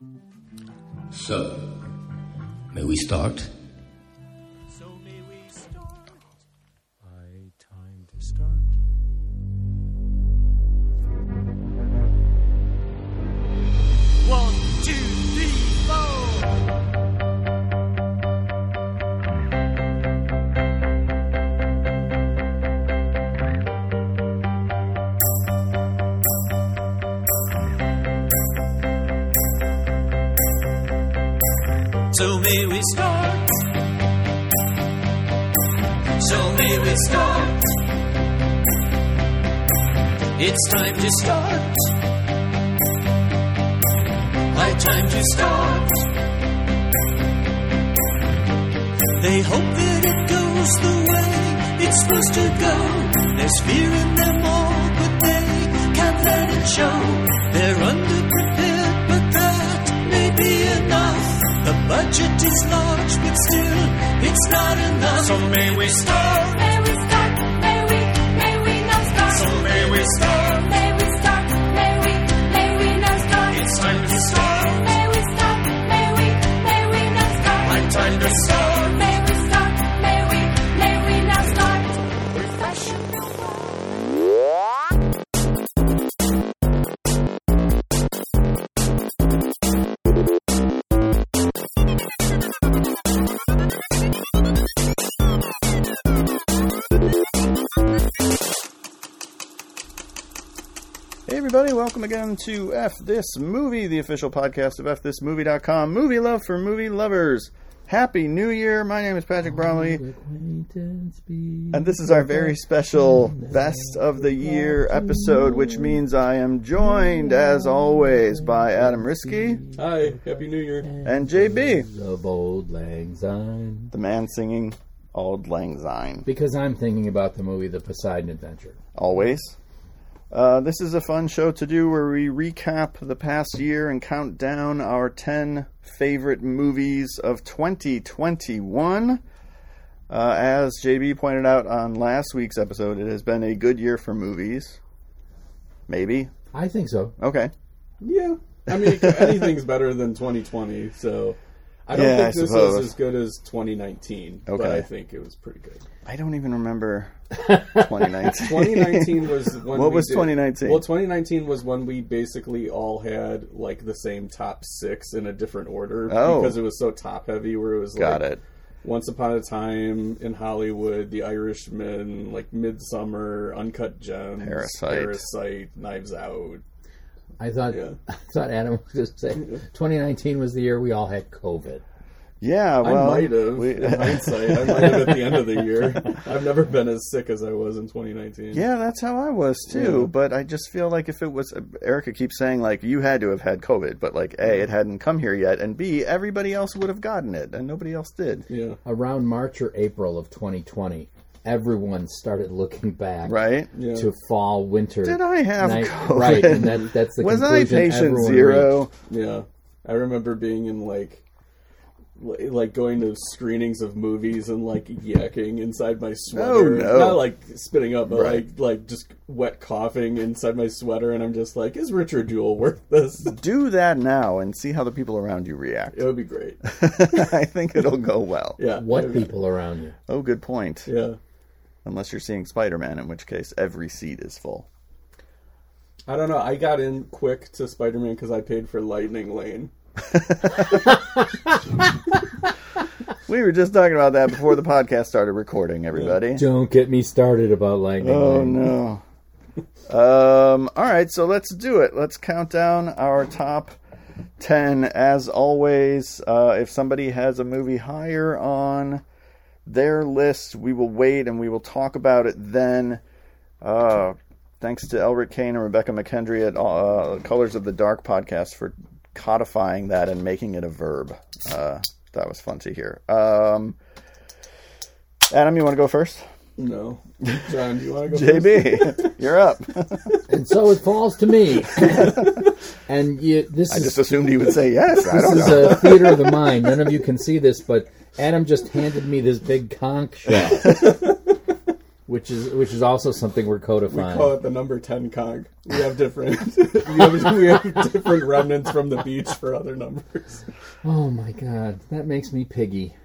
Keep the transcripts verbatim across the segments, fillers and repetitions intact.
So, may we start? So may we start? High time to start. One, two, three, four. So may we start. So may we start. It's time to start. High time to start. They hope that it goes the way it's supposed to go. There's fear in them all, but they can't let it show. They're underprepared, but that may be enough. The budget is large, but still, it's not enough. So may we start. May we start. May we, may we now start. So may we start. May we start. May we, may we now start. It's time to start. May we start. May we, may we now start. My time to start. May we start. May we, may we now start. Professional. Hey everybody, welcome again to F This Movie, the official podcast of F This Movie dot com. Movie love for movie lovers. Happy New Year. My name is Patrick Bromley. And this is our very special Best of the Year episode, which means I am joined, as always, by Adam Risky. Hi, Happy New Year. And J B. Of Auld Lang Syne. The man singing Auld Lang Syne. Because I'm thinking about the movie The Poseidon Adventure. Always. Uh, this is a fun show to do where we recap the past year and count down our ten favorite movies of twenty twenty-one. Uh, as J B pointed out on last week's episode, it has been a good year for movies. Maybe. I think so. Okay. Yeah. I mean, anything's better than twenty twenty, so I don't Yeah, think I this suppose. is as good as twenty nineteen, but Okay. I think it was pretty good. I don't even remember twenty nineteen. twenty nineteen was when What we was did- twenty nineteen? Well, twenty nineteen was when we basically all had like the same top six in a different order Oh. because it was so top heavy. Where it was Got like it. Once Upon a Time in Hollywood, The Irishman, like Midsummer, Uncut Gems, Parasite. Parasite, Knives Out. I thought Yeah. I thought Adam was just saying twenty nineteen was the year we all had COVID. Yeah, well. I might have, we- in hindsight. I might have at the end of the year. I've never been as sick as I was in twenty nineteen. Yeah, that's how I was too. Yeah. But I just feel like if it was, Erica keeps saying like you had to have had COVID, but like A, it hadn't come here yet, and B, everybody else would have gotten it, and nobody else did. Yeah. Around March or April of twenty twenty, everyone started looking back Right? Yeah. to fall, winter. Did I have night- COVID? Right, and that, that's the Was I conclusion patient everyone zero? reached. Yeah. I remember being in like li- like going to screenings of movies and like yakking inside my sweater. Oh, no. Not like spitting up, but Right. like like just wet coughing inside my sweater, and I'm just like, is Richard Jewell worth this? Do that now and see how the people around you react. It would be great. I think it'll go well. Yeah. What people around you? Oh, good point. Yeah. Unless you're seeing Spider-Man, in which case every seat is full. I don't know. I got in quick to Spider-Man because I paid for Lightning Lane. We were just talking about that before the podcast started recording, everybody. Don't get me started about Lightning Oh, Lane. no. um, all right, so let's do it. Let's count down our top ten. As always, uh, if somebody has a movie higher on their list, we will wait and we will talk about it then. Uh, thanks to Elric Kane and Rebecca McKendry at uh, Colors of the Dark podcast for codifying that and making it a verb. Uh, that was fun to hear. Um, Adam, you want to go first? No. John, do you want to go J first? B, you're up. And so it falls to me. And you, this I is just assumed he would say yes. I This don't is know. a theater of the mind. None of you can see this, but Adam just handed me this big conch shell which is which is also something we're We codifying. call it the number ten conch. We have different we, have, we have different remnants from the beach for other numbers. Oh my god, that makes me piggy.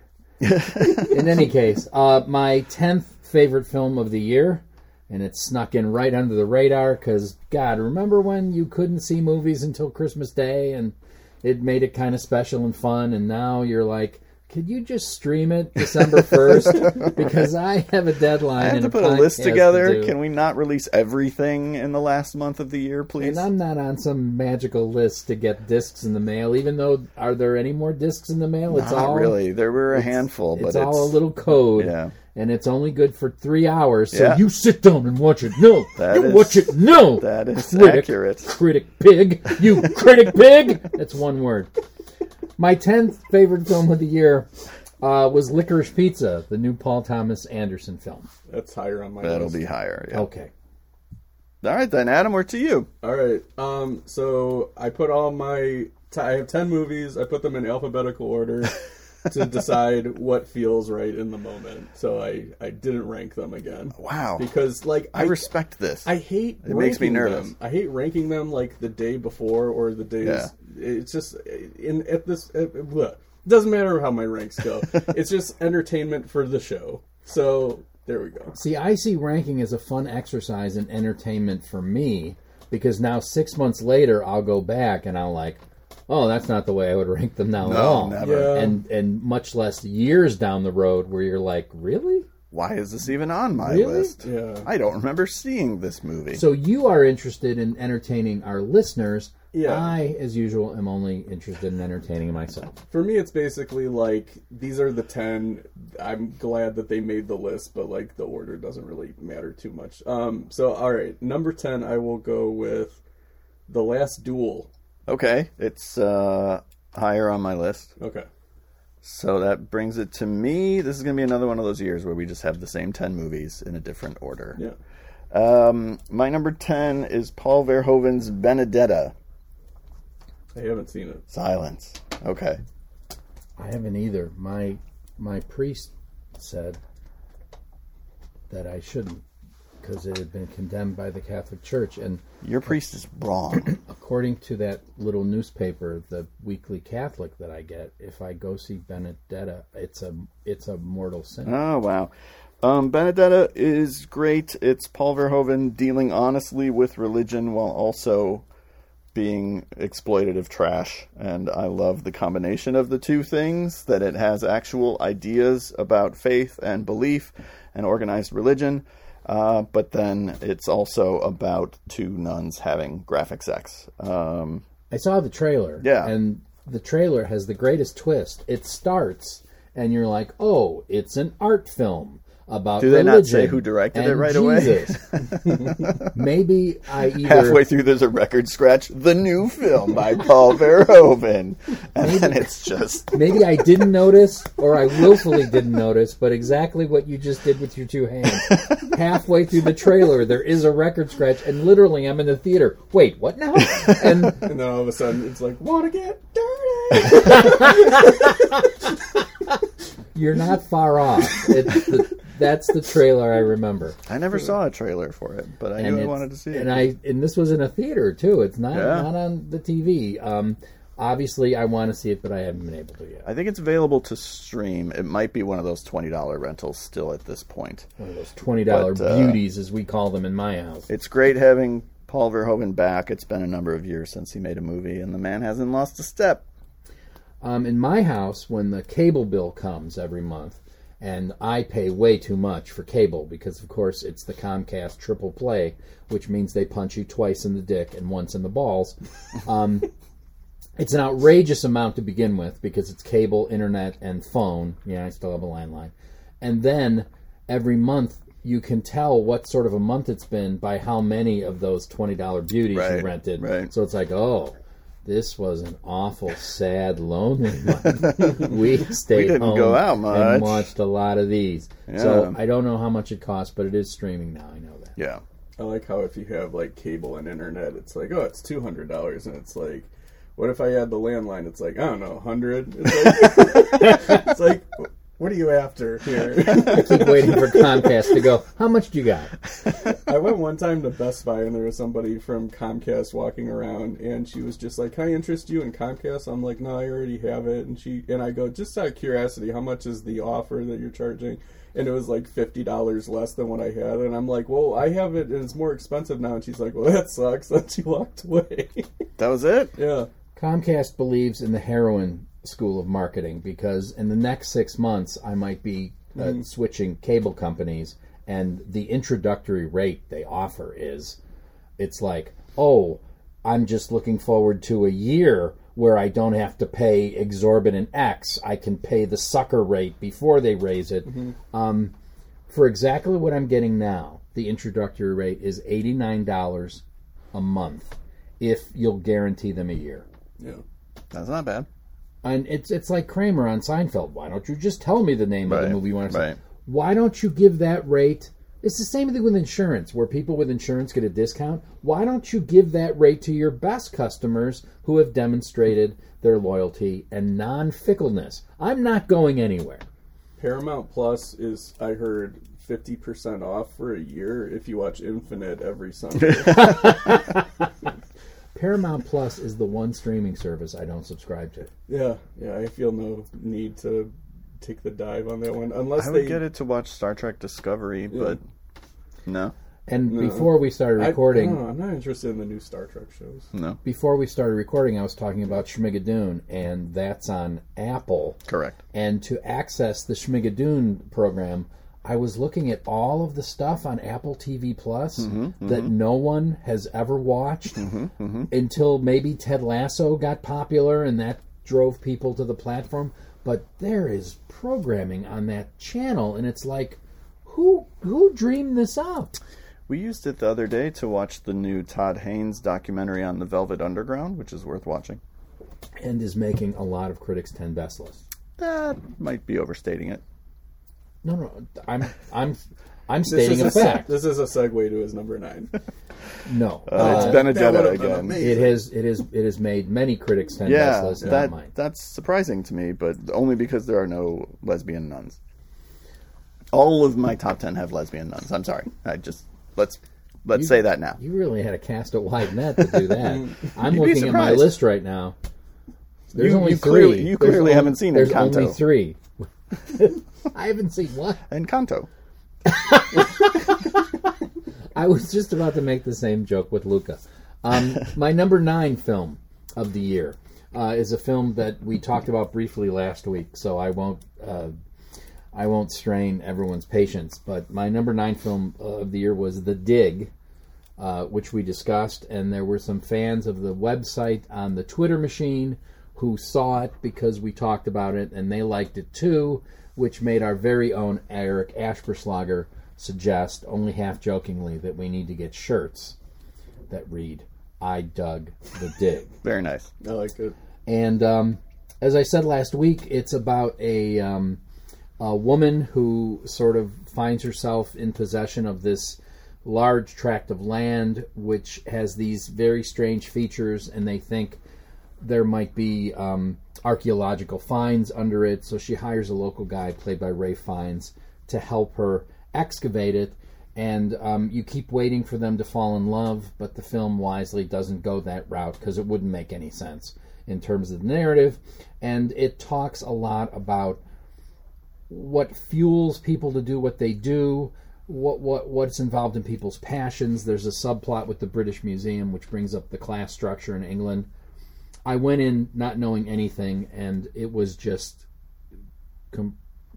In any case, uh, my tenth favorite film of the year, and it snuck in right under the radar because, God, remember when you couldn't see movies until Christmas Day and it made it kind of special and fun, and now you're like, could you just stream it December first? Because I have a deadline. I have and to put a list together. Can we not release everything in the last month of the year, please? And I'm not on some magical list to get discs in the mail, even though, are there any more discs in the mail? It's Not all really. There were a handful, but it's, it's all a little code. Yeah. And it's only good for three hours, so Yeah. you sit down and watch it. No, That you is- watch it. No, that is critic, accurate. Critic pig, you critic pig. That's one word. My tenth favorite film of the year uh, was Licorice Pizza, the new Paul Thomas Anderson film. That's higher on my That'll list. be higher. Yeah. Okay. All right, then, Adam, we're to you. All right. Um. So I put all my. T- I have ten movies. I put them in alphabetical order to decide what feels right in the moment. So I I didn't rank them again. Wow. Because like I respect this. I hate. It makes me ranking nervous. them. I hate ranking them like the day before or the days. Yeah. It's just in at this. It, it doesn't matter how my ranks go. It's just entertainment for the show. So there we go. See, I see ranking as a fun exercise in entertainment for me, because now six months later, I'll go back and I'll like, oh, that's not the way I would rank them now at No, all. never. Yeah. And and much less years down the road where you're like, really? Why is this even on my Really? list? Yeah. I don't remember seeing this movie. So you are interested in entertaining our listeners. Yeah. I, as usual, am only interested in entertaining myself. For me, it's basically like these are the ten. I'm glad that they made the list, but like the order doesn't really matter too much. Um. So all right, number ten, I will go with The Last Duel. Okay, it's uh, higher on my list. Okay. So that brings it to me. This is going to be another one of those years where we just have the same ten movies in a different order. Yeah. Um, my number ten is Paul Verhoeven's Benedetta. I haven't seen it. Silence. Okay. I haven't either. My my priest said that I shouldn't, because it had been condemned by the Catholic Church. And Your priest is wrong. according to that little newspaper, the Weekly Catholic that I get, if I go see Benedetta, it's a it's a mortal sin. Oh, wow. Um, Benedetta is great. It's Paul Verhoeven dealing honestly with religion while also being exploitative trash. And I love the combination of the two things, that it has actual ideas about faith and belief and organized religion, uh, but then it's also about two nuns having graphic sex. Um, I saw the trailer. Yeah. And the trailer has the greatest twist. It starts, and you're like, oh, it's an art film about Do they not religion say who directed it and right away? Jesus. Maybe I either... Halfway through, there's a record scratch, the new film by Paul Verhoeven. And then it's just... Maybe I didn't notice, or I willfully didn't notice, but exactly what you just did with your two hands. Halfway through the trailer, there is a record scratch, and literally I'm in the theater. Wait, what now? And And then all of a sudden, it's like, wanna get dirty? you're not far off. It's the, that's the trailer I remember. I never saw a trailer for it, but I And knew I it's- wanted to see it. And I and this was in a theater too. It's not Yeah. not on the T V. Um, obviously, I want to see it, but I haven't been able to yet. I think it's available to stream. It might be one of those twenty dollars rentals still at this point. One of those twenty dollar But, uh, beauties, as we call them in my house. It's great having Paul Verhoeven back. It's been a number of years since he made a movie, and the man hasn't lost a step. Um, in my house, when the cable bill comes every month, and I pay way too much for cable because, of course, it's the Comcast triple play, which means they punch you twice in the dick and once in the balls. Um, it's an outrageous amount to begin with because it's cable, internet, and phone. Yeah, I still have a landline. And then every month you can tell what sort of a month it's been by how many of those twenty dollar beauties Right, you rented. right. So it's like, oh, this was an awful, sad, lonely month. We stayed We didn't home go out much. and watched a lot of these. So Yeah. I don't know how much it costs, but it is streaming now. I know that. Yeah. I like how if you have like cable and internet, it's like, oh, it's two hundred dollars, and it's like, what if I add the landline? It's like, I don't know, hundred. It's like, it's like, What are you after here? I keep waiting for Comcast to go, how much do you got? I went one time to Best Buy and there was somebody from Comcast walking around and she was just like, can I interest you in Comcast? I'm like, no, I already have it. And she and I go, just out of curiosity, how much is the offer that you're charging? And it was like fifty dollars less than what I had. And I'm like, well, I have it and it's more expensive now. And she's like, well, that sucks. And she walked away. That was it? Yeah. Comcast believes in the heroin school of marketing because in the next six months I might be uh, Mm-hmm. switching cable companies, and the introductory rate they offer is, it's like, oh, I'm just looking forward to a year where I don't have to pay exorbitant X. I can pay the sucker rate before they raise it. Mm-hmm. Um, for exactly what I'm getting now, the introductory rate is eighty-nine dollars a month if you'll guarantee them a year. Yeah. That's not bad. And it's it's like Kramer on Seinfeld. Why don't you just tell me the name of Right, the movie you want to see? right. Why don't you give that rate? It's the same thing with insurance, where people with insurance get a discount. Why don't you give that rate to your best customers who have demonstrated their loyalty and non-fickleness? I'm not going anywhere. Paramount Plus is, I heard, fifty percent off for a year if you watch Infinite every Sunday. Paramount Plus is the one streaming service I don't subscribe to. Yeah, yeah, I feel no need to take the dive on that one. Unless I would they get it to watch Star Trek Discovery, but no. And No. before we started I- recording, I don't know, I'm not interested in the new Star Trek shows. No. before we started recording, I was talking about Schmigadoon, and that's on Apple. Correct. And to access the Schmigadoon program, I was looking at all of the stuff on Apple T V Plus that no one has ever watched until maybe Ted Lasso got popular, and that drove people to the platform. But there is programming on that channel, and it's like, who who dreamed this up? We used it the other day to watch the new Todd Haynes documentary on the Velvet Underground, which is worth watching. And is making a lot of critics' ten best lists. That might be overstating it. No, no, I'm I'm I'm This stating is a a se- fact. This is a segue to his number nine. No, Uh, uh, it's That Benedetta would've been again. amazing. it has it is it has made many critics' ten best Yeah, lists, not that mine. that's surprising to me, but only because there are no lesbian nuns. All of my top ten have lesbian nuns. I'm sorry. I just let's let's You- say that now. You really had to cast a wide net to do that. I'm You'd be looking at my surprised. list right now. There's You- only you three. clearly- you There's clearly on- haven't seen There's Encanto. only three. I haven't seen one. And Kanto. I was just about to make the same joke with Luca. Um, my number nine film of the year uh, is a film that we talked about briefly last week, so I won't uh, I won't strain everyone's patience. But my number nine film uh, of the year was The Dig, uh, which we discussed, and there were some fans of the website on the Twitter machine who saw it because we talked about it, and they liked it too, which made our very own Eric Asperslager suggest, only half jokingly, that we need to get shirts that read, I dug the dig. Very nice. I like it. And um, as I said last week, it's about a, um, a woman who sort of finds herself in possession of this large tract of land which has these very strange features, and they think there might be um, archaeological finds under it, so she hires a local guy played by Ray Fiennes to help her excavate it, and um, you keep waiting for them to fall in love, but the film wisely doesn't go that route because it wouldn't make any sense in terms of the narrative, and it talks a lot about what fuels people to do what they do, what what what's involved in people's passions. There's a subplot with the British Museum which brings up the class structure in England. I went in not knowing anything, and it was just com-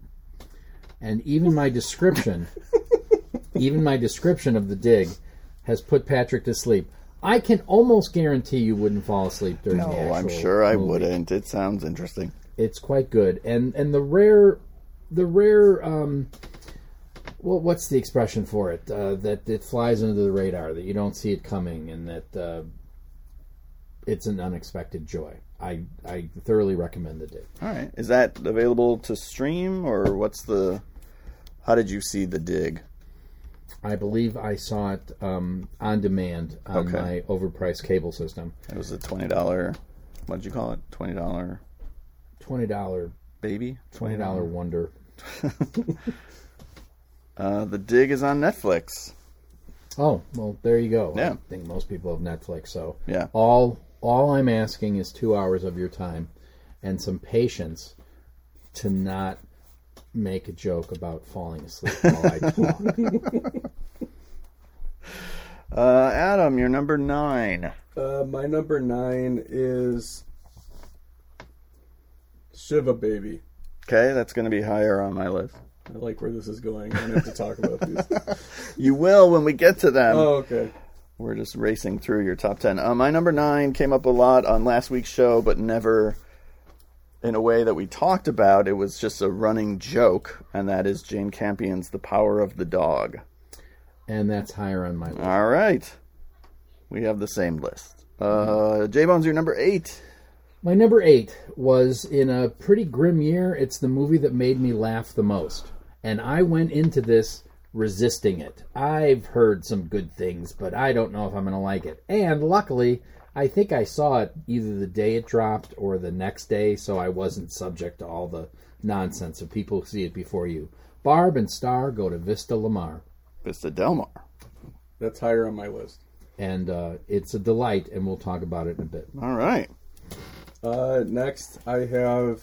and even my description even my description of The Dig has put Patrick to sleep. I can almost guarantee you wouldn't fall asleep during the No, actual I'm sure I movie. wouldn't. It sounds interesting. It's quite good, and and the rare the rare um well, what's the expression for it, uh, that it flies under the radar, that you don't see it coming, and that uh, it's an unexpected joy. I I thoroughly recommend The Dig. All right. Is that available to stream, or what's the... How did you see The Dig? I believe I saw it um, on demand on Okay. my overpriced cable system. It was a twenty dollars... What did you call it? twenty dollars twenty dollars baby? twenty dollars wonder. uh, The Dig is on Netflix. Oh, well, there you go. Yeah. I think most people have Netflix, so Yeah. all all I'm asking is two hours of your time and some patience to not make a joke about falling asleep while I talk. Uh, Adam, you're number nine. Uh, my number nine is Shiva Baby. Okay, that's going to be higher on my list. I like where this is going. I don't have to talk about these. You will when we get to them. Oh, okay. We're just racing through your top ten. Uh, my number nine came up a lot on last week's show, but never in a way that we talked about. It was just a running joke, and that is Jane Campion's The Power of the Dog. And that's higher on my list. All right. We have the same list. Uh, J-Bones, you're number eight. My number eight was in a pretty grim year. It's the movie that made me laugh the most. And I went into this resisting it. I've heard some good things, but I don't know if I'm going to like it. And luckily, I think I saw it either the day it dropped or the next day, so I wasn't subject to all the nonsense of people who see it before you. Barb and Star go to Vista Lamar. Vista Del Mar. That's higher on my list. And uh, it's a delight, and we'll talk about it in a bit. All right. Uh, next, I have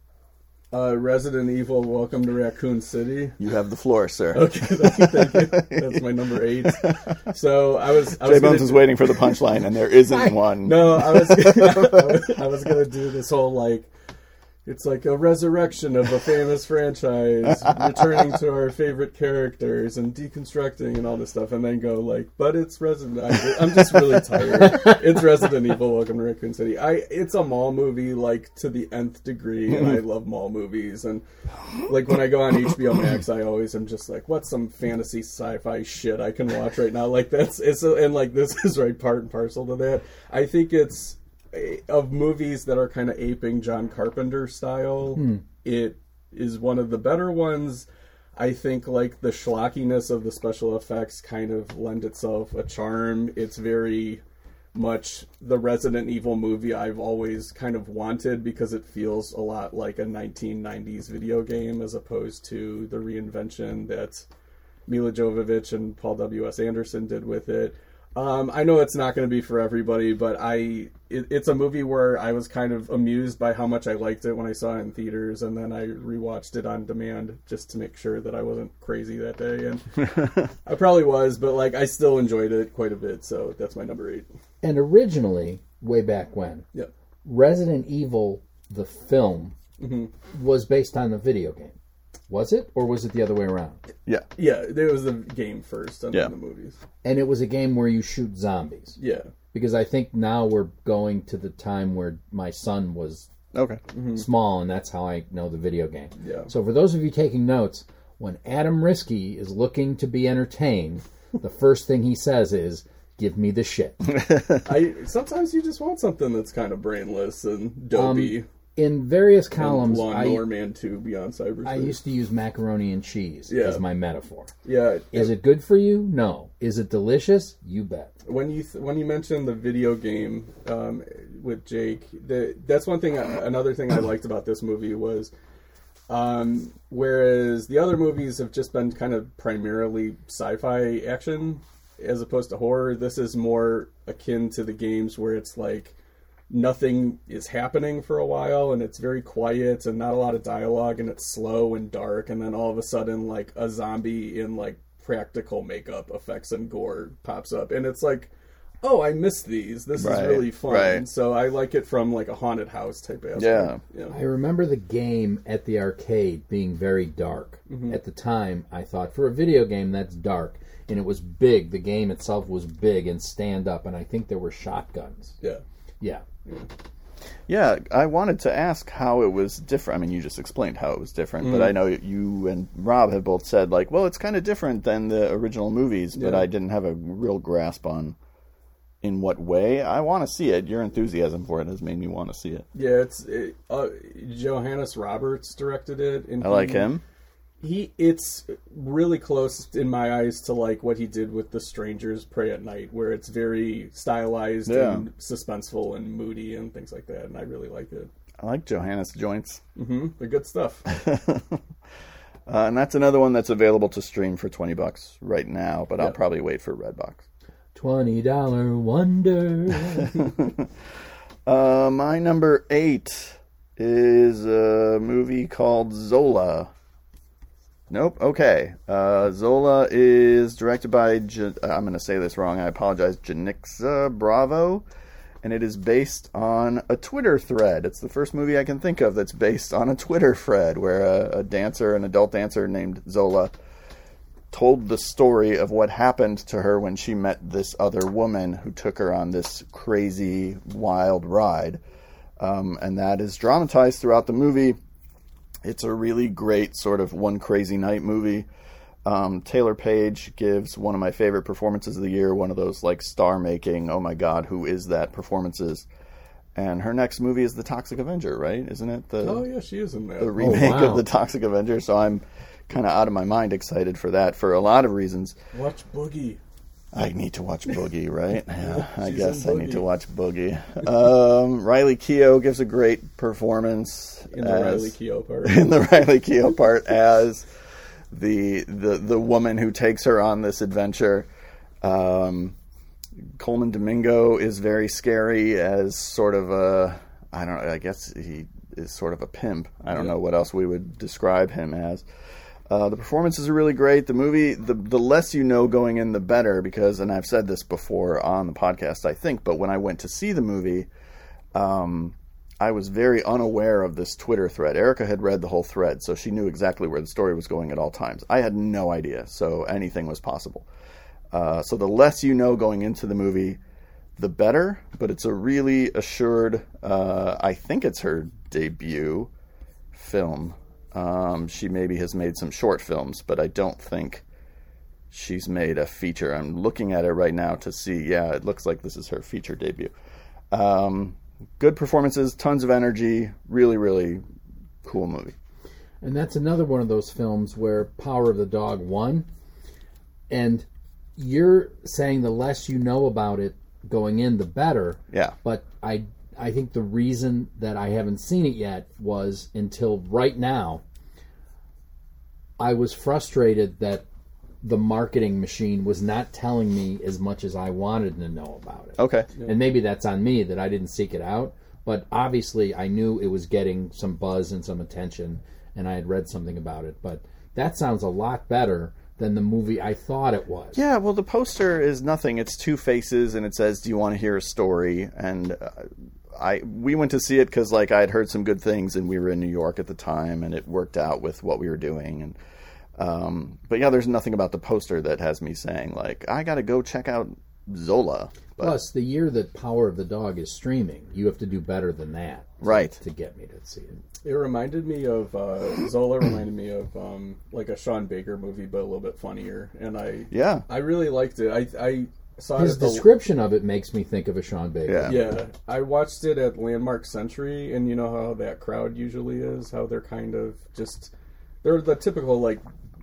uh, Resident Evil Welcome to Raccoon City. You have the floor, sir. Okay, thank you, thank you. That's my number eight. So I was... I was J-Bones gonna, is waiting for the punchline, and there isn't one. No, I was, I was, I was going to do this whole, like, it's like a resurrection of a famous franchise, returning to our favorite characters and deconstructing and all this stuff, and then go like, but it's Resident. I, I'm just really tired. It's Resident Evil: Welcome to Raccoon City. I it's a mall movie like to the nth degree, and I love mall movies. And like when I go on H B O Max, I always am just like, what's some fantasy sci-fi shit I can watch right now? Like that's it's a, and like this is right part and parcel to that. I think it's. Of movies that are kind of aping John Carpenter style, hmm. it is one of the better ones. I think like the schlockiness of the special effects kind of lend itself a charm. It's very much the Resident Evil movie I've always kind of wanted because it feels a lot like a nineteen nineties video game as opposed to the reinvention that Mila Jovovich and Paul W S Anderson did with it. Um, I know it's not going to be for everybody, but I it, it's a movie where I was kind of amused by how much I liked it when I saw it in theaters, and then I rewatched it on demand just to make sure that I wasn't crazy that day. And I probably was, but like I still enjoyed it quite a bit, so that's my number eight. And originally, way back when, yep. Resident Evil, the film, mm-hmm. was based on the video game. Was it? Or was it the other way around? Yeah. Yeah, there was the game first and yeah. then the movies. And it was a game where you shoot zombies. Yeah. Because I think now we're going to the time where my son was okay. mm-hmm. small, and that's how I know the video game. Yeah. So for those of you taking notes, when Adam Risky is looking to be entertained, the first thing he says is, give me the shit. I Sometimes you just want something that's kind of brainless and dopey. Um, In various columns, Lawnmower I, Man two Beyond Cyberspace. I used to use macaroni and cheese yeah. as my metaphor. Yeah. Is it good for you? No. Is it delicious? You bet. When you th- when you mentioned the video game um, with Jake, the, that's one thing. Another thing I liked about this movie was, um, whereas the other movies have just been kind of primarily sci-fi action as opposed to horror, this is more akin to the games where it's like. Nothing is happening for a while and it's very quiet and not a lot of dialogue and it's slow and dark, and then all of a sudden like a zombie in like practical makeup effects and gore pops up and it's like, oh, I missed these, this right, is really fun. right. So I like it from like a haunted house type aspect. Yeah. yeah. I remember the game at the arcade being very dark. Mm-hmm. At the time I thought, for a video game that's dark, and it was big, the game itself was big and stand up, and I think there were shotguns. Yeah. Yeah. Yeah, I wanted to ask how it was different. I mean, you just explained how it was different, mm. but I know you and Rob have both said, like, well, it's kind of different than the original movies, but yeah. I didn't have a real grasp on in what way. I want to see it. Your enthusiasm for it has made me want to see it. Yeah, it's it, uh, Johannes Roberts directed it. And I like him. He, it's really close in my eyes to like what he did with The Strangers Prey at Night, where it's very stylized yeah. and suspenseful and moody and things like that, and I really like it. I like Johannes joints. Mm-hmm. They're good stuff. Uh, and that's another one that's available to stream for twenty bucks right now, but I'll Yep. probably wait for Redbox. twenty dollar wonder. Uh, my number eight is a movie called Zola. Nope. Okay. Uh, Zola is directed by, J- I'm going to say this wrong. I apologize. Janixa Bravo. And it is based on a Twitter thread. It's the first movie I can think of that's based on a Twitter thread where a, a dancer, an adult dancer named Zola, told the story of what happened to her when she met this other woman who took her on this crazy, wild ride. Um, and that is dramatized throughout the movie. It's a really great sort of one crazy night movie. Um, Taylor Page gives one of my favorite performances of the year, one of those like star-making, oh my god, who is that performances. And her next movie is The Toxic Avenger, right? Isn't it? The, Oh yeah, she is in that. the remake wow. of The Toxic Avenger. So I'm kind of out of my mind excited for that for a lot of reasons. Watch Boogie. I need to watch Boogie, right? Yeah, I She's guess in I need Boogie. to watch Boogie. Um, Riley Keough gives a great performance In the as- Riley Keough part. in the Riley Keough part as the the the woman who takes her on this adventure. Um, Coleman Domingo is very scary as sort of a, I don't know, I guess he is sort of a pimp. I don't Yeah. know what else we would describe him as. Uh, the performances are really great. The movie, the the less you know going in, the better, because, and I've said this before on the podcast, I think, but when I went to see the movie, um, I was very unaware of this Twitter thread. Erica had read the whole thread, so she knew exactly where the story was going at all times. I had no idea, so anything was possible. Uh, so the less you know going into the movie, the better, but it's a really assured, uh, I think it's her debut film. Um, she maybe has made some short films, but I don't think she's made a feature. I'm looking at it right now to see. Yeah, it looks like this is her feature debut. Um, good performances, tons of energy, really, really cool movie. And that's another one of those films where Power of the Dog won. And you're saying the less you know about it going in, the better. Yeah. But I I think the reason that I haven't seen it yet was until right now, I was frustrated that the marketing machine was not telling me as much as I wanted to know about it. Okay. And maybe that's on me that I didn't seek it out. But obviously I knew it was getting some buzz and some attention, and I had read something about it. But that sounds a lot better than the movie I thought it was. Yeah, well, the poster is nothing. It's two faces, and it says, "Do you want to hear a story?" And uh, I we went to see it because like I had heard some good things, and we were in New York at the time, and it worked out with what we were doing. And um, but yeah, there's nothing about the poster that has me saying like I got to go check out Zola. But, Plus, the year that Power of the Dog is streaming, you have to do better than that, to, Right. to get me to see it. It reminded me of uh, Zola. Reminded me of um, like a Sean Baker movie, but a little bit funnier. And I, yeah, I really liked it. I, I saw His it. At the, description of it makes me think of a Sean Baker. Yeah. yeah, I watched it at Landmark Century, and you know how that crowd usually is. How they're kind of just they're the typical like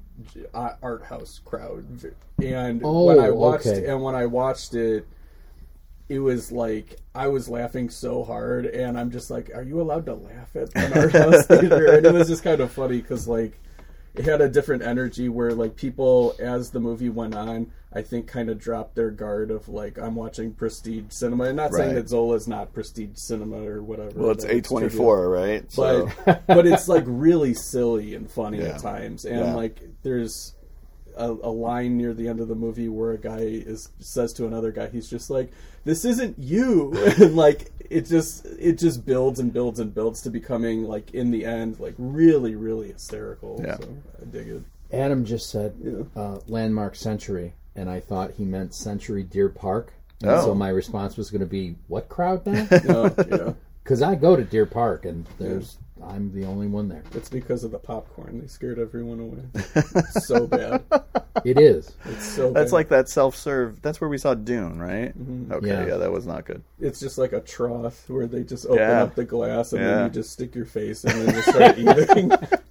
art house crowd. And Oh, when I watched okay. and when I watched it. It was like I was laughing so hard, and I'm just like, "Are you allowed to laugh at an art house theater?" And it was just kind of funny because like it had a different energy where like people, as the movie went on, I think kind of dropped their guard of like I'm watching prestige cinema. And not saying Right. that Zola's not prestige cinema or whatever. well, it's that A twenty-four, right? So but but it's like really silly and funny Yeah. at times, and Yeah. like there's a, a line near the end of the movie where a guy is says to another guy, he's just like, "This isn't you," and like it just it just builds and builds and builds to becoming like in the end like really really hysterical. Yeah. So I dig it. Adam just said Yeah. uh, Landmark Century, and I thought he meant Century Deer Park. And Oh. so my response was going to be, what crowd now? Uh, yeah, Because I go to Deer Park, and there's I'm the only one there. it's because of the popcorn. They scared everyone away. It's so bad. It is. It's so. that's bad. like that self-serve. That's where we saw Dune, right? Okay, Yeah. yeah. that was not good. It's just like a trough where they just open Yeah. up the glass and Yeah. then you just stick your face in and just start eating.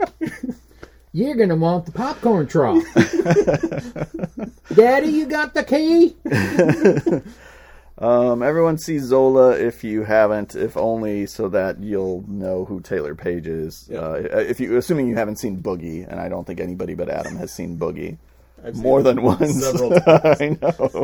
You're going to want the popcorn trough. Daddy, you got the key? Um, everyone see Zola if you haven't, if only so that you'll know who Taylor Page is. Yeah. Uh, if you, assuming you haven't seen Boogie, and I don't think anybody but Adam has seen Boogie I've seen more it than once. several times. I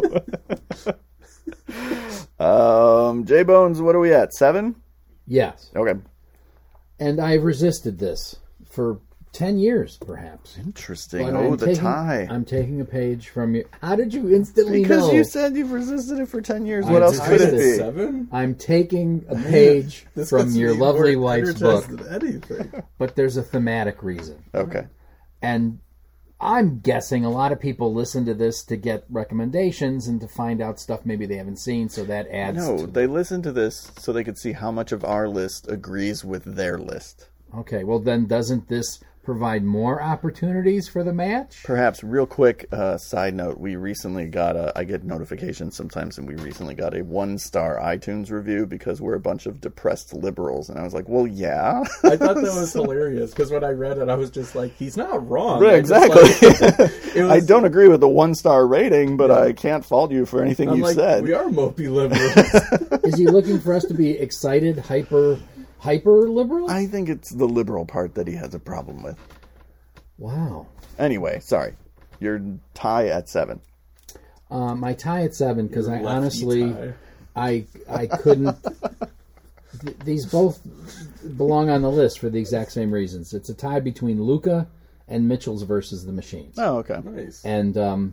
know. um, J Bones, what are we at? Seven? Yes. Okay. And I've resisted this for ten years, perhaps. Interesting. But oh, I'm the taking, tie. I'm taking a page from you. How did you instantly Because know? you said you've resisted it for ten years. I What else could it resisted be? Seven? I'm taking a page This from gets your me lovely more wife's book, energized than anything. but there's a thematic reason. Okay. And I'm guessing a lot of people listen to this to get recommendations and to find out stuff maybe they haven't seen, so that adds No, to they listened to this so they could see how much of our list agrees with their list. Okay, well then doesn't this provide more opportunities for the match? Perhaps, real quick, uh, side note, we recently got a, I get notifications sometimes, and we recently got a one-star iTunes review because we're a bunch of depressed liberals. And I was like, well, yeah. I thought that was hilarious because when I read it, I was just like, he's not wrong. Right, I just, exactly. like, it was, I don't agree with the one-star rating, but I can't fault you for anything I'm you like, said. we are mopey liberals. Is he looking for us to be excited, hyper, hyper liberal? I think it's the liberal part that he has a problem with. Wow. Anyway, sorry. Your tie at seven. Uh, my tie at seven because I Lefty honestly, tie. I I couldn't. th- these both belong on the list for the exact same reasons. It's a tie between Luca and Mitchell's versus the Machines. Oh, okay. Nice. And um,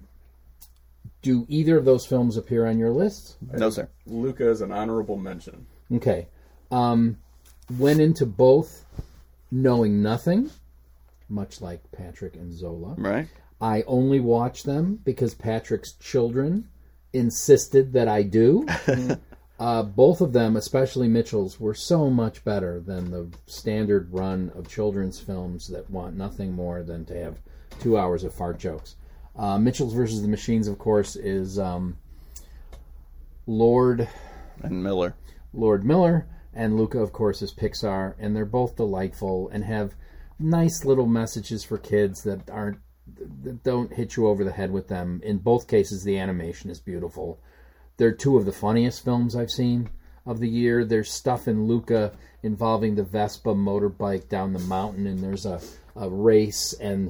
do either of those films appear on your list? No, sir. Luca is an honorable mention. Okay. Um, went into both knowing nothing, much like Patrick and Zola. Right? I only watch them because Patrick's children insisted that I do. uh, both of them, especially Mitchell's, were so much better than the standard run of children's films that want nothing more than to have two hours of fart jokes. Uh, Mitchell's versus the Machines, of course, is um, Lord And Miller. Lord Miller, and Luca, of course, is Pixar, and they're both delightful and have nice little messages for kids that aren't that don't hit you over the head with them. In both cases, the animation is beautiful. They're two of the funniest films I've seen of the year. There's stuff in Luca involving the Vespa motorbike down the mountain, and there's a, a race, and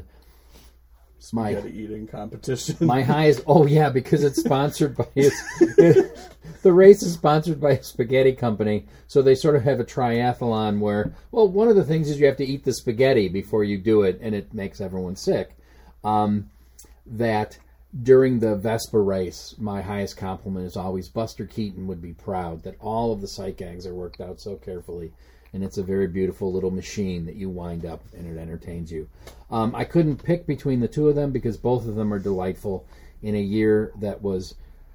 my Spaghetti eating competition. my highest. Oh yeah, because it's sponsored by his. The race is sponsored by a spaghetti company, so they sort of have a triathlon where, well, one of the things is you have to eat the spaghetti before you do it, and it makes everyone sick. Um, that during the Vespa race, my highest compliment is always Buster Keaton would be proud that all of the sight gags are worked out so carefully, and it's a very beautiful little machine that you wind up and it entertains you. Um, I couldn't pick between the two of them because both of them are delightful in a year that was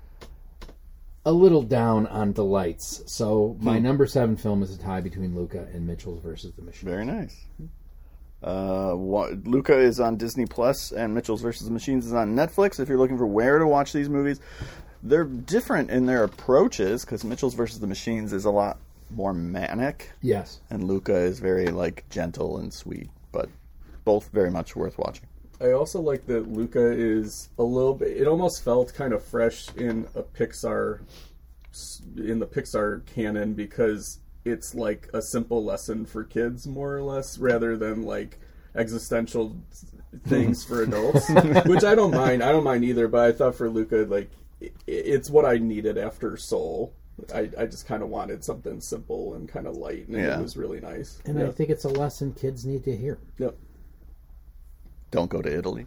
a little down on delights. So my number seven film is a tie between Luca and Mitchell's versus the Machines. Very nice. Uh, what, Luca is on Disney Plus, and Mitchell's versus the Machines is on Netflix. If you're looking for where to watch these movies, they're different in their approaches because Mitchell's versus the Machines is a lot more manic, Yes. and Luca is very like gentle and sweet. But both very much worth watching. I also like that Luca is a little bit. It almost felt kind of fresh in a Pixar, in the Pixar canon because it's like a simple lesson for kids, more or less, rather than like existential things for adults. Which I don't mind. I don't mind either. But I thought for Luca, like it, it's what I needed after Soul. I, I just kind of wanted something simple and kind of light, and Yeah. it was really nice. And yeah. I think it's a lesson kids need to hear. Yep. Don't go to Italy.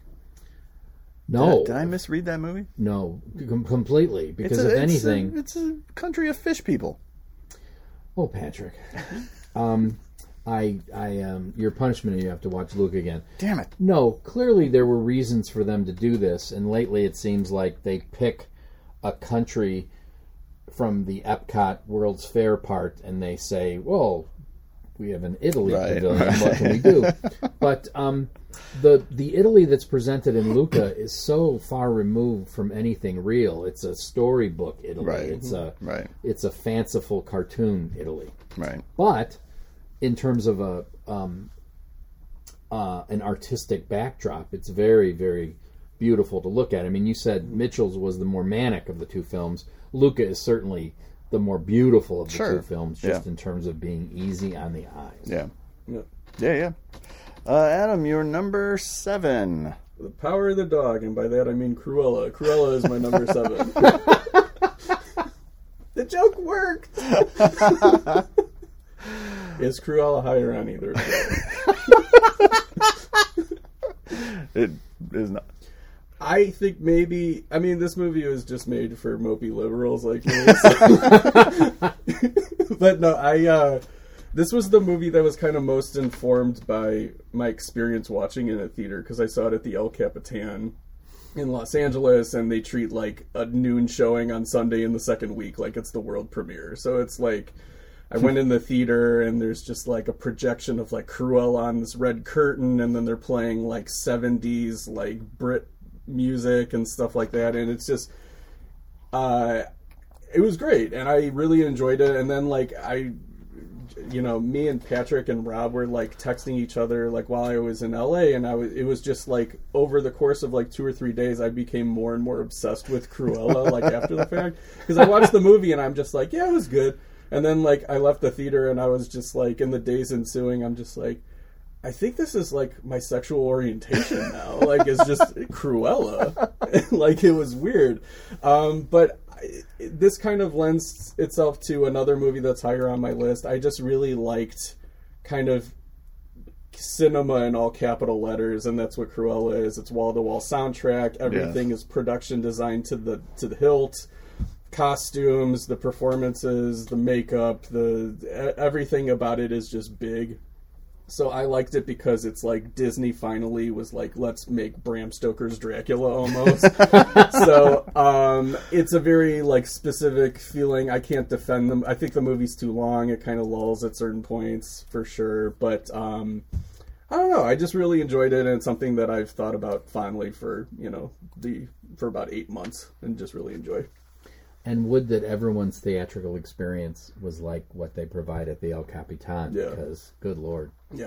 No. Did, did I misread that movie? No, com- completely. Because It's a- if it's anything... a, it's a country of fish people. Oh, Patrick. um, I, I, um, your punishment, you have to watch Luke again. Damn it. No, clearly there were reasons for them to do this, and lately it seems like they pick a country from the Epcot World's Fair part, and they say, well, we have an Italy Right, pavilion, right. what can we do? But um, the the Italy that's presented in Luca is so far removed from anything real. It's a storybook Italy. Right. It's a Right. it's a fanciful cartoon Italy. Right. But in terms of a um, uh, an artistic backdrop, it's very, very beautiful to look at. I mean, you said Mitchell's was the more manic of the two films. Luca is certainly the more beautiful of the Sure. two films, just Yeah. in terms of being easy on the eyes. Yeah. Yeah. Yeah, yeah. Uh, Adam, you're number seven. The Power of the Dog, and by that I mean Cruella. Cruella is my number seven. The joke worked! Is Cruella higher on either? It is not. I think maybe, I mean, this movie was just made for mopey liberals like me. So. But no, I, uh, this was the movie that was kind of most informed by my experience watching it in a theater, because I saw it at the El Capitan in Los Angeles, and they treat like a noon showing on Sunday in the second week like it's the world premiere. So it's like, I went in the theater and there's just like a projection of like Cruella on this red curtain, and then they're playing like seventies like Brit music and stuff like that, and it's just uh it was great, and I really enjoyed it. And then like I you know me and Patrick and Rob were like texting each other like while I was in L A, and I was it was just like over the course of like two or three days I became more and more obsessed with Cruella like after the fact, because I watched the movie and I'm just like, yeah, it was good. And then like I left the theater and I was just like, in the days ensuing, I'm just like, I think this is like my sexual orientation now. Like, it's just Cruella. Like, it was weird. Um, but I, this kind of lends itself to another movie that's higher on my list. I just really liked kind of cinema in all capital letters, and that's what Cruella is. It's wall-to-wall soundtrack. Everything Yes. is production designed to the to the hilt. Costumes, the performances, the makeup, the everything about it is just big. So I liked it because it's like Disney finally was like, let's make Bram Stoker's Dracula almost. So um, it's a very like specific feeling. I can't defend them. I think the movie's too long. It kind of lulls at certain points for sure. But um, I don't know. I just really enjoyed it, and it's something that I've thought about fondly for you know the for about eight months and just really enjoy. And would that everyone's theatrical experience was like what they provide at the El Capitan, Yeah. because, good Lord. Yeah.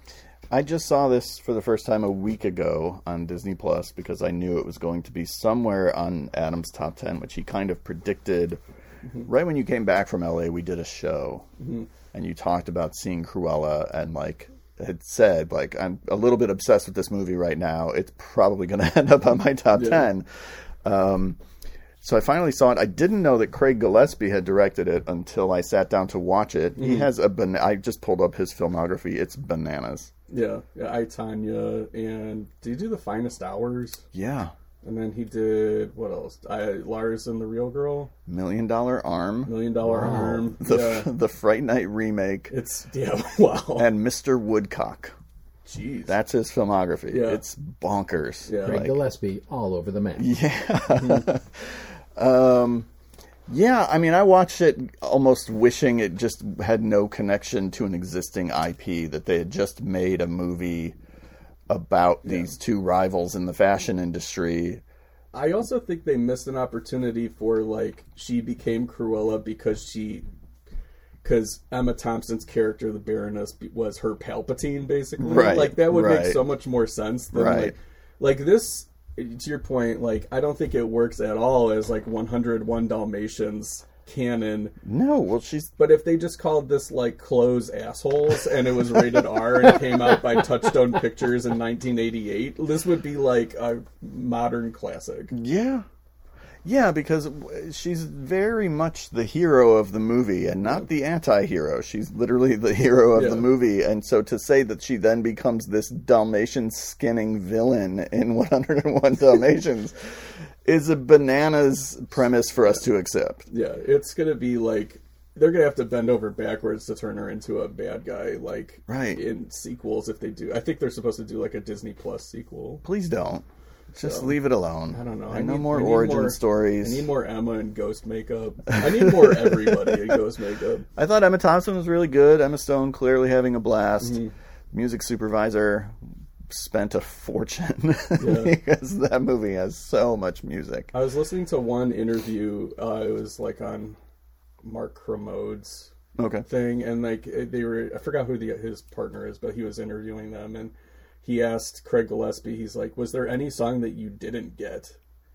I just saw this for the first time a week ago on Disney Plus because I knew it was going to be somewhere on Adam's top ten, which he kind of predicted. Mm-hmm. Right when you came back from L A, we did a show, mm-hmm. and you talked about seeing Cruella, and like had said, like, I'm a little bit obsessed with this movie right now. It's probably going to end up on my top yeah. ten. Um, So I finally saw it. I didn't know that Craig Gillespie had directed it until I sat down to watch it. Mm. He has a ban- I just pulled up his filmography. It's bananas. Yeah, yeah. I, Tanya, and did he do The Finest Hours? Yeah. And then he did, what else? I, Lars and the Real Girl? Million Dollar Arm. Million Dollar wow. Arm. The, yeah. the Fright Night remake. It's, yeah, wow. And Mister Woodcock. Jeez. That's his filmography. Yeah. It's bonkers. Yeah. Craig like, Gillespie all over the map. Yeah. um, yeah, I mean, I watched it almost wishing it just had no connection to an existing I P, that they had just made a movie about yeah. these two rivals in the fashion industry. I also think they missed an opportunity for, like, she became Cruella because she... Because Emma Thompson's character, the Baroness, was her Palpatine, basically. Right, like, that would right. make so much more sense than, right. like... Like, this... To your point, like, I don't think it works at all as, like, one oh one Dalmatians canon. No, well, she's... But if they just called this, like, Close Assholes, and it was rated R and came out by Touchstone Pictures in nineteen eighty-eight, this would be, like, a modern classic. Yeah. Yeah, because she's very much the hero of the movie and not the anti-hero. She's literally the hero of yeah. the movie. And so to say that she then becomes this Dalmatian skinning villain in one oh one Dalmatians is a bananas premise for us to accept. Yeah, it's going to be like... They're going to have to bend over backwards to turn her into a bad guy, like, right. in sequels if they do. I think they're supposed to do, like, a Disney Plus sequel. Please don't. Just So, leave it alone. I don't know. I, I know need, more I need origin more, stories. I need more Emma in ghost makeup. I need more everybody in ghost makeup. I thought Emma Thompson was really good. Emma Stone clearly having a blast. Mm-hmm. Music supervisor spent a fortune Yeah. because that movie has so much music. I was listening to one interview. Uh, it was like on Mark Kermode's Okay. thing, and like they were. I forgot who the, his partner is, but he was interviewing them, and he asked Craig Gillespie. He's like, "Was there any song that you didn't get?"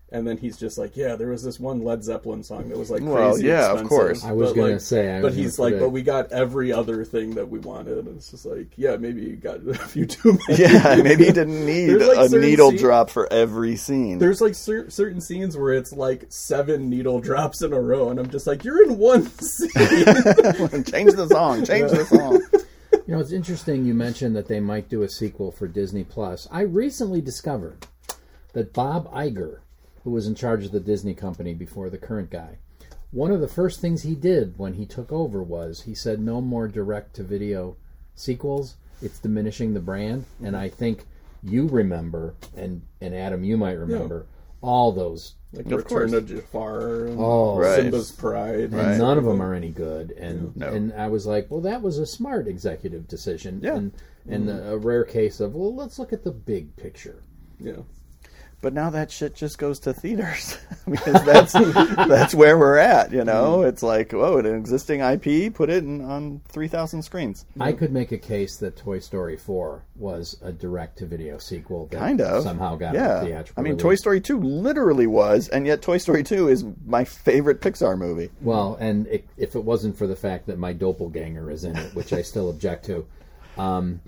And then he's just like, yeah, there was this one Led Zeppelin song that was like crazy Well, yeah, of expensive. course. I was But, gonna like- say, I but was he's gonna like, predict. but we got every other thing that we wanted. And it's just like, yeah, maybe you got a few too many. Yeah, maybe he didn't need There's, like, a certain needle scene- drop for every scene. There's like cer- certain scenes where it's like seven needle drops in a row, and I'm just like, you're in one scene. Change the song. Change the song. You know, it's interesting you mentioned that they might do a sequel for Disney Plus. I recently discovered that Bob Iger, who was in charge of the Disney company before the current guy, one of the first things he did when he took over was he said no more direct-to-video sequels. It's diminishing the brand. And I think you remember, and, and Adam, you might remember, all those. Like Of Return course. to Jafar, and Oh, Right. Simba's Pride. and none of them are any good. And No. and I was like, well, that was a smart executive decision. Yeah. And, and a, a rare case of, well, let's look at the big picture. Yeah. But now that shit just goes to theaters because that's that's where we're at. You know, it's like, whoa, an existing I P, put it in, on three thousand screens. I could make a case that Toy Story four was a direct-to-video sequel that Kind of. somehow got yeah. a theatrical I mean, release. Toy Story two literally was, and yet Toy Story two is my favorite Pixar movie. Well, and it, if it wasn't for the fact that my doppelganger is in it, which I still object to, um,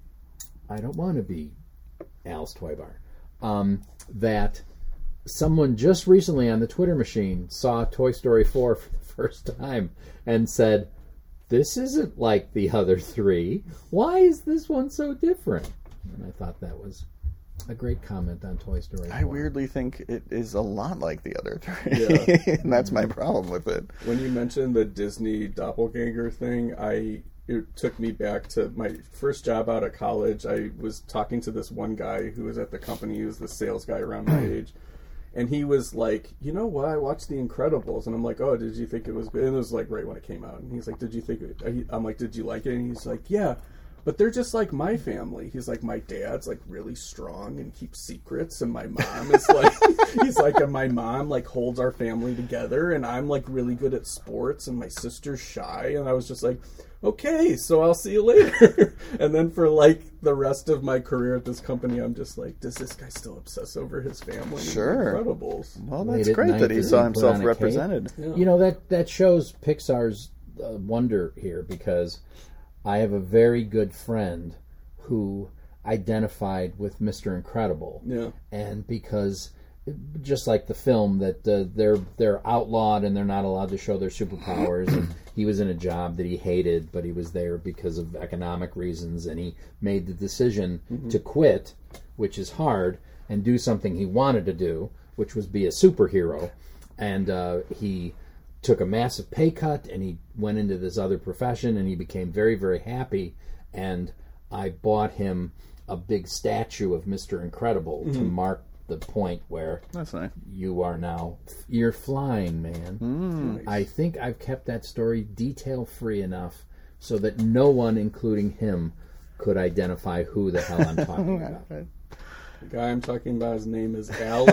I don't want to be Al's Toy Bar. Um, that someone just recently on the Twitter machine saw Toy Story four for the first time and said, this isn't like the other three. Why is this one so different? And I thought that was a great comment on Toy Story four. I weirdly think it is a lot like the other three, Yeah. and that's my problem with it. When you mentioned the Disney doppelganger thing, I it took me back to my first job out of college. I was talking to this one guy who was at the company. He was the sales guy around my age. And he was like, you know what? I watched The Incredibles. And I'm like, oh, did you think it was good? And it was like right when it came out. And he's like, did you think it? I'm like, did you like it? And he's like, yeah. But they're just like my family. He's like, my dad's like really strong and keeps secrets, and my mom is like, he's like, and my mom like holds our family together, and I'm like really good at sports, and my sister's shy. And I was just like, okay, so I'll see you later. And then for like the rest of my career at this company, I'm just like, does this guy still obsess over his family? and Sure. Incredibles. Well, Late that's at great night, that he does saw he put himself on a cape? represented. You know, that, that shows Pixar's uh, wonder here, because I have a very good friend who identified with Mister Incredible. Yeah. And because, just like the film, that uh, they're they're outlawed and they're not allowed to show their superpowers, and he was in a job that he hated, but he was there because of economic reasons, and he made the decision to quit, which is hard, and do something he wanted to do, which was be a superhero. And uh, he took a massive pay cut, and he went into this other profession, and he became very, very happy. And I bought him a big statue of Mister Incredible to mark the point where That's nice. you are now, you're flying, man. I think I've kept that story detail-free enough so that no one, including him, could identify who the hell I'm talking about. The guy I'm talking about, his name is Alan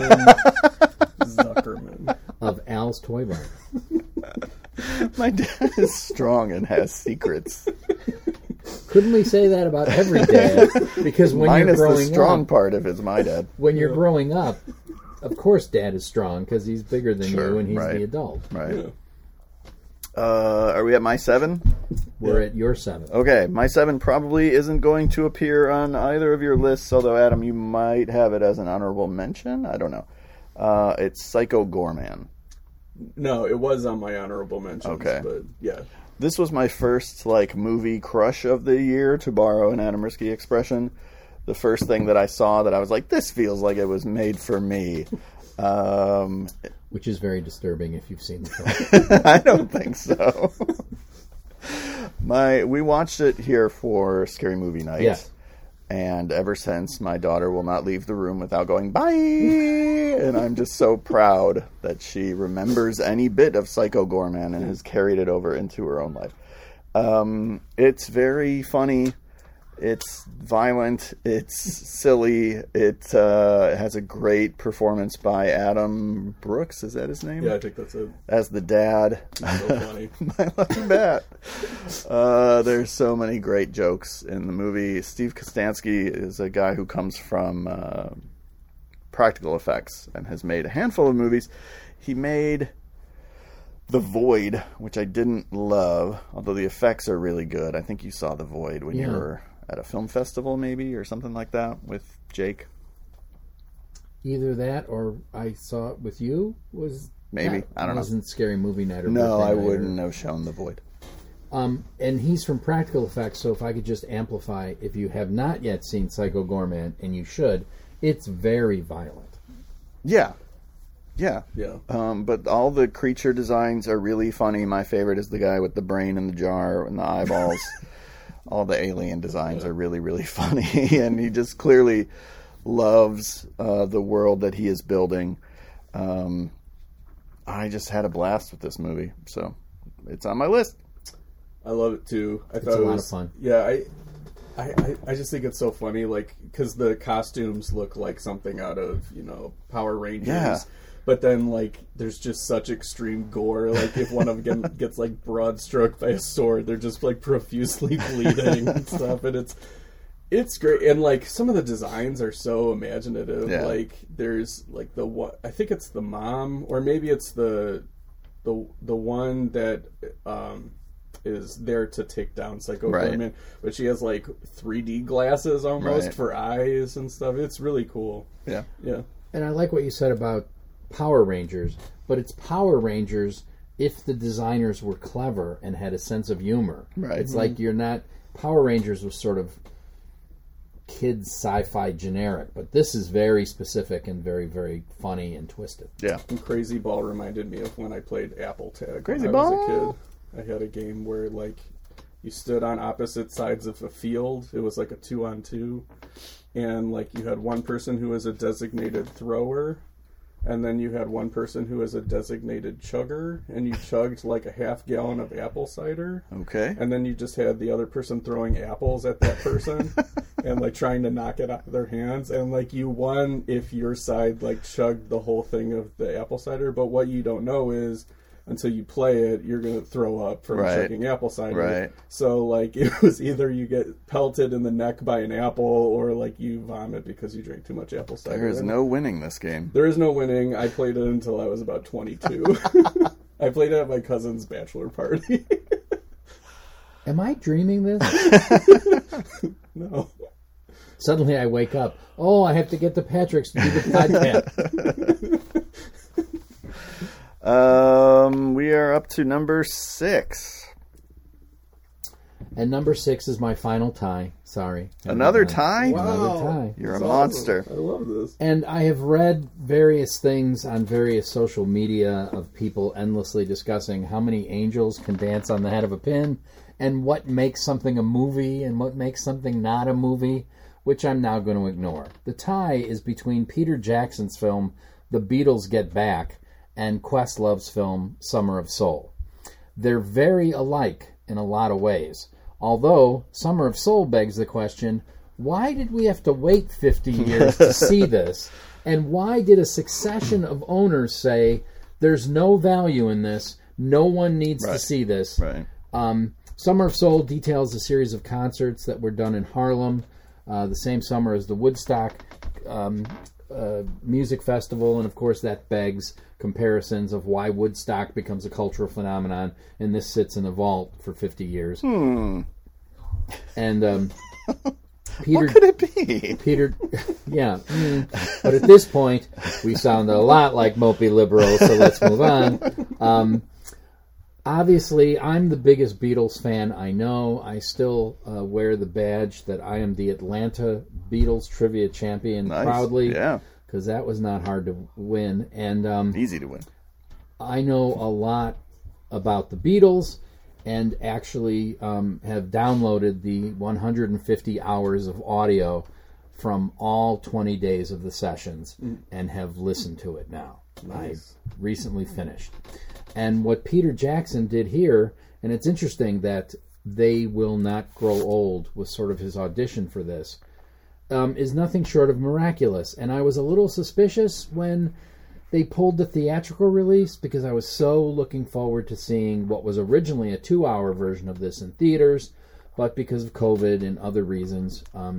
Zuckerman. Of Al's Toy Barn. My dad is strong and has secrets. Couldn't we say that about every dad? Because when you're Minus the growing strong up, part if it's my dad. when you're growing up, of course Dad is strong because he's bigger than Sure, you and he's right. the adult. Right. Yeah. Uh, are we at my seven? We're at your seven. Okay, my seven probably isn't going to appear on either of your lists, although, Adam, you might have it as an honorable mention. I don't know. Uh, it's Psycho Gorman. No, it was on my honorable mentions. Okay. But yeah. This was my first like movie crush of the year, to borrow an Adam Risky expression. The first thing that I saw that I was like, this feels like it was made for me. Um, Which is very disturbing if you've seen the film. I don't think so. my we watched it here for Scary Movie Night. Yeah. And ever since, my daughter will not leave the room without going, bye! And I'm just so proud that she remembers any bit of Psycho Gorman and has carried it over into her own life. Um, it's very funny. It's violent. It's silly. It uh, has a great performance by Adam Brooks. Is that his name? Yeah, I think that's it. As the dad. It's so funny. My lucky bat. Uh, there's so many great jokes in the movie. Steve Kostansky is a guy who comes from uh, practical effects and has made a handful of movies. He made The Void, which I didn't love, although the effects are really good. I think you saw The Void when Yeah. you were at a film festival, maybe, or something like that with Jake. Either that or I saw it with you. Was Maybe. that I don't know. wasn't Scary Movie Night or No, Birthday I Night or- wouldn't have shown The Void. Um, and he's from Practical Effects, so if I could just amplify, if you have not yet seen Psycho Goreman, and you should, it's very violent. Yeah. Yeah. Yeah. Um, but all the creature designs are really funny. My favorite is the guy with the brain in the jar and the eyeballs. All the alien designs are really, really funny. And he just clearly loves uh, the world that he is building. Um, I just had a blast with this movie. So it's on my list. I love it too. I It's thought a it lot was of fun. Yeah, I, I, I, I just think it's so funny, like because the costumes look like something out of you know Power Rangers. Yeah. But then, like, there's just such extreme gore. Like, if one of them gets like broad stroked by a sword, they're just like profusely bleeding and stuff. And it's it's great. And like some of the designs are so imaginative. Yeah. Like, there's like the what I think it's the mom, or maybe it's the the the one that um is there to take down Psycho Right. Goreman, but she has like three D glasses almost Right. for eyes and stuff. It's really cool. Yeah. Yeah. And I like what you said about Power Rangers, but it's Power Rangers if the designers were clever and had a sense of humor. Right. It's like you're not... Power Rangers was sort of kids sci-fi generic, but this is very specific and very, very funny and twisted. Yeah. And Crazy Ball reminded me of when I played Apple Tag. Crazy when I was Ball? a kid. I had a game where like you stood on opposite sides of a field. It was like a two on two, and like you had one person who was a designated thrower, and then you had one person who was a designated chugger, and you chugged like a half gallon of apple cider. Okay. And then you just had the other person throwing apples at that person and like trying to knock it out of their hands. And like you won if your side like chugged the whole thing of the apple cider. But what you don't know is until you play it, you're going to throw up from Right. chugging apple cider. Right. So like it was either you get pelted in the neck by an apple or like you vomit because you drank too much apple cider. There is And no winning this game. there is no winning. I played it until I was about twenty-two. I played it at my cousin's bachelor party. Am I dreaming this? No. Suddenly I wake up. Oh, I have to get the Patricks to do the podcast. Um, we are up to number six. And number six is my final tie. Sorry. Another tie? Another tie. You're a That's monster. awesome. I love this. And I have read various things on various social media of people endlessly discussing how many angels can dance on the head of a pin and what makes something a movie and what makes something not a movie, which I'm now going to ignore. The tie is between Peter Jackson's film The Beatles Get Back and Questlove's film Summer of Soul. They're very alike in a lot of ways. Although Summer of Soul begs the question, why did we have to wait fifty years to see this? And why did a succession of owners say, there's no value in this, no one needs Right. to see this? Right. Um, Summer of Soul details a series of concerts that were done in Harlem uh, the same summer as the Woodstock um, uh, Music Festival, and of course that begs comparisons of why Woodstock becomes a cultural phenomenon, and this sits in a vault for fifty years. Hmm. And um, Peter, What could it be? Peter, yeah. mm. But at this point, we sound a lot like mopey liberals, so let's move on. Um, obviously, I'm the biggest Beatles fan I know. I still uh, wear the badge that I am the Atlanta Beatles trivia champion Nice. proudly, Yeah. because that was not hard to win. And um, Easy to win. I know a lot about the Beatles and actually um, have downloaded the one hundred fifty hours of audio from all twenty days of the sessions and have listened to it now. Nice. I recently finished. And what Peter Jackson did here, and it's interesting that They Will Not Grow Old was sort of his audition for this, um, is nothing short of miraculous. And I was a little suspicious when they pulled the theatrical release because I was so looking forward to seeing what was originally a two-hour version of this in theaters, but because of COVID and other reasons, um,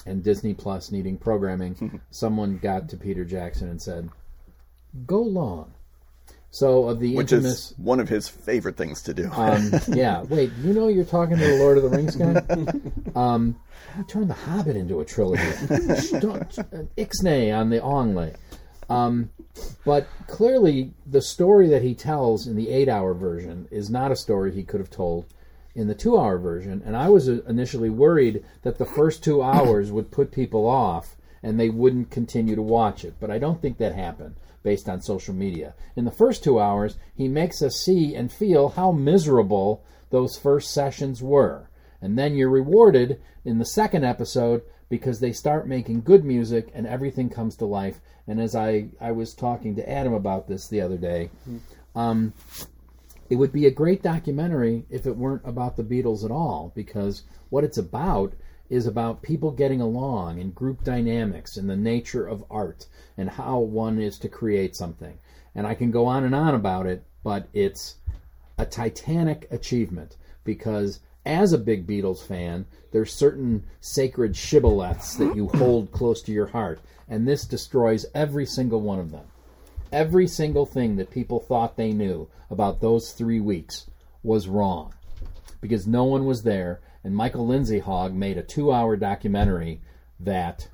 and Disney Plus needing programming, someone got to Peter Jackson and said, "Go long." So of the Which infamous, is one of his favorite things to do. um, yeah. Wait, you know you're talking to the Lord of the Rings guy. Um, you turned the Hobbit into a trilogy. Don't, uh, Ixnay on the Onglay. Um, but clearly, the story that he tells in the eight-hour version is not a story he could have told in the two-hour version. And I was initially worried that the first two hours would put people off and they wouldn't continue to watch it. But I don't think that happened based on social media. In the first two hours, he makes us see and feel how miserable those first sessions were. And then you're rewarded in the second episode because they start making good music and everything comes to life. And as I, I was talking to Adam about this the other day, um, it would be a great documentary if it weren't about the Beatles at all, because what it's about is about people getting along and group dynamics and the nature of art and how one is to create something. And I can go on and on about it, but it's a titanic achievement because as a big Beatles fan, there's certain sacred shibboleths that you hold close to your heart, and this destroys every single one of them. Every single thing that people thought they knew about those three weeks was wrong because no one was there, and Michael Lindsay Hogg made a two-hour documentary that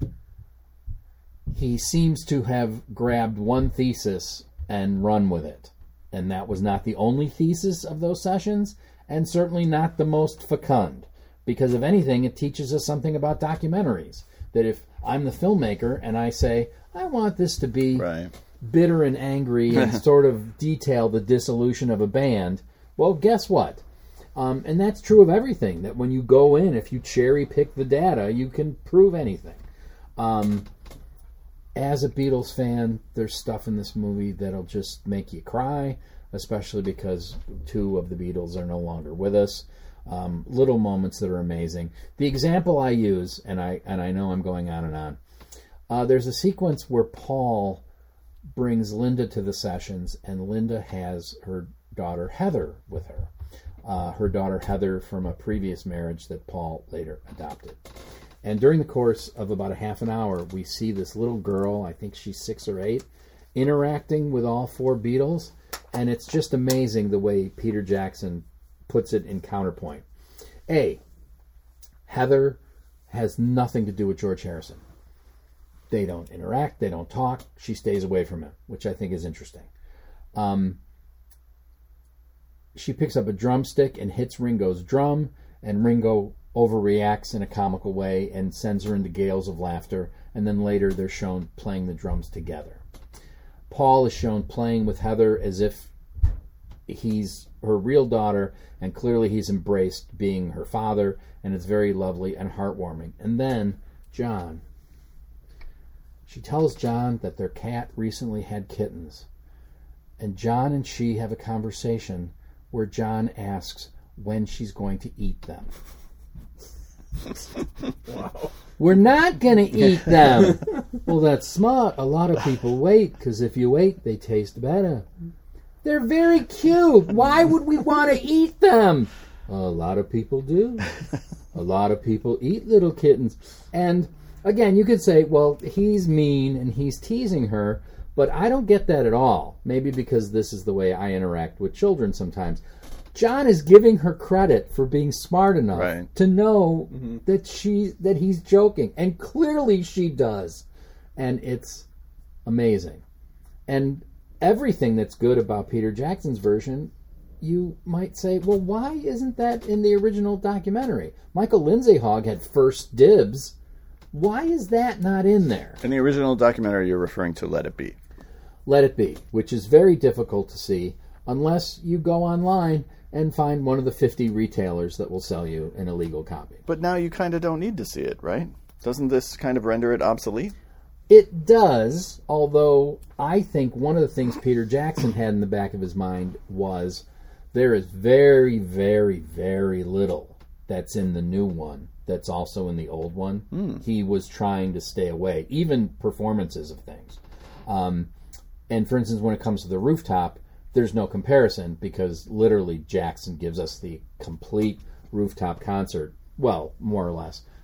he seems to have grabbed one thesis and run with it. And that was not the only thesis of those sessions, and certainly not the most fecund. Because if anything, it teaches us something about documentaries. That if I'm the filmmaker and I say, I want this to be Right. bitter and angry and sort of detail the dissolution of a band, well, guess what? Um, and that's true of everything, that when you go in, if you cherry pick the data, you can prove anything. Um, as a Beatles fan, there's stuff in this movie that'll just make you cry, especially because two of the Beatles are no longer with us. Um, little moments that are amazing. The example I use, and I and I know I'm going on and on, uh, there's a sequence where Paul brings Linda to the sessions, and Linda has her daughter Heather with her. Uh, her daughter Heather from a previous marriage that Paul later adopted. And during the course of about a half an hour, we see this little girl, I think she's six or eight, interacting with all four Beatles, and it's just amazing the way Peter Jackson puts it in counterpoint. A, Heather has nothing to do with George Harrison. They don't interact, they don't talk, she stays away from him, which I think is interesting. Um... She picks up a drumstick and hits Ringo's drum, and Ringo overreacts in a comical way and sends her into gales of laughter, and then later they're shown playing the drums together. Paul is shown playing with Heather as if he's her real daughter, and clearly he's embraced being her father, and it's very lovely and heartwarming. And then John. She tells John that their cat recently had kittens, and John and she have a conversation where John asks when she's going to eat them. Wow. We're not going to eat them. Well, that's smart. A lot of people wait, because if you wait, they taste better. They're very cute. Why would we want to eat them? A lot of people do. A lot of people eat little kittens. And, again, you could say, well, he's mean and he's teasing her, but I don't get that at all. Maybe because this is the way I interact with children sometimes. John is giving her credit for being smart enough Right. to know Mm-hmm. that she that he's joking, and clearly she does, and it's amazing. And everything that's good about Peter Jackson's version, you might say, well, why isn't that in the original documentary? Michael Lindsay Hogg had first dibs. Why is that not in there? In the original documentary, you're referring to Let It Be. Let It Be, which is very difficult to see unless you go online and find one of the fifty retailers that will sell you an illegal copy. But now you kind of don't need to see it, right? Doesn't this kind of render it obsolete? It does, although I think one of the things Peter Jackson had in the back of his mind was there is very, very, very little that's in the new one that's also in the old one. Mm. He was trying to stay away, even performances of things. Um, and for instance, when it comes to the rooftop, there's no comparison because literally Jackson gives us the complete rooftop concert, well, more or less,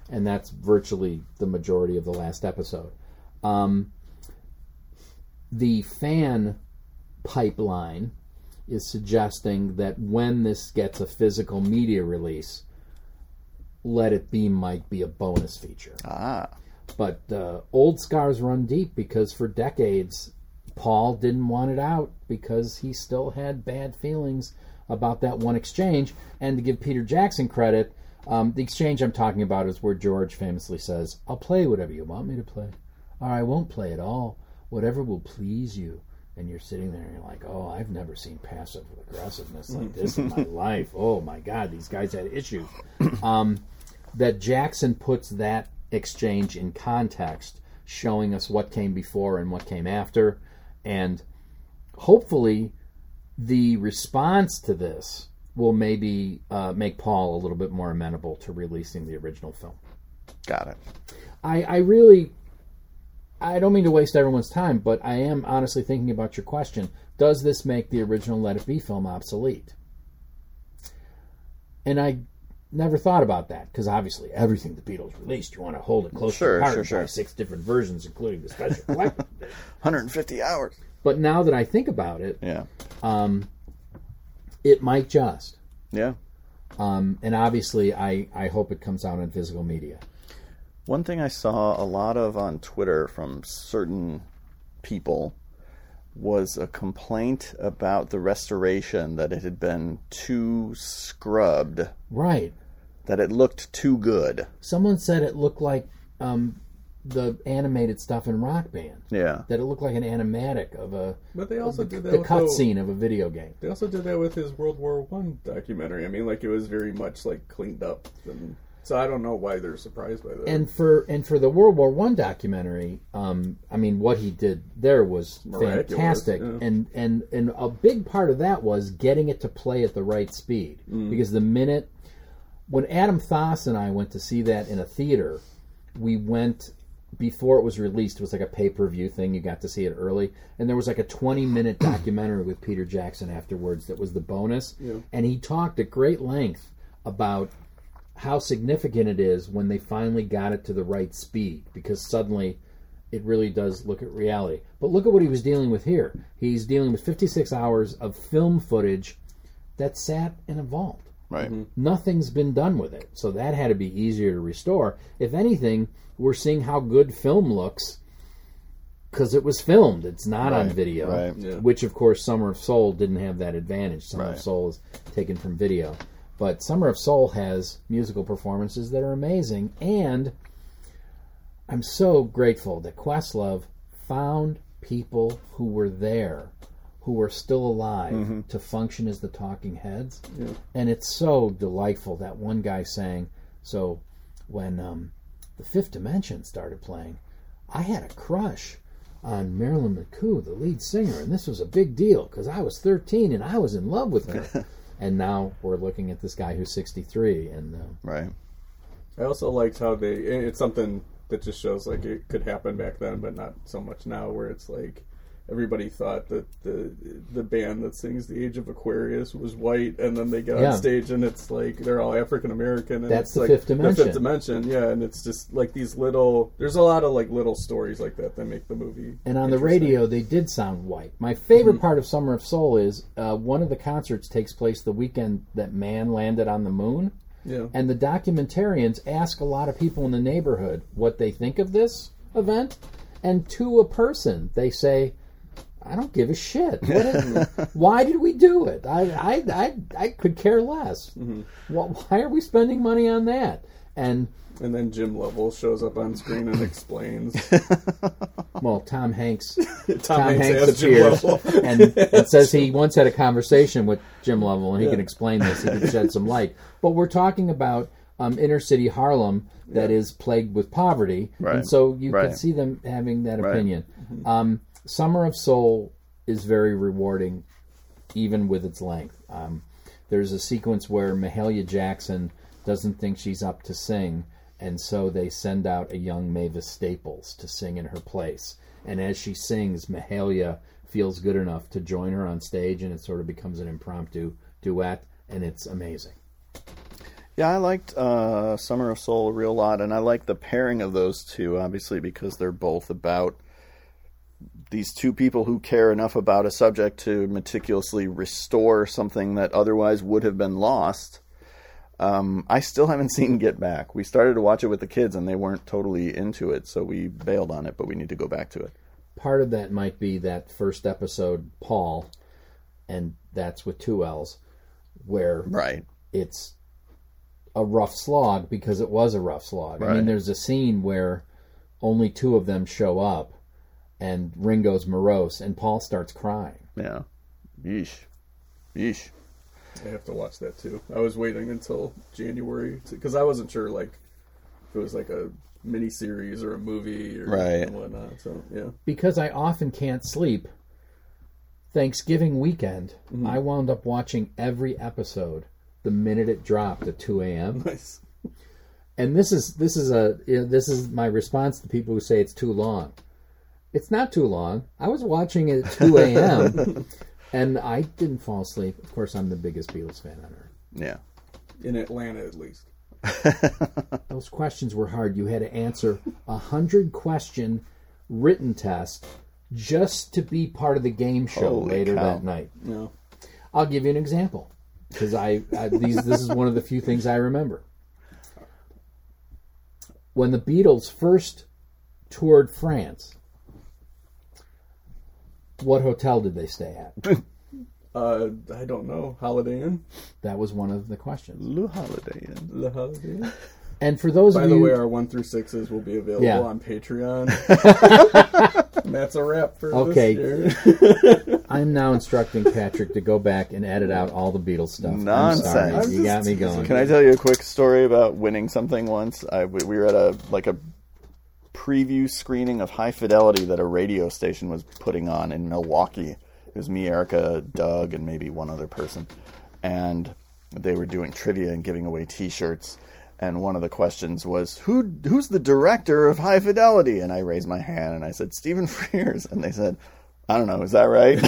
and that's virtually the majority of the last episode. Um, the fan pipeline is suggesting that when this gets a physical media release, Let It Be might be a bonus feature. Ah. But uh, old scars run deep, because for decades Paul didn't want it out because he still had bad feelings about that one exchange. And to give Peter Jackson credit, um, the exchange I'm talking about is where George famously says, "I'll play whatever you want me to play, or I won't play at all. Whatever will please you." And you're sitting there and you're like, oh, I've never seen passive aggressiveness like this in my life. Oh, my God, these guys had issues. Um, that Jackson puts that exchange in context, showing us what came before and what came after. And hopefully the response to this will maybe uh, make Paul a little bit more amenable to releasing the original film. Got it. I, I really... I don't mean to waste everyone's time, but I am honestly thinking about your question. Does this make the original Let It Be film obsolete? And I never thought about that, because obviously everything the Beatles released, you want to hold it close Sure, to your heart. sure, and sure. buy six different versions, including the special collector. one hundred fifty hours. But now that I think about it, Yeah. um, it might just. Yeah. Um, and obviously, I, I hope it comes out on physical media. One thing I saw a lot of on Twitter from certain people was a complaint about the restoration, that it had been too scrubbed, Right. that it looked too good. Someone said it looked like um, the animated stuff in Rock Band. Yeah. That it looked like an animatic of a But they also did that the with cutscene of a video game. They also did that with his World War One documentary. I mean, like, it was very much like cleaned up. And so I don't know why they're surprised by that. And for and for the World War One documentary, um, I mean, what he did there was Miraculous, fantastic, yeah. and and and a big part of that was getting it to play at the right speed. Mm. Because the minute when Adam Thoss and I went to see that in a theater, we went before it was released. It was like a pay-per-view thing. You got to see it early, and there was like a twenty-minute documentary with Peter Jackson afterwards that was the bonus, Yeah. and he talked at great length about how significant it is when they finally got it to the right speed, because suddenly it really does look at reality. But look at what he was dealing with here. He's dealing with fifty-six hours of film footage that sat in a vault. Right. Nothing's been done with it, so that had to be easier to restore. If anything, we're seeing how good film looks because it was filmed. It's not on Right, video, right. Yeah. which, of course, Summer of Soul didn't have that advantage. Summer Right. of Soul is taken from video. But Summer of Soul has musical performances that are amazing, and I'm so grateful that Questlove found people who were there, who were still alive, to function as the talking heads. Yeah. And it's so delightful, that one guy saying, so when um, the Fifth Dimension started playing, I had a crush on Marilyn McCoo, the lead singer, and this was a big deal because I was thirteen and I was in love with her. And now we're looking at this guy who's sixty-three, and uh, Right. I also liked how they... It's something that just shows like it could happen back then, but not so much now, where it's like everybody thought that the the band that sings The Age of Aquarius was white, and then they get Yeah. on stage and it's like they're all African American, and That's it's the like Fifth the Dimension. Fifth Dimension, yeah. And it's just like these little. There's a lot of like little stories like that that make the movie. And on the interesting. radio, they did sound white. My favorite part of Summer of Soul is uh, one of the concerts takes place the weekend that man landed on the moon. Yeah. And the documentarians ask a lot of people in the neighborhood what they think of this event. And to a person, they say, I don't give a shit. What is, why did we do it? I, I, I, I could care less. Mm-hmm. Why, why are we spending money on that? And And then Jim Lovell shows up on screen and explains. well, Tom Hanks, Tom, Tom Hanks, Hanks as Jim appears Lovell. and, and says he once had a conversation with Jim Lovell, and he Yeah. can explain this. He can shed some light. But we're talking about um, inner city Harlem that is plagued with poverty, Right. and so you Right. can see them having that Right. opinion. Um, Summer of Soul is very rewarding, even with its length. Um, there's a sequence where Mahalia Jackson doesn't think she's up to sing, and so they send out a young Mavis Staples to sing in her place. And as she sings, Mahalia feels good enough to join her on stage, and it sort of becomes an impromptu duet, and it's amazing. Yeah, I liked uh, Summer of Soul a real lot, and I like the pairing of those two, obviously, because they're both about these two people who care enough about a subject to meticulously restore something that otherwise would have been lost. Um, I still haven't seen Get Back. We started to watch it with the kids, and they weren't totally into it, so we bailed on it, but we need to go back to it. Part of that might be that first episode, Paul, and that's with two L's, where Right. it's a rough slog because it was a rough slog. I Right. mean, there's a scene where only two of them show up, and Ringo's morose, and Paul starts crying. Yeah. Yeesh. Yeesh. I have to watch that too. I was waiting until January because I wasn't sure like if it was like a mini series or a movie or Right. and whatnot. So yeah, Because I often can't sleep, Thanksgiving weekend, Mm-hmm. I wound up watching every episode the minute it dropped at two a.m. nice. And this is this is a you know, this is my response to people who say it's too long. It's not too long. I was watching it at two a.m. and I didn't fall asleep. Of course, I'm the biggest Beatles fan on earth. Yeah. In Atlanta, at least. Those questions were hard. You had to answer a hundred question written test just to be part of the game show Holy later cow. that night. No. I'll give you an example because I, I these this is one of the few things I remember. When the Beatles first toured France, what hotel did they stay at? Uh, I don't know. Holiday Inn. That was one of the questions. Lou Holiday Inn. The Holiday Inn. And for those By of the you, way, our one through sixes will be available Yeah. on Patreon. And that's a wrap for Okay. this year. I'm now instructing Patrick to go back and edit out all the Beatles stuff. I'm Nonsense. sorry. I'm You got me going. Can I tell you a quick story about winning something once? I, we we were at a like a preview screening of High Fidelity that a radio station was putting on in Milwaukee. It was me, Erica, Doug, and maybe one other person. And they were doing trivia and giving away T-shirts. And one of the questions was, Who who's the director of High Fidelity? And I raised my hand and I said, Stephen Frears. And they said, I don't know, is that right?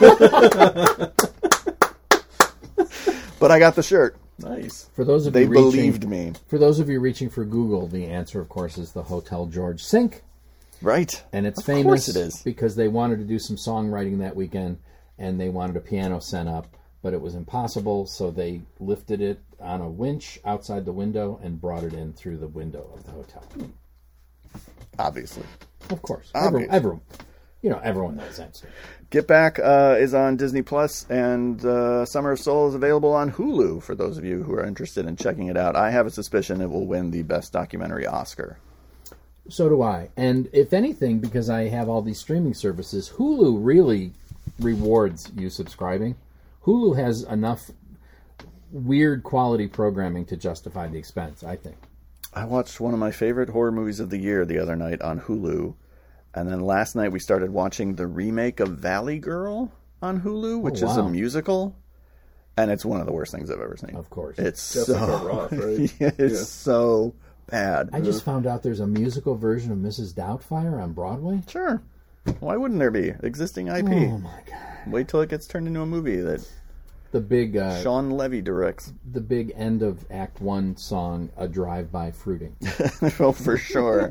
But I got the shirt. Nice. For those of They you reaching, believed me. For those of you reaching for Google, the answer, of course, is the Hotel George Sink. Right. And it's Of famous course it is. because they wanted to do some songwriting that weekend, and they wanted a piano sent up, but it was impossible, so they lifted it on a winch outside the window and brought it in through the window of the hotel. Obviously. Of course. Obvious. Everyone, everyone, you know, everyone knows that story. Get Back uh, is on Disney Plus, and uh, Summer of Soul is available on Hulu for those of you who are interested in checking it out. I have a suspicion it will win the Best Documentary Oscar. So do I. And if anything, because I have all these streaming services, Hulu really rewards you subscribing. Hulu has enough weird quality programming to justify the expense, I think. I watched one of my favorite horror movies of the year the other night on Hulu, and then last night we started watching the remake of Valley Girl on Hulu, which Oh, is a wow. musical, and it's one of the worst things I've ever seen. Of course. It's Jessica so Roth, right? it's Yeah. so bad. I just found out there's a musical version of Missus Doubtfire on Broadway. Sure. Why wouldn't there be? Existing I P. Oh my god! Wait till it gets turned into a movie that The big, uh, Sean Levy directs. the big end of Act One song, "A Drive-By Fruiting." Oh, for sure.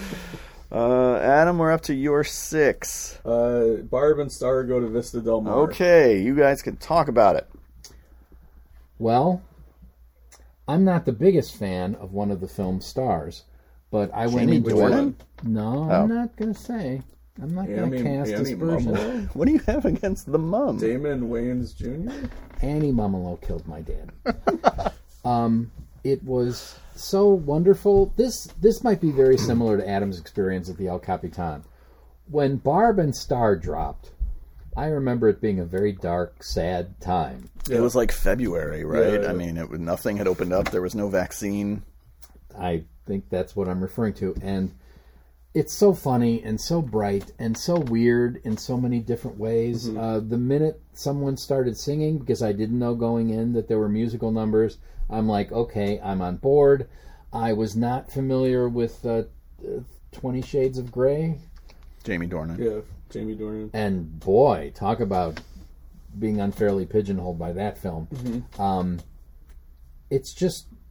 uh, Adam, we're up to your six. Uh, Barb and Star go to Vista Del Mar. Okay, you guys can talk about it. Well, I'm not the biggest fan of one of the film's stars, but I went Jamie into Dornan? it. No, Oh. I'm not going to say. I'm not going to Annie, cast Annie aspersions. Mumolo. What do you have against the mum? Damon Wayans Junior Annie Mumolo killed my dad. um, it was so wonderful. This this might be very similar to Adam's experience at the El Capitan. When Barb and Star dropped, I remember it being a very dark, sad time. It was like February, right? Yeah. I mean, it was, nothing had opened up. There was no vaccine. I think that's what I'm referring to. And it's so funny and so bright and so weird in so many different ways. Mm-hmm. Uh, the minute someone started singing, because I didn't know going in that there were musical numbers, I'm like, okay, I'm on board. I was not familiar with uh, uh, Twenty Shades of Grey. Jamie Dornan. Yeah, Jamie Dornan. And boy, talk about being unfairly pigeonholed by that film. Um, it's just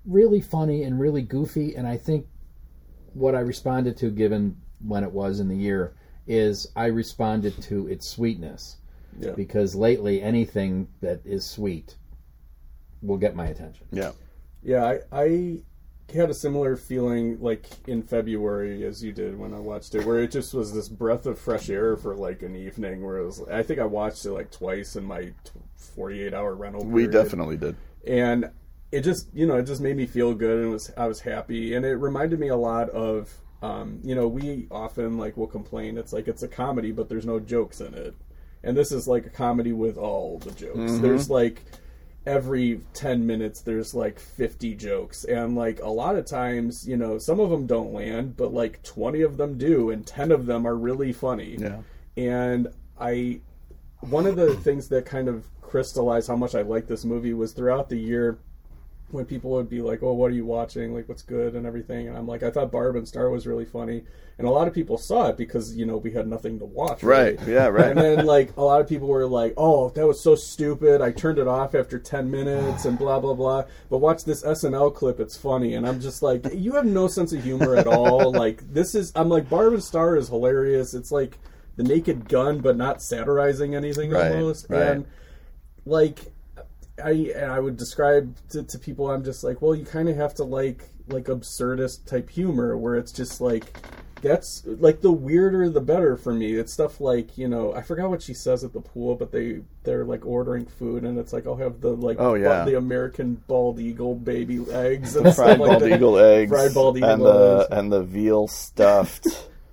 really funny and really goofy, and I think what I responded to, given when it was in the year, is I responded to its sweetness. Yeah. Because lately, anything that is sweet will get my attention. Yeah. Yeah, I, I had a similar feeling like in February as you did when I watched it, where it just was this breath of fresh air for like an evening. Where it was, I think I watched it like twice in my forty-eight hour rental period. We definitely did. And it just, you know, it just made me feel good, and it was I was happy, and it reminded me a lot of, um, you know, we often like will complain it's like it's a comedy, but there's no jokes in it, and this is like a comedy with all the jokes. Mm-hmm. There's like every ten minutes there's like fifty jokes, and like a lot of times, you know, some of them don't land, but like twenty of them do, and ten of them are really funny. Yeah. And I, one of the things that kind of crystallized how much I liked this movie was throughout the year, when people would be like, oh, what are you watching? Like, what's good and everything. And I'm like, I thought Barb and Star was really funny. And a lot of people saw it because, you know, we had nothing to watch. Right. Really. Yeah, right. And then, like, a lot of people were like, oh, that was so stupid. I turned it off after ten minutes and blah, blah, blah. But watch this S N L clip. It's funny. And I'm just like, you have no sense of humor at all. Like, this is, I'm like, Barb and Star is hilarious. It's like The Naked Gun, but not satirizing anything Right, almost. right. And, like, I and I would describe to, to people, I'm just like, well, you kind of have to like like absurdist type humor where it's just like, that's like the weirder the better for me. It's stuff like, you know, I forgot what she says at the pool, but they they're like ordering food, and it's like, I'll have the like Oh, yeah. the American bald eagle baby eggs and Fried stuff like bald that. eagle eggs. Fried bald eagle and the eggs. and the veal stuffed.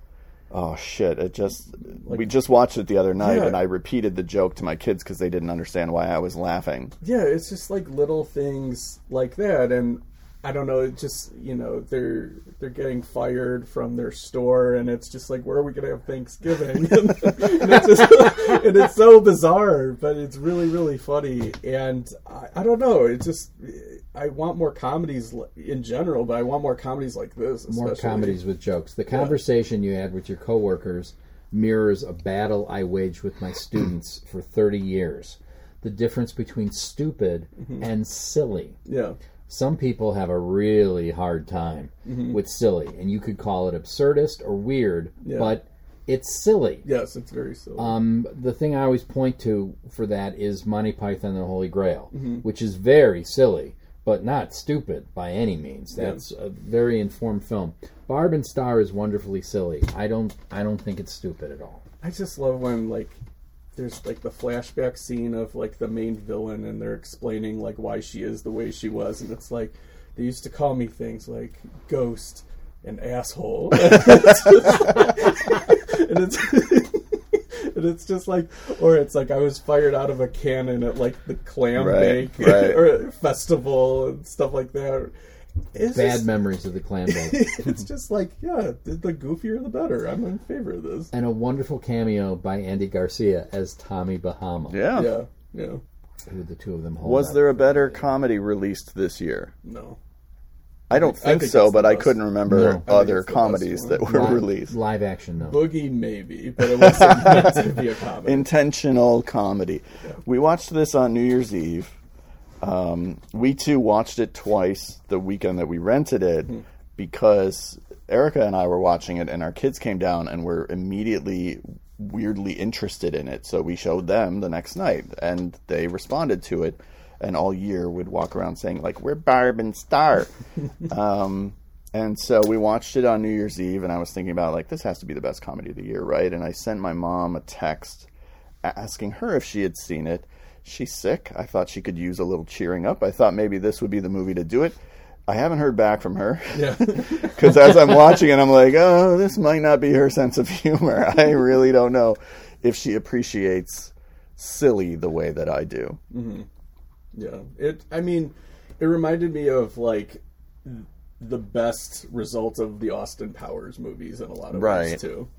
Oh shit! It just we just watched it the other night, Yeah. and I repeated the joke to my kids because they didn't understand why I was laughing. Yeah, it's just like little things like that, and I don't know, it just, you know, they're they're getting fired from their store, and it's just like, where are we gonna have Thanksgiving? and, it's just, and it's so bizarre, but it's really really funny, and I, I don't know, it just, I want more comedies li- in general, but I want more comedies like this. More especially. comedies with jokes. The conversation you had with your coworkers mirrors a battle I waged with my students for thirty years. The difference between stupid and silly. Yeah, Some people have a really hard time with silly, and you could call it absurdist or weird, Yeah. but it's silly. yes, it's very silly. Um, the thing I always point to for that is Monty Python and the Holy Grail, which is very silly, but not stupid by any means. That's a very informed film. Barb and Star is wonderfully silly. I don't, I don't think it's stupid at all. I just love when, like, there's like the flashback scene of like the main villain, and they're explaining like why she is the way she was, and it's like, they used to call me things like ghost and asshole, and it's just, and it's, and it's just like, or it's like I was fired out of a cannon at like the clam Right, bake right. or festival and stuff like that. It's Bad just, memories of the clam bake. it's just like, yeah, the, the goofier the better. I'm in favor of this. And a wonderful cameo by Andy Garcia as Tommy Bahama. Yeah. Yeah, yeah, Who the two of them hold Was up. there a better comedy released this year? no. I don't I think, think so, it's the but I best. couldn't remember No. I think other it's the best comedies one. that were live, released. live action? No. Boogie maybe, but it wasn't meant to be a comedy. Intentional comedy. We watched this on New Year's Eve. Um, we too watched it twice the weekend that we rented it because Erica and I were watching it, and our kids came down and were immediately weirdly interested in it. So we showed them the next night, and they responded to it. And all year would walk around saying like, "We're Barb and Star." um, and so we watched it on New Year's Eve, and I was thinking about like, this has to be the best comedy of the year, right? And I sent my mom a text asking her if she had seen it. She's sick. I thought she could use a little cheering up. I thought maybe this would be the movie to do it. I haven't heard back from her. Yeah. Because as I'm watching it, I'm like, oh, this might not be her sense of humor. I really don't know if she appreciates silly the way that I do. Yeah, it. I mean, it reminded me of like the best result of the Austin Powers movies in a lot of Right. ways too.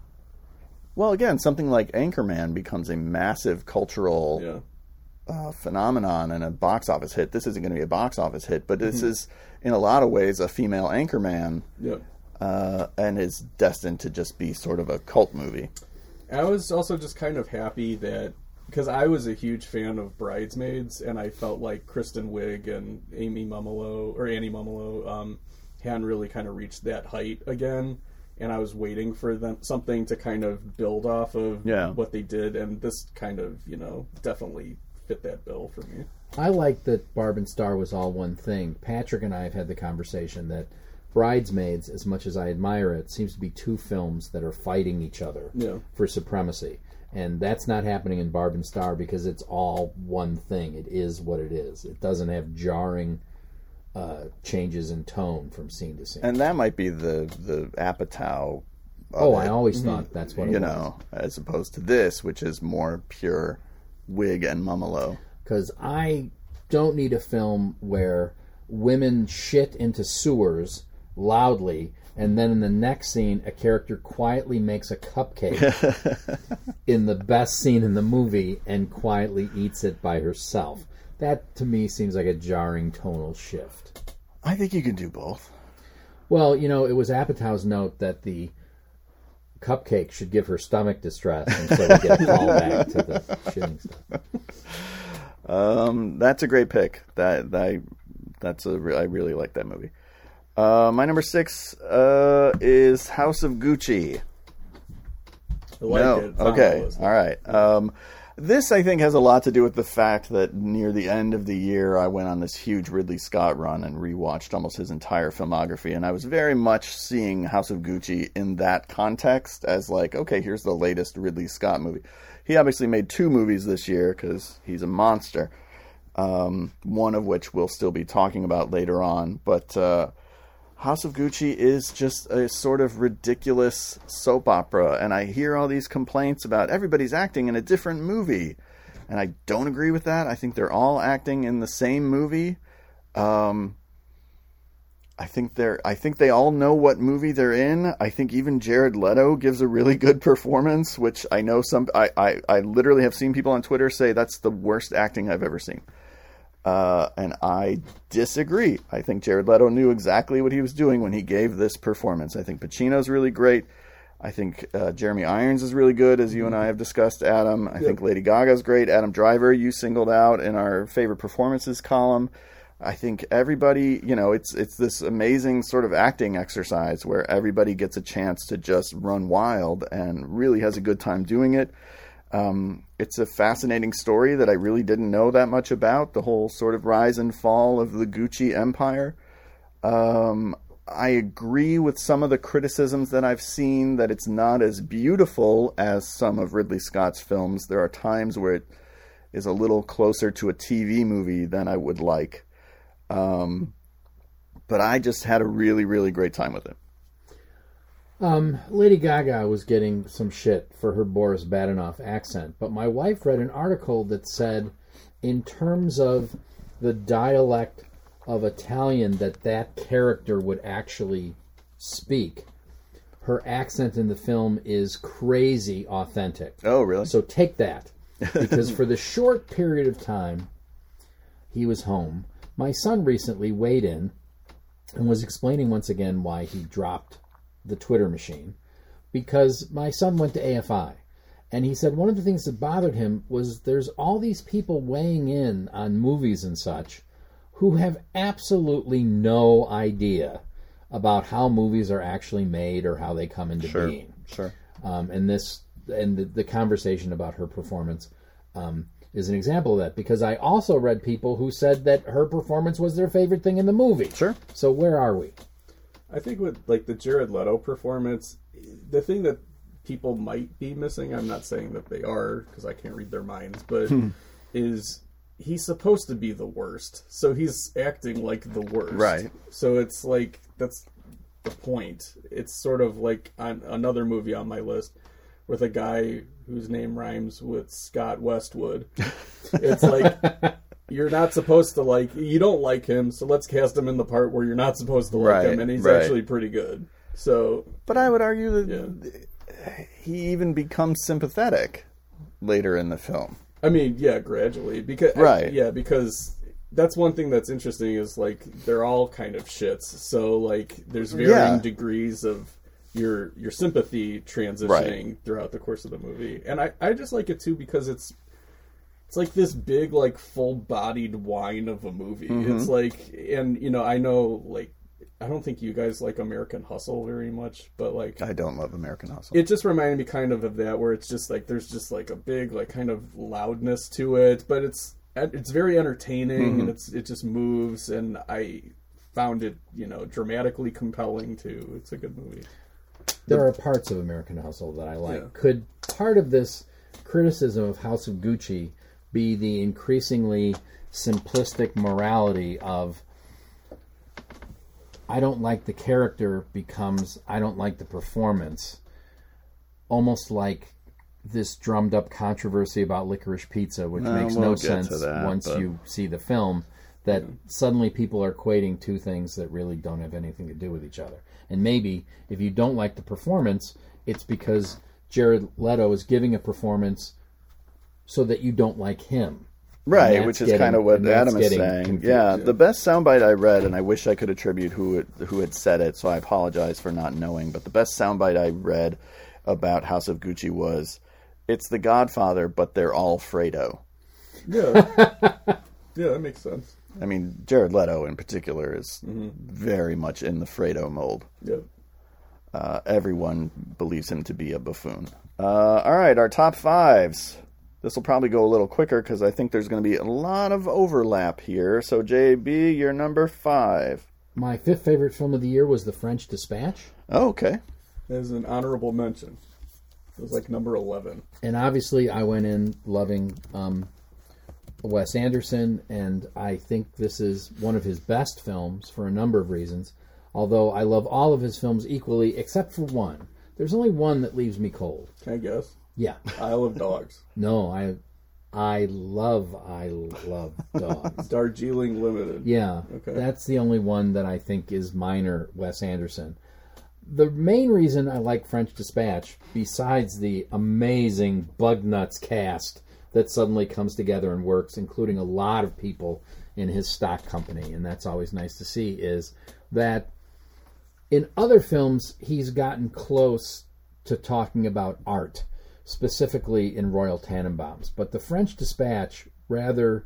Well, again, something like Anchorman becomes a massive cultural Yeah, uh, phenomenon and a box office hit. This isn't going to be a box office hit, but this is, in a lot of ways, a female Anchorman, yeah. uh, and is destined to just be sort of a cult movie. I was also just kind of happy that because I was a huge fan of Bridesmaids, and I felt like Kristen Wiig and Amy Mumolo or Annie Mumolo um, hadn't really kind of reached that height again. And I was waiting for them something to kind of build off of Yeah. what they did, and this kind of, you know, definitely fit that bill for me. I like that Barb and Star was all one thing. Patrick and I have had the conversation that Bridesmaids, as much as I admire it, seems to be two films that are fighting each other Yeah. for supremacy. And that's not happening in Barb and Star because it's all one thing. It is what it is. It doesn't have jarring uh, changes in tone from scene to scene. And that might be the the Apatow. of oh, I it, always thought that's what it you was. know, as opposed to this, which is more pure Wig and Mumolo. Because I don't need a film where women shit into sewers loudly, and then in the next scene, a character quietly makes a cupcake in the best scene in the movie and quietly eats it by herself. That, to me, seems like a jarring tonal shift. I think you can do both. Well, you know, it was Apatow's note that the cupcake should give her stomach distress, and so we get a call back to the shitting stuff. Um, that's a great pick. That that that's a re- I really like that movie. Uh, my number six uh, is House of Gucci. I like no, it. It's on my okay, list. all right. Um, this I think has a lot to do with the fact that near the end of the year, I went on this huge Ridley Scott run and rewatched almost his entire filmography, and I was very much seeing House of Gucci in that context as like, okay, here's the latest Ridley Scott movie. He obviously made two movies this year because he's a monster. Um, one of which we'll still be talking about later on, but. Uh, House of Gucci is just a sort of ridiculous soap opera, and I hear all these complaints about everybody's acting in a different movie, and I don't agree with that. I think they're all acting in the same movie. Um, I think they're. I think they all know what movie they're in. I think even Jared Leto gives a really good performance, which I know some. I I, I literally have seen people on Twitter say that's the worst acting I've ever seen. Uh, and I disagree. I think Jared Leto knew exactly what he was doing when he gave this performance. I think Pacino's really great. I think uh, Jeremy Irons is really good, as you and I have discussed, Adam. I Yep. think Lady Gaga's great. Adam Driver, you singled out in our favorite performances column. I think everybody, you know, it's it's this amazing sort of acting exercise where everybody gets a chance to just run wild and really has a good time doing it. Um, it's a fascinating story that I really didn't know that much about, the whole sort of rise and fall of the Gucci empire. Um, I agree with some of the criticisms that I've seen that it's not as beautiful as some of Ridley Scott's films. There are times where it is a little closer to a T V movie than I would like. Um, but I just had a really, really great time with it. Um, Lady Gaga was getting some shit for her Boris Badenoff accent, but my wife read an article that said, in terms of the dialect of Italian that that character would actually speak, her accent in the film is crazy authentic. Oh, really? So take that, because for the short period of time he was home, my son recently weighed in and was explaining once again why he dropped the Twitter machine, because my son went to A F I, and he said one of the things that bothered him was there's all these people weighing in on movies and such who have absolutely no idea about how movies are actually made or how they come into Sure, being. sure. Um, and this and the, the conversation about her performance um, is an example of that, because I also read people who said that her performance was their favorite thing in the movie. Sure. So where are we? I think with like the Jared Leto performance, the thing that people might be missing, I'm not saying that they are because I can't read their minds, but is he's supposed to be the worst. So he's acting like the worst. Right. So it's like, that's the point. It's sort of like on another movie on my list with a guy whose name rhymes with Scott Westwood. It's like, you're not supposed to like, you don't like him, so let's cast him in the part where you're not supposed to like Right, him, and he's right. actually pretty good. So, But I would argue that yeah. he even becomes sympathetic later in the film. I mean, yeah, gradually. Because, Right. yeah, because that's one thing that's interesting is, like, they're all kind of shits. So, like, there's varying Yeah. degrees of your your sympathy transitioning Right. throughout the course of the movie. And I, I just like it, too, because it's it's like this big, like, full-bodied wine of a movie. Mm-hmm. It's like, and, you know, I know, like, I don't think you guys like American Hustle very much, but, like... I don't love American Hustle. It just reminded me kind of of that, where it's just, like, there's just, like, a big, like, kind of loudness to it, but it's it's very entertaining, Mm-hmm. and it's it just moves, and I found it, you know, dramatically compelling, too. It's a good movie. There are parts of American Hustle that I like. Yeah. Could part of this criticism of House of Gucci be the increasingly simplistic morality of I don't like the character becomes I don't like the performance? Almost like this drummed up controversy about Licorice Pizza, which Uh, makes we'll no get sense to that, once but- you see the film, that suddenly people are equating two things that really don't have anything to do with each other. And maybe if you don't like the performance, it's because Jared Leto is giving a performance so that you don't like him. Right, And which that's is kind getting- of what and that's Adam is getting saying. confused, Yeah, yeah. the best soundbite I read, and I wish I could attribute who it, who had said it, so I apologize for not knowing, but the best soundbite I read about House of Gucci was, it's The Godfather, but they're all Fredo. Yeah. Yeah, that makes sense. I mean, Jared Leto in particular is very much in the Fredo mold. Yep. Uh, everyone believes him to be a buffoon. Uh, all right, our top fives. This will probably go a little quicker because I think there's going to be a lot of overlap here. So, J B, you're number five. My fifth favorite film of the year was The French Dispatch. Oh, okay. As an honorable mention. It was like number eleven. And obviously I went in loving um, Wes Anderson, and I think this is one of his best films for a number of reasons. Although I love all of his films equally, except for one. There's only one that leaves me cold. Can I guess? Yeah. Isle of Dogs. No, I I love, I love dogs. Darjeeling Limited. Yeah, Okay. that's the only one that I think is minor Wes Anderson. The main reason I like French Dispatch, besides the amazing bug nuts cast that suddenly comes together and works, including a lot of people in his stock company, and that's always nice to see, is that in other films he's gotten close to talking about art, specifically in Royal Tenenbaums. But the French Dispatch, rather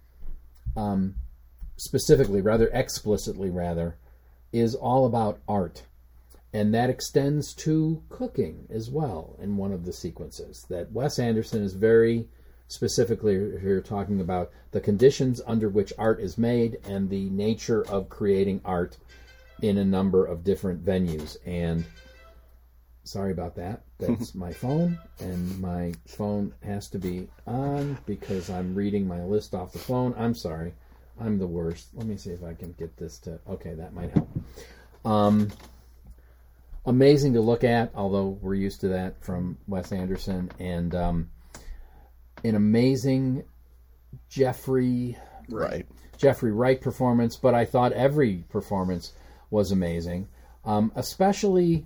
um, specifically, rather explicitly rather, is all about art. And that extends to cooking as well in one of the sequences. That Wes Anderson is very specifically here talking about the conditions under which art is made and the nature of creating art in a number of different venues. And sorry about that. That's my phone, and my phone has to be on because I'm reading my list off the phone. I'm sorry. I'm the worst. Let me see if I can get this to... Okay, that might help. Um... Amazing to look at, although we're used to that from Wes Anderson, and um, an amazing Jeffrey Right. Jeffrey Wright performance. But I thought every performance was amazing, um, especially.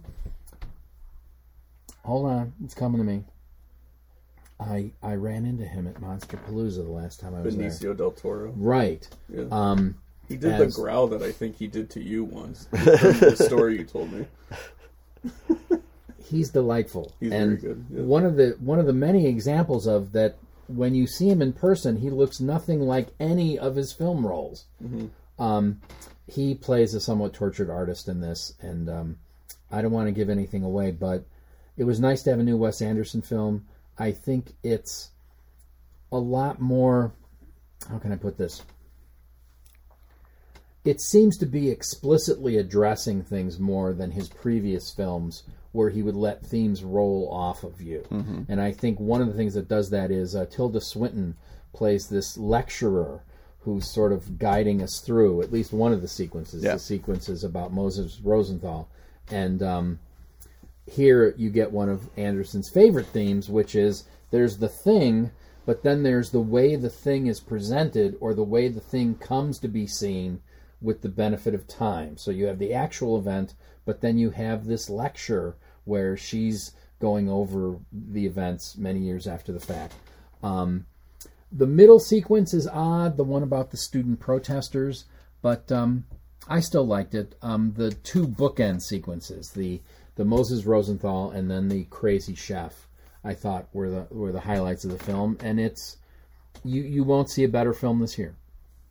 Hold on, it's coming to me. I I ran into him at Monsterpalooza the last time I was there. Benicio del Toro. Right. Yeah. Um, He did as- the growl that I think he did to you once. From the story you told me. He's delightful. He's and very good, yeah. One of the one of the many examples of that, when you see him in person, he looks nothing like any of his film roles. Mm-hmm. Um, he plays a somewhat tortured artist in this, and um, I don't want to give anything away, but it was nice to have a new Wes Anderson film. I think it's a lot more. How can I put this? It seems to be explicitly addressing things more than his previous films, where he would let themes roll off of you. Mm-hmm. And I think one of the things that does that is uh, Tilda Swinton plays this lecturer who's sort of guiding us through at least one of the sequences, Yeah. the sequences about Moses Rosenthal. And um, here you get one of Anderson's favorite themes, which is there's the thing, but then there's the way the thing is presented or the way the thing comes to be seen with the benefit of time. So you have the actual event, but then you have this lecture where she's going over the events many years after the fact. Um, the middle sequence is odd, the one about the student protesters, but um, I still liked it. Um, the two bookend sequences, the the Moses Rosenthal and then the crazy chef, I thought were the were the highlights of the film, and it's you you won't see a better film this year.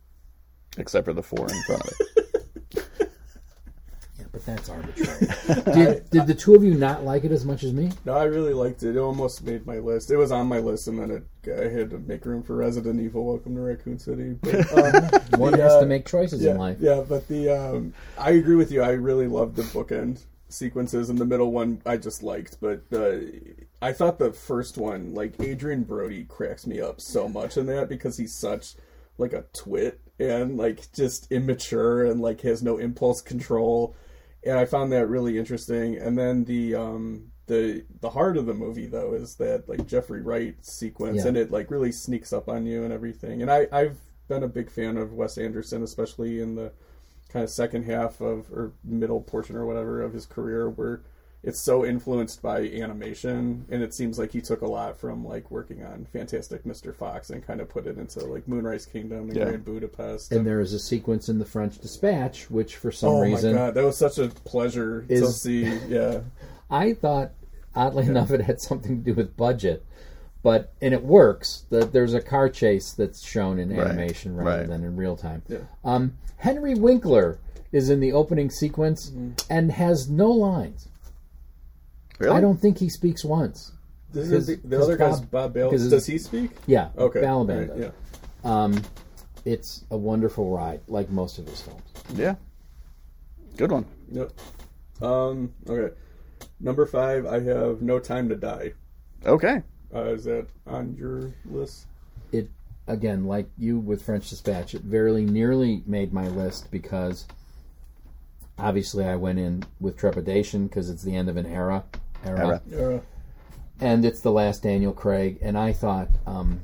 Except for the four in front of it. Yeah, but that's arbitrary. did, did the two of you not like it as much as me? No, I really liked it. It almost made my list. It was on my list, and then it, I had to make room for Resident Evil: Welcome to Raccoon City. But, um, One the, has uh, to make choices yeah, in life. Yeah, but the um, I agree with you. I really loved the bookend sequences, and the middle one I just liked. But uh, I thought the first one, like Adrian Brody, cracks me up so much in that because he's such like a twit and like just immature and like has no impulse control. And I found that really interesting. And then the um, the the heart of the movie though is that like Jeffrey Wright sequence, Yeah. and it like really sneaks up on you and everything. And I I've been a big fan of Wes Anderson, especially in the kind of second half of or middle portion or whatever of his career, where it's so influenced by animation, and it seems like he took a lot from like working on Fantastic Mister Fox and kind of put it into like Moonrise Kingdom and Yeah. Grand Budapest. And there is a sequence in The French Dispatch, which for some oh reason my god, that was such a pleasure to Is- see. Yeah, I thought, oddly enough, it had something to do with budget. But and it works. That there's a car chase that's shown in Right, animation rather right. than in real time. Yeah. Um, Henry Winkler is in the opening sequence and has no lines. Really? I don't think he speaks once. this Because- is the, the because other guy's Bob- Bob Bale. because Does he speak? Yeah, Okay, Balaban right, does. yeah. Um, it's a wonderful ride, like most of his films. Yeah. Good one. Yep. Um. Okay. Number five, I have No Time to Die. Okay. Uh, is that on your list? It again, like you with French Dispatch, it very nearly made my list because obviously I went in with trepidation because it's the end of an era, era, Era. Uh, and it's the last Daniel Craig, and I thought um,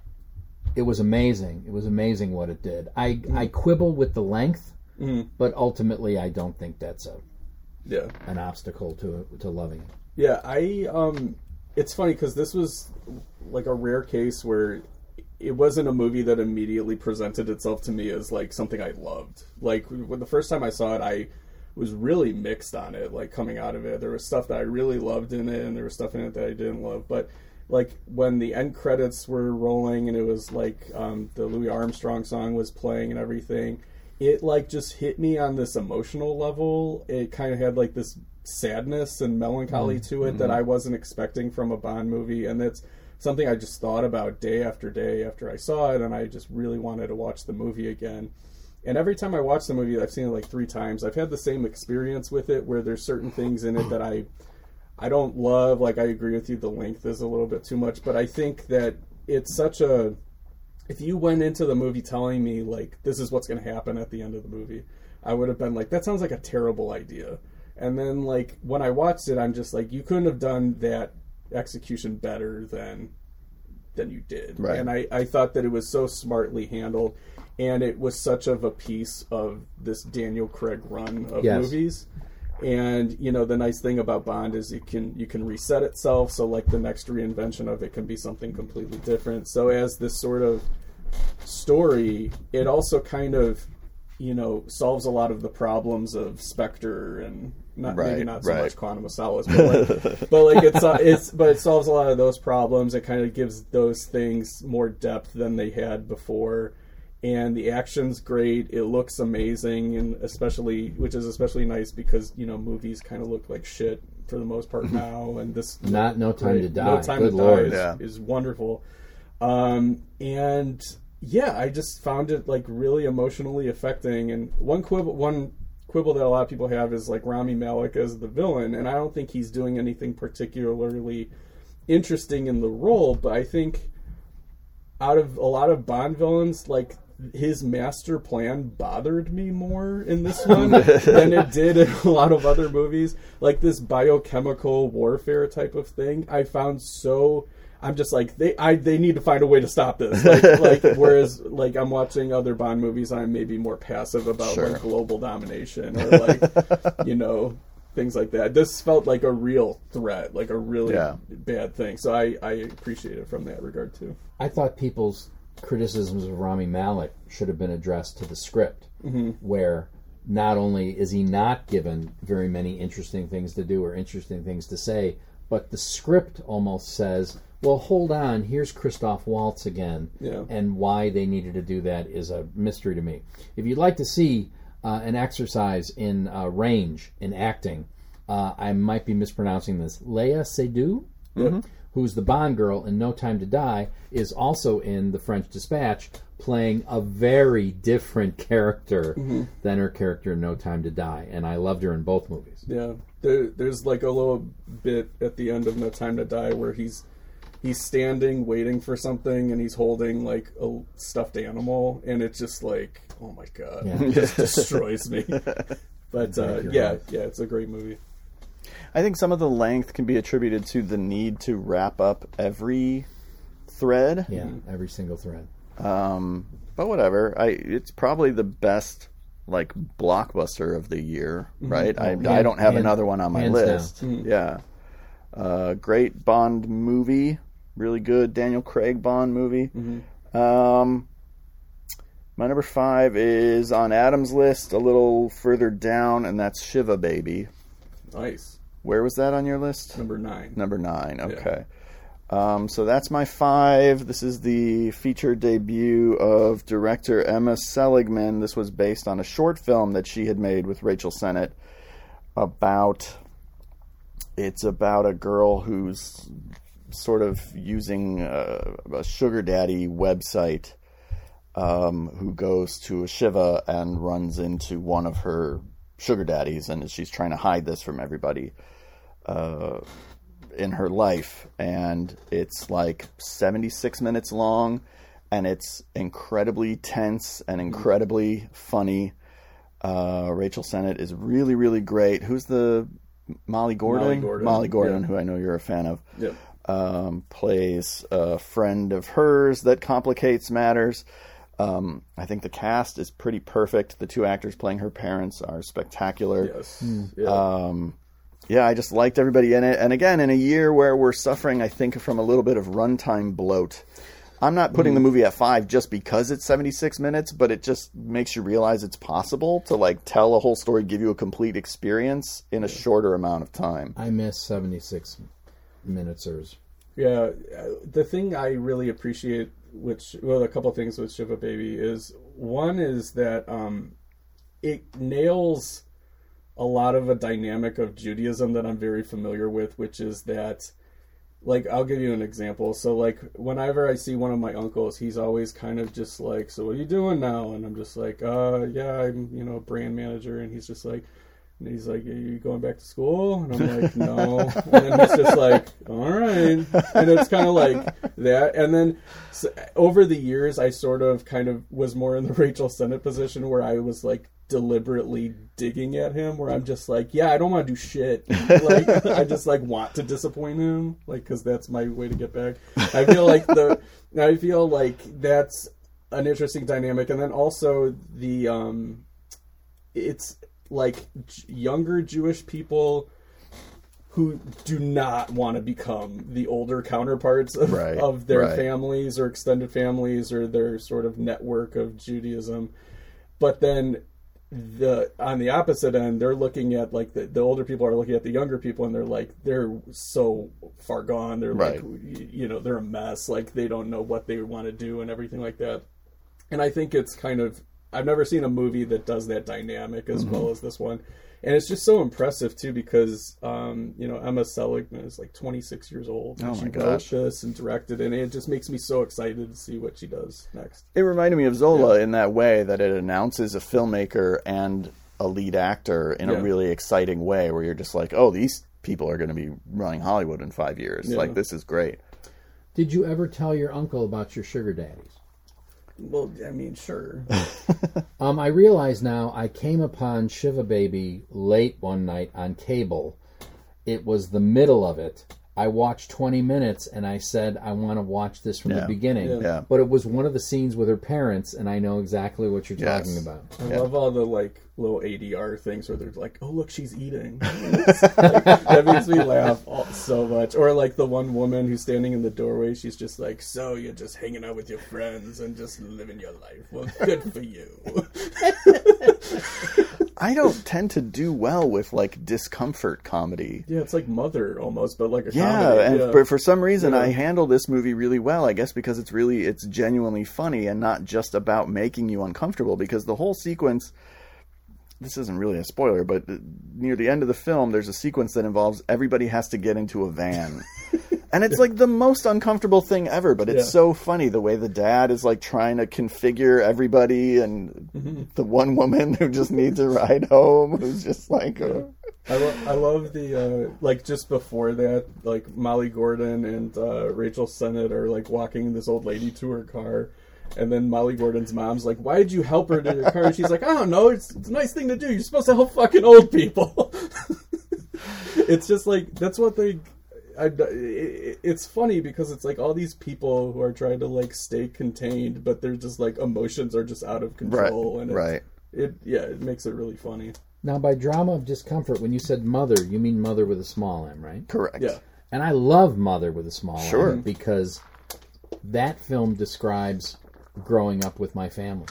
it was amazing. It was amazing what it did. I I quibble with the length, mhm. but ultimately I don't think that's a Yeah. an obstacle to to loving it. Yeah, I um it's funny because this was like a rare case where it wasn't a movie that immediately presented itself to me as like something I loved. Like when the first time I saw it, I was really mixed on it. Like coming out of it, there was stuff that I really loved in it, and there was stuff in it that I didn't love. But like when the end credits were rolling, and it was like um, the Louis Armstrong song was playing and everything, it like just hit me on this emotional level. It kind of had like this sadness and melancholy to it that I wasn't expecting from a Bond movie, and that's something I just thought about day after day after I saw it, and I just really wanted to watch the movie again. And every time I watch the movie, I've seen it like three times, I've had the same experience with it, where there's certain things in it that I I don't love. Like, I agree with you, the length is a little bit too much, but I think that it's such a... If you went into the movie telling me, like, this is what's going to happen at the end of the movie, I would have been like, that sounds like a terrible idea. And then, like, when I watched it, I'm just like, you couldn't have done that execution better than than you did. Right. And I, I thought that it was so smartly handled, and it was such of a piece of this Daniel Craig run of Yes. movies. And, you know, the nice thing about Bond is you can you can reset itself, so like the next reinvention of it can be something completely different. So as this sort of story, it also kind of, you know, solves a lot of the problems of Spectre and not maybe Right, not so right. much Quantum of Solace, but like, but like it's uh, it's but it solves a lot of those problems. It kind of gives those things more depth than they had before. And the action's great. It looks amazing, and especially, which is especially nice because, you know, movies kind of look like shit for the most part now. And this Not No Time great. to Die. No Time Good to Lord. Die is, Yeah. is wonderful. Um, and yeah, I just found it like really emotionally affecting. And one quibble, one quibble that a lot of people have is like Rami Malek as the villain, and I don't think he's doing anything particularly interesting in the role. But I think out of a lot of Bond villains, like, his master plan bothered me more in this one than it did in a lot of other movies. Like this biochemical warfare type of thing, I found so... I'm just like, they I they need to find a way to stop this. Like, like whereas, like, I'm watching other Bond movies, I'm maybe more passive about Sure. like global domination or like, you know, things like that. This felt like a real threat, like a really Yeah. bad thing. So I, I appreciate it from that regard too. I thought people's criticisms of Rami Malek should have been addressed to the script, Mm-hmm. where not only is he not given very many interesting things to do or interesting things to say, but the script almost says, well, hold on, here's Christoph Waltz again. Yeah. And why they needed to do that is a mystery to me. If you'd like to see uh, an exercise in uh, range, in acting, uh, I might be mispronouncing this, Léa Seydoux, mm-hmm. who's the Bond girl in No Time to Die, is also in The French Dispatch, playing a very different character mm-hmm. than her character in No Time to Die. And I loved her in both movies. Yeah. There, there's like a little bit at the end of No Time to Die where he's he's standing waiting for something and he's holding like a stuffed animal and it's just like, oh my god, yeah. it just destroys me. But uh, yeah, heart. yeah, it's a great movie. I think some of the length can be attributed to the need to wrap up every thread. Yeah, every single thread. Um, but whatever. I it's probably the best like blockbuster of the year, right? Mm-hmm. I, hand, I don't have hand, another one on my list. Mm-hmm. Yeah. Uh, great Bond movie. Really good Daniel Craig Bond movie. Mm-hmm. Um, my number five is on Adam's list a little further down, and that's Shiva Baby. Nice. Where was that on your list? Number nine. Number nine, okay. Yeah. Um, so that's my five. This is the feature debut of director Emma Seligman. This was based on a short film that she had made with Rachel Sennett about... It's about a girl who's sort of using a, a sugar daddy website um, who goes to a Shiva and runs into one of her sugar daddies, and she's trying to hide this from everybody uh, in her life. And it's like seventy-six minutes long, and it's incredibly tense and incredibly funny. Uh, Rachel Sennett is really, really great. Who's the... Molly Gordon? Molly Gordon, Molly Gordon yeah. who I know you're a fan of, yep. um, plays a friend of hers that complicates matters. Um, I think the cast is pretty perfect. The two actors playing her parents are spectacular. Yes. Mm. Yeah. Um, yeah, I just liked everybody in it. And again, in a year where we're suffering, I think, from a little bit of runtime bloat. I'm not putting mm. the movie at five just because it's seventy-six minutes, but it just makes you realize it's possible to like tell a whole story, give you a complete experience in a shorter amount of time. I miss seventy-six minutesers. Yeah, the thing I really appreciate, which well, a couple things with Shiva Baby is one is that um, it nails a lot of a dynamic of Judaism that I'm very familiar with, which is that. Like, I'll give you an example. So, like, whenever I see one of my uncles, he's always kind of just like, so what are you doing now? And I'm just like, uh, yeah, I'm, you know, a brand manager. And he's just like, and he's like, are you going back to school? And I'm like, no. And then he's just like, all right. And it's kind of like that. And then so, over the years, I sort of kind of was more in the Rachel Sennett position where I was like, deliberately digging at him where I'm just like, yeah, I don't want to do shit. Like, I just like want to disappoint him, like, because that's my way to get back. I feel like the, I feel like that's an interesting dynamic. And then also the, um, it's like younger Jewish people who do not want to become the older counterparts of, right, of their right. families or extended families or their sort of network of Judaism. But then the on the opposite end, they're looking at like the, the older people are looking at the younger people and they're like, they're so far gone. They're right. like, you know, they're a mess. Like they don't know what they want to do and everything like that. And I think it's kind of, I've never seen a movie that does that dynamic as mm-hmm. well as this one. And it's just so impressive too because, um, you know, Emma Seligman is like twenty-six years old. Oh and my she gosh. wrote this and directed it. And it just makes me so excited to see what she does next. It reminded me of Zola yeah. in that way that it announces a filmmaker and a lead actor in yeah. a really exciting way where you're just like, oh, these people are going to be running Hollywood in five years. Yeah. Like, this is great. Did you ever tell your uncle about your sugar daddies? Well, I mean, sure. um, I realize now I came upon Shiva Baby late one night on cable. It was the middle of it. I watched twenty minutes and I said, I want to watch this from Yeah. the beginning. Yeah. Yeah. But it was one of the scenes with her parents, and I know exactly what you're Yes. talking about. I Yeah. love all the like little A D R things where they're like, "Oh, look, she's eating." It's like, that makes me laugh all, so much. Or like the one woman who's standing in the doorway, she's just like, "So you're just hanging out with your friends and just living your life? Well, good for you." I don't tend to do well with like discomfort comedy. Yeah, it's like Mother almost, but like a Yeah, comedy. and yeah. for, for some reason Yeah. I handle this movie really well, I guess because it's really, it's genuinely funny and not just about making you uncomfortable, because the whole sequence, this isn't really a spoiler, but near the end of the film, there's a sequence that involves everybody has to get into a van. And it's like the most uncomfortable thing ever, but it's Yeah. so funny the way the dad is like trying to configure everybody, and Mm-hmm. the one woman who just needs a ride home who's just like, oh. I, lo- I love the uh, like just before that, like Molly Gordon and uh, Rachel Sennett are like walking this old lady to her car, and then Molly Gordon's mom's like, "Why did you help her to her car?" And she's like, "I don't know. It's, it's a nice thing to do. You're supposed to help fucking old people." It's just like that's what they. I, it, it's funny because it's like all these people who are trying to like stay contained, but they're just like emotions are just out of control, Right, and it's, right. It yeah, it makes it really funny. Now, by drama of discomfort, when you said mother, you mean mother with a small m, right? Correct. Yeah. And I love Mother with a small Sure. m because that film describes growing up with my family.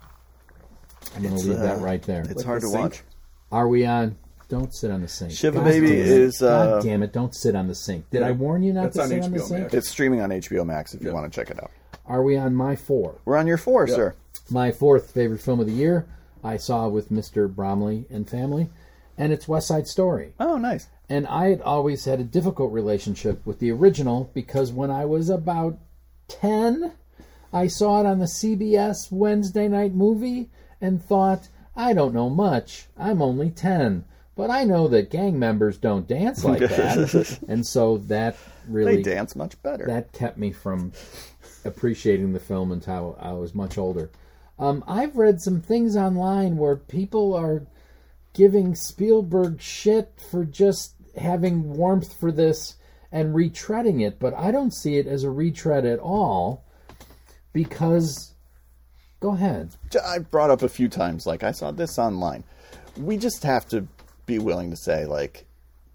I'm going to leave that uh, right there. It's Like hard the to sink? watch. Are we on? Don't sit on the sink. Shiva God Baby damn it. is, uh, God damn it! Don't sit on the sink. Did I warn you not That's to on sit on the H B O sink? Max. It's streaming on H B O Max if you Yeah. want to check it out. Are we on my four? We're on your four, sir. My fourth favorite film of the year I saw with Mister Bromley and family, and it's West Side Story. Oh, nice. And I had always had a difficult relationship with the original because when I was about ten, I saw it on the C B S Wednesday night movie and thought, I don't know much. I'm only ten. But I know that gang members don't dance like that. And so that really... They dance much better. That kept me from appreciating the film until I was much older. Um, I've read some things online where people are giving Spielberg shit for just having warmth for this and retreading it, but I don't see it as a retread at all because... Go ahead. I brought up a few times, like, I saw this online. We just have to be willing to say, like,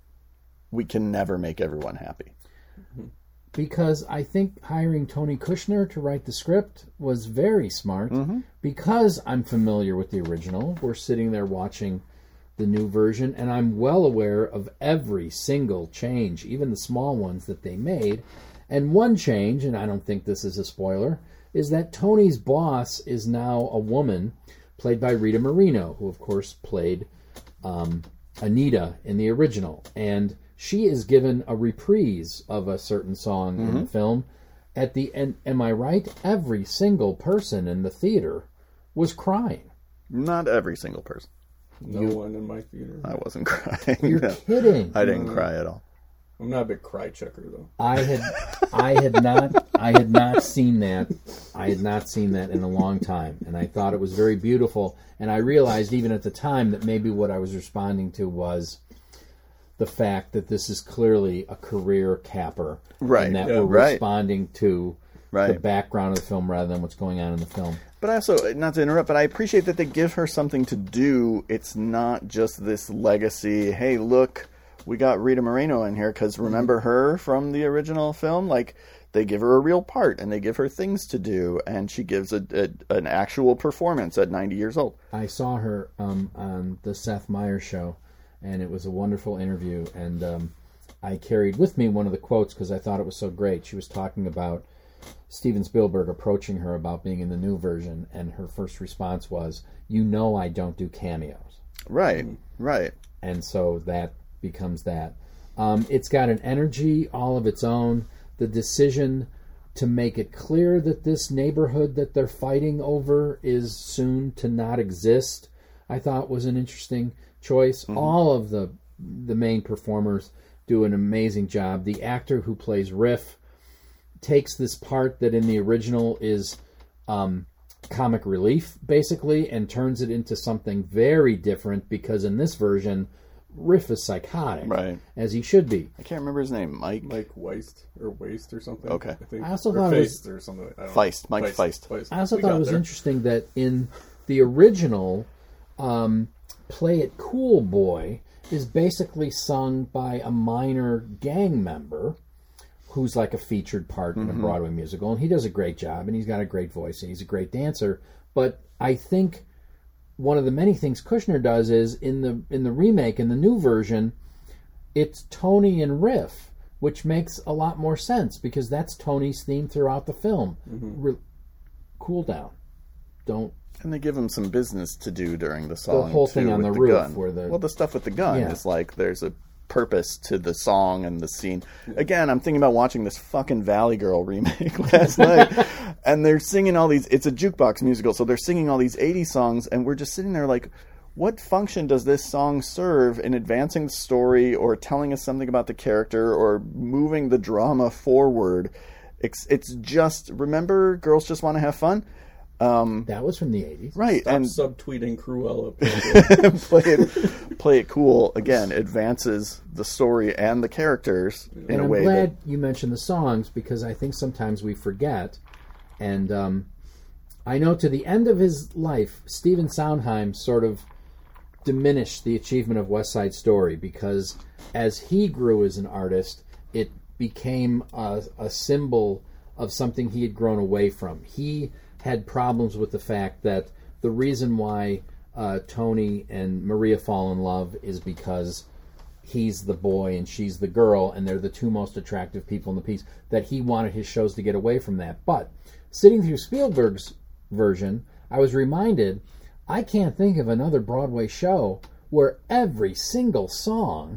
we can never make everyone happy. Because I think hiring Tony Kushner to write the script was very smart. Mm-hmm. Because I'm familiar with the original, we're sitting there watching the new version, and I'm well aware of every single change, even the small ones that they made. And one change, and I don't think this is a spoiler, is that Tony's boss is now a woman played by Rita Moreno, who of course played um, Anita in the original. And she is given a reprise of a certain song mm-hmm. in the film. At the end, am I right? Every single person in the theater was crying. Not every single person. No You- one in my theater. I wasn't crying. You're No. kidding. I didn't cry at all. I'm not a big cry checker though. I had, I had not, I had not seen that. I had not seen that in a long time, and I thought it was very beautiful. And I realized even at the time that maybe what I was responding to was the fact that this is clearly a career capper, Right, and that yeah, we're right. responding to the Right. background of the film rather than what's going on in the film. But also, not to interrupt, but I appreciate that they give her something to do. It's not just this legacy, hey, look, we got Rita Moreno in here, because remember her from the original film? Like, they give her a real part, and they give her things to do, and she gives a, a an actual performance at ninety years old. I saw her um, on the Seth Meyers show, and it was a wonderful interview. And um, I carried with me one of the quotes because I thought it was so great. She was talking about Steven Spielberg approaching her about being in the new version, and her first response was, "You know I don't do cameos." Right, right. And so that becomes that. Um, it's got an energy all of its own. The decision to make it clear that this neighborhood that they're fighting over is soon to not exist, I thought was an interesting choice. Mm-hmm. All of the the main performers do an amazing job. The actor who plays Riff takes this part that in the original is um, comic relief, basically, and turns it into something very different because in this version, Riff is psychotic, Right. as he should be. I can't remember his name. Mike? Mike Weist or Waste or something. Okay. I think. I also or thought it was- Feist or something. I don't Feist, know. Mike Feist. Feist. I also We thought got it was there. interesting that in the original, um, Play It Cool Boy is basically sung by a minor gang member who's like a featured part in a Broadway musical, and he does a great job, and he's got a great voice, and he's a great dancer. But I think one of the many things Kushner does is in the in the remake, in the new version, it's Tony and riff, which makes a lot more sense because that's Tony's theme throughout the film. Mm-hmm. Re- cool down. Don't. And they give him some business to do during the song. The whole too, thing on with the roof gun. where the- well, the stuff with the gun Yeah. is like there's a purpose to the song and the scene. Again, I'm thinking about watching this fucking Valley Girl remake last night, and they're singing all these. It's a jukebox musical, so they're singing all these eighties songs, and we're just sitting there like, what function does this song serve in advancing the story or telling us something about the character or moving the drama forward? It's, it's just, remember Girls Just Want to Have Fun? Um, That was from the eighties. right, Stop and subtweeting Cruella. play it, play it cool. Again, advances the story and the characters in And a I'm way glad that you mentioned the songs because I think sometimes we forget. And um, I know to the end of his life, Stephen Sondheim sort of diminished the achievement of West Side Story because as he grew as an artist, it became a, a symbol of something he had grown away from. He had problems with the fact that the reason why uh, Tony and Maria fall in love is because he's the boy and she's the girl, and they're the two most attractive people in the piece, that he wanted his shows to get away from that. But sitting through Spielberg's version, I was reminded, I can't think of another Broadway show where every single song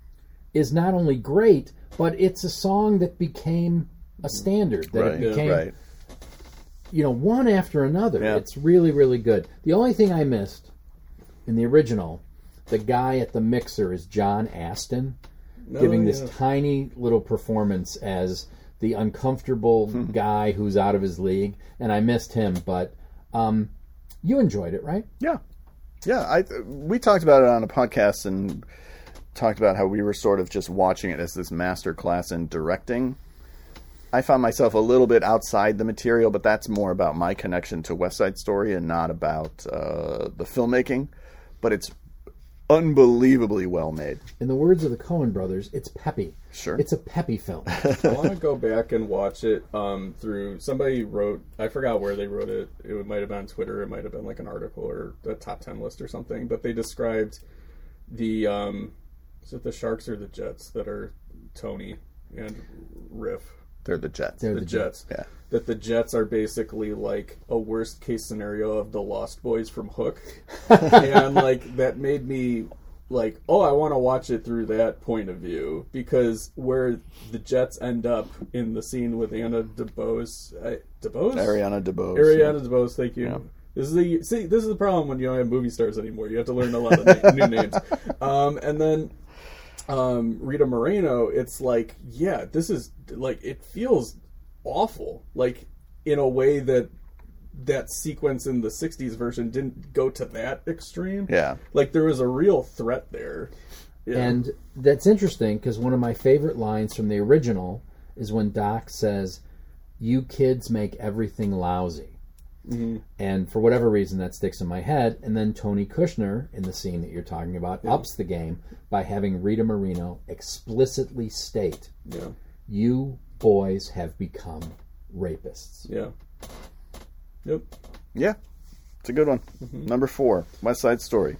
is not only great, but it's a song that became a standard, that right, it became, right. you know, one after another. Yeah. It's really, really good. The only thing I missed in the original, the guy at the mixer is John Aston, giving this yeah. tiny little performance as the uncomfortable guy who's out of his league, and I missed him. But um, you enjoyed it, right? Yeah, yeah. I we talked about it on a podcast and talked about how we were sort of just watching it as this master class in directing. I found myself a little bit outside the material, but that's more about my connection to West Side Story and not about uh, the filmmaking. But it's unbelievably well made. In the words of the Coen brothers, it's peppy. Sure. It's a peppy film. I want to go back and watch it um, through. Somebody wrote, I forgot where they wrote it. It might have been on Twitter. It might have been like an article or a top ten list or something. But they described the, um, is it the Sharks or the Jets that are Tony and Riff? They're the Jets. They're The, the Jets. Yeah. That the Jets are basically like a worst case scenario of the Lost Boys from Hook. And like that made me like, oh, I want to watch it through that point of view, because where the Jets end up in the scene with Anna DeBose, uh, DeBose? Ariana DeBose. Ariana DeBose, thank you. Yeah. This is the see. This is the problem when you don't have movie stars anymore. You have to learn a lot of na- new names. Um, and then um, Rita Moreno. It's like, yeah, this is like it feels awful. Like in a way that that sequence in the sixties version didn't go to that extreme. Yeah. Like there was a real threat there. Yeah. And that's interesting because one of my favorite lines from the original is when Doc says, "You kids make everything lousy." Mm-hmm. And for whatever reason, that sticks in my head. And then Tony Kushner, in the scene that you're talking about, Yeah. ups the game by having Rita Moreno explicitly state, yeah, "You boys have become rapists." yeah, yep. Yeah. It's a good one. Mm-hmm. Number four, West Side Story.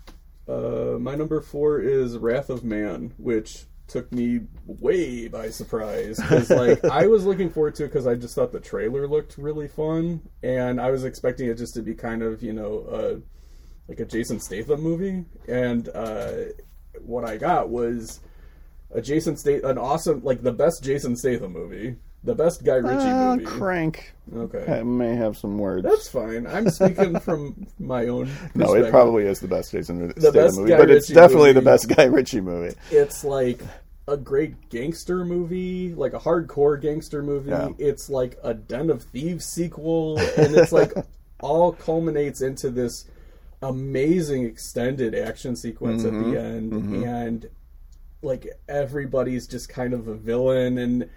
Uh, my number four is Wrath of Man, which took me way by surprise. Because like I was looking forward to it because I just thought the trailer looked really fun, and I was expecting it just to be kind of you know uh, like a Jason Statham movie, and uh, what I got was a Jason Statham, an awesome, like the best Jason Statham movie, the best Guy Ritchie Uh, movie. Crank. Okay. I may have some words. That's fine. I'm speaking from my own perspective. no, it probably is the best Jason The Statham best movie, Guy but it's Ritchie definitely the movie. best Guy Ritchie movie. It's like a great gangster movie, like a hardcore gangster movie. Yeah. It's like a Den of Thieves sequel, and it's like all culminates into this amazing extended action sequence Mm-hmm. at the end, and like everybody's just kind of a villain, and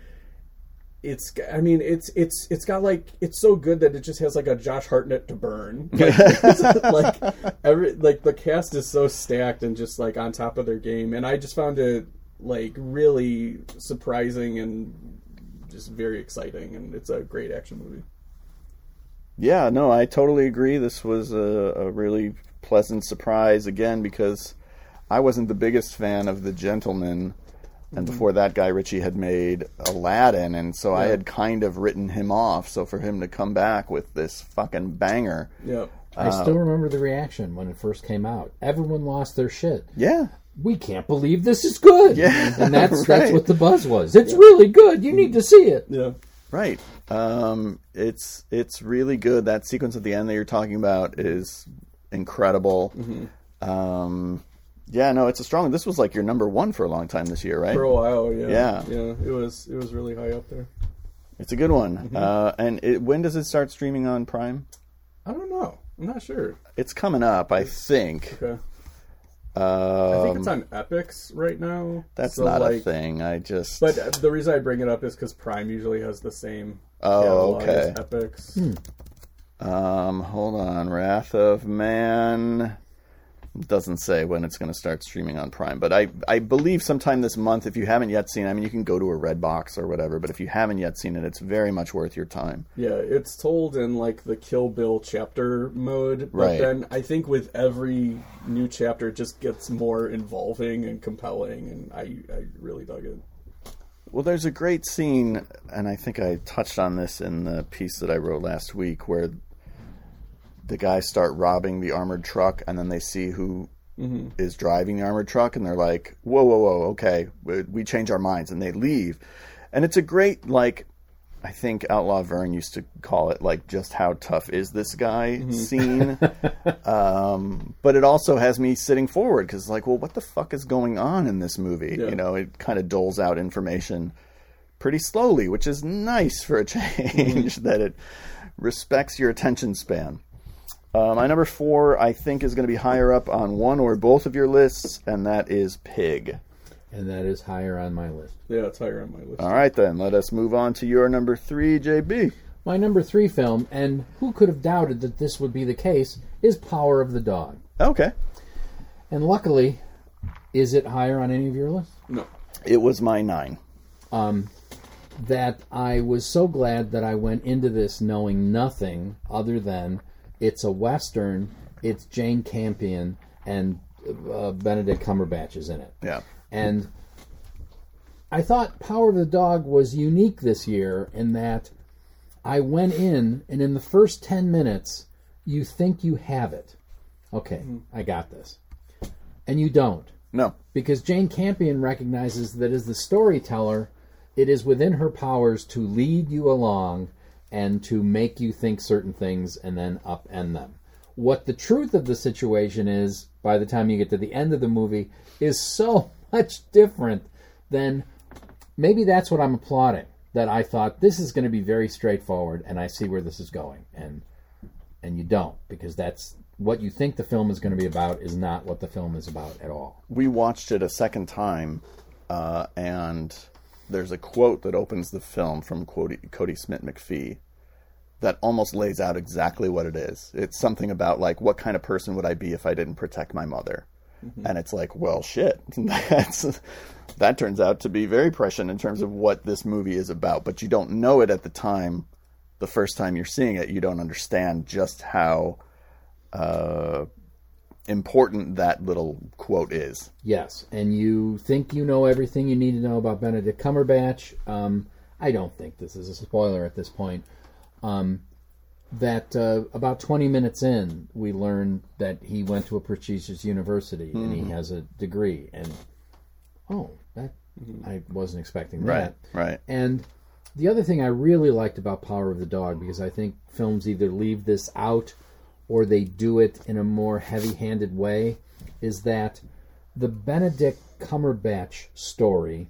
it's I mean it's it's it's got like it's so good that it just has like a Josh Hartnett to burn. Like, it's like every like the cast is so stacked and just like on top of their game, and I just found it like really surprising and just very exciting, and it's a great action movie. Yeah, no, I totally agree. This was a, a really pleasant surprise again because I wasn't the biggest fan of The Gentleman, and Mm-hmm. before that, Guy Ritchie had made Aladdin, and so I Yeah. had kind of written him off. So for him to come back with this fucking banger, Yeah. I still remember the reaction when it first came out. Everyone lost their shit. yeah, We can't believe this is good. Yeah, and that's right. that's what the buzz was. It's really good. You need to see it. Yeah. right. Um, it's it's really good. That sequence at the end that you're talking about is incredible. Mm-hmm. Um, yeah, no, it's a strong. This was like your number one for a long time this year, right? For a while, yeah. Yeah. Yeah. It was it was really high up there. It's a good one. Mm-hmm. Uh, and it, when does it start streaming on Prime? I don't know. I'm not sure. It's coming up, I think. Okay. Um, I think it's on Epix right now. that's so, not a like, thing. I just. But uh, the reason I bring it up is because Prime usually has the same Oh, catalog okay. as Epix. Um, hold on. Wrath of Man doesn't say when it's going to start streaming on Prime, but I I believe sometime this month. If you haven't yet seen it, I mean, you can go to a Redbox or whatever, but if you haven't yet seen it, it's very much worth your time. Yeah, it's told in like the Kill Bill chapter mode, but Right. then I think with every new chapter it just gets more involving and compelling, and I I really dug it. Well, there's a great scene, and I think I touched on this in the piece that I wrote last week, where the guys start robbing the armored truck, and then they see who is driving the armored truck, and they're like, whoa, whoa, whoa, okay, we, we change our minds, and they leave. And it's a great, like, I think Outlaw Vern used to call it, like, just how tough is this guy scene. um, but it also has me sitting forward, because, like, well, what the fuck is going on in this movie? Yeah. You know, it kind of doles out information pretty slowly, which is nice for a change, that it respects your attention span. Uh, my number four, I think, is going to be higher up on one or both of your lists, and that is Pig. And that is higher on my list. Yeah, it's higher on my list. All right, then. Let us move on to your number three, J B. My number three film, and who could have doubted that this would be the case, is Power of the Dog. Okay. And luckily, is it higher on any of your lists? No. It was my nine. That I was so glad that I went into this knowing nothing other than it's a Western, it's Jane Campion, and uh, Benedict Cumberbatch is in it. Yeah. And I thought Power of the Dog was unique this year in that I went in, and in the first ten minutes, you think you have it. Okay, I got this. And you don't. No. Because Jane Campion recognizes that as the storyteller, it is within her powers to lead you along and to make you think certain things and then upend them. What the truth of the situation is, by the time you get to the end of the movie, is so much different than... Maybe that's what I'm applauding. That I thought, this is going to be very straightforward, and I see where this is going. And and you don't, because that's... What you think the film is going to be about is not what the film is about at all. We watched it a second time, uh, and there's a quote that opens the film from Cody, Cody Smith McPhee that almost lays out exactly what it is. It's something about, like, what kind of person would I be if I didn't protect my mother? Mm-hmm. And it's like, well, shit. That's, that turns out to be very prescient in terms of what this movie is about. But you don't know it at the time. The first time you're seeing it, you don't understand just how uh, important that little quote is. Yes, and you think you know everything you need to know about Benedict Cumberbatch. Um, I don't think this is a spoiler at this point. Um, that uh, about twenty minutes in, we learn that he went to a prestigious university mm-hmm. and he has a degree. And, oh, that I wasn't expecting that. Right, right. And the other thing I really liked about Power of the Dog, because I think films either leave this out or they do it in a more heavy-handed way, is that the Benedict Cumberbatch story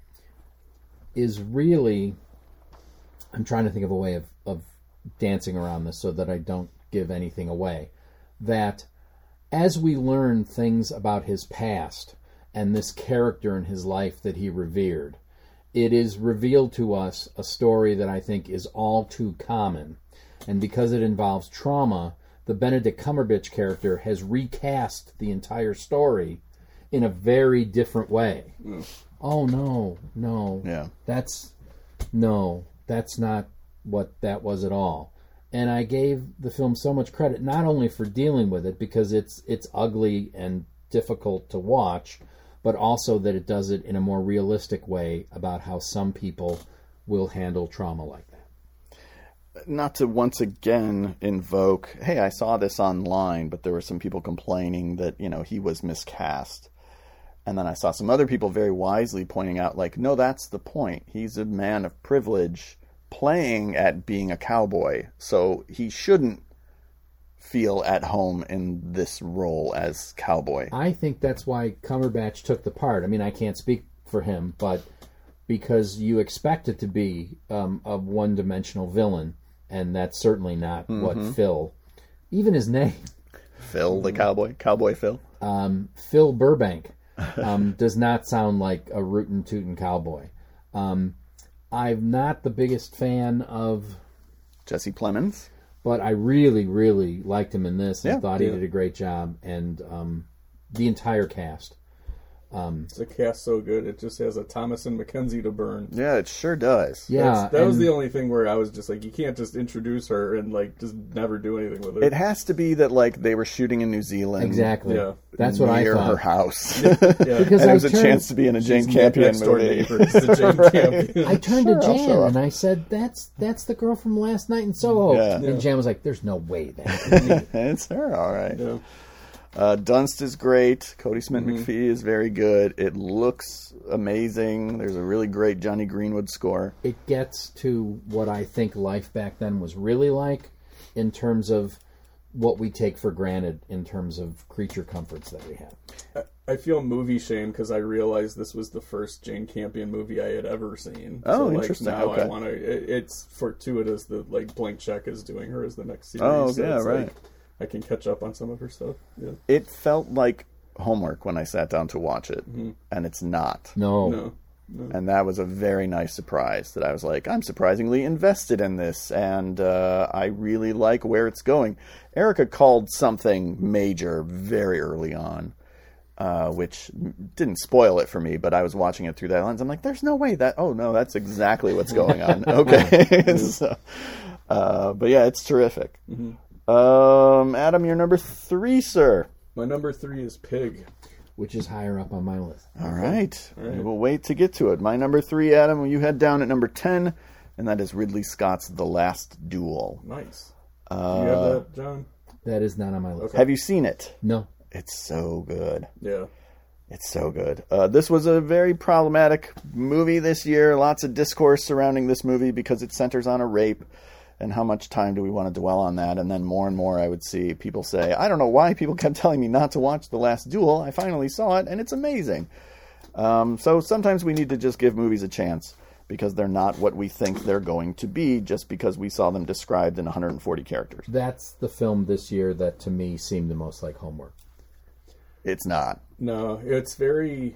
is really... I'm trying to think of a way of, of dancing around this so that I don't give anything away. That as we learn things about his past and this character in his life that he revered, it is revealed to us a story that I think is all too common. And because it involves trauma, the Benedict Cumberbatch character has recast the entire story in a very different way. Mm. Oh, no, no. Yeah. That's... No. That's not what that was at all. And I gave the film so much credit, not only for dealing with it, because it's it's ugly and difficult to watch, but also that it does it in a more realistic way about how some people will handle trauma like that. Not to once again invoke, hey, I saw this online, but there were some people complaining that, you know, he was miscast. And then I saw some other people very wisely pointing out, like, no, that's the point. He's a man of privilege playing at being a cowboy, so he shouldn't feel at home in this role as cowboy. I think that's why Cumberbatch took the part. I mean, I can't speak for him, but because you expect it to be um, a one-dimensional villain, and that's certainly not mm-hmm. what Phil, even his name. Phil the cowboy? Cowboy Phil? Um, Phil Burbank um, does not sound like a rootin' tootin' cowboy. Um, I'm not the biggest fan of Jesse Plemons, but I really, really liked him in this and yeah, thought he yeah. did a great job. And um, the entire cast. Um, it's a cast so good, it just has a Thomas and Mackenzie to burn. Yeah, it sure does. Yeah, That's, that was and- the only thing where I was just like, you can't just introduce her and like just never do anything with her. It has to be that like they were shooting in New Zealand. Exactly. Yeah. That's what I near thought. her house. Yeah. Because and I it was a turned- chance to be in a Jane She's Campion next door movie. neighbors to Jane Right. Campion. I turned Sure, to I'll Jan show up. and I said, "That's that's the girl from Last Night in Soho." Yeah. And Yeah. Jan was like, "There's no way that could be." It's her, all right. Yeah. Uh, Dunst is great. Cody Smith Mm-hmm. McPhee is very good. It looks amazing. There's a really great Johnny Greenwood score. It gets to what I think life back then was really like, in terms of what we take for granted in terms of creature comforts that we have. I feel movie shame because I realized this was the first Jane Campion movie I had ever seen. Oh, so, like, interesting. Now Okay. I want to. It, it's fortuitous that like Blank Check is doing her as the next series. Oh, so yeah, it's right. Like, I can catch up on some of her stuff. Yeah. It felt like homework when I sat down to watch it, and it's not. No. No. And that was a very nice surprise that I was like, I'm surprisingly invested in this, and uh, I really like where it's going. Erica called something major very early on, uh, which didn't spoil it for me, but I was watching it through that lens. I'm like, there's no way that, oh no, that's exactly what's going on. Okay. so, uh, but yeah, it's terrific. Mm-hmm. Um, Adam, you're number three, sir. My number three is Pig. Which is higher up on my list. All right. All right. We will wait to get to it. My number three, Adam, you head down at number ten, and that is Ridley Scott's The Last Duel. Nice. Uh, you have that, John? That is not on my list. Have you seen it? No. It's so good. Yeah. It's so good. Uh, this was a very problematic movie this year. Lots of discourse surrounding this movie because it centers on a rape. And how much time do we want to dwell on that? And then more and more I would see people say, I don't know why people kept telling me not to watch The Last Duel. I finally saw it, and it's amazing. Um, so sometimes we need to just give movies a chance because they're not what we think they're going to be just because we saw them described in one hundred forty characters. That's the film this year that to me seemed the most like homework. It's not. No, it's very,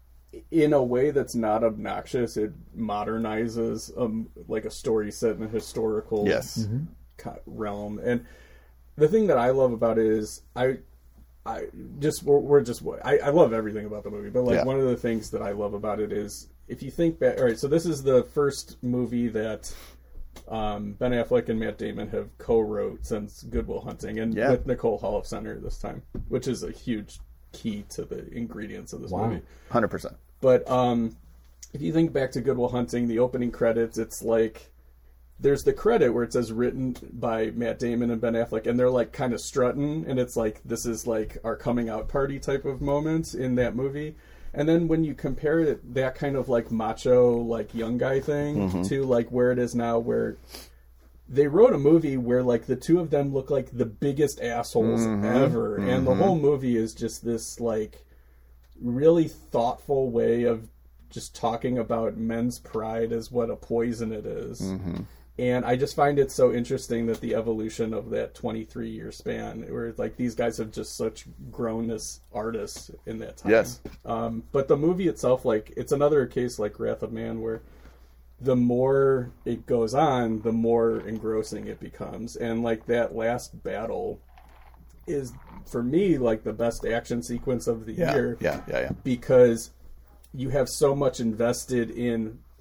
in a way that's not obnoxious. It modernizes um like a story set in a historical Yes. co- realm. And the thing that I love about it is I, I just we're, we're just I, I love everything about the movie. But like Yeah. one of the things that I love about it is if you think back. All right, so this is the first movie that um, Ben Affleck and Matt Damon have co-wrote since Good Will Hunting, and Yeah. with Nicole Holofcener this time, which is a huge key to the ingredients of this Wow. movie. one hundred percent. But um, if you think back to Good Will Hunting, the opening credits, it's like there's the credit where it says written by Matt Damon and Ben Affleck, and they're like kind of strutting, and it's like this is like our coming out party type of moment in that movie. And then when you compare it, that kind of like macho, like young guy thing to like where it is now, where they wrote a movie where like the two of them look like the biggest assholes ever, and the whole movie is just this like really thoughtful way of just talking about men's pride as what a poison it is. And I just find it so interesting that the evolution of that twenty-three year span, where like these guys have just such grown as artists in that time. Yes. Um, but the movie itself, like it's another case like Wrath of Man, where the more it goes on, the more engrossing it becomes. And like that last battle is for me like the best action sequence of the Yeah. year. Yeah. Yeah. Yeah. Because you have so much invested in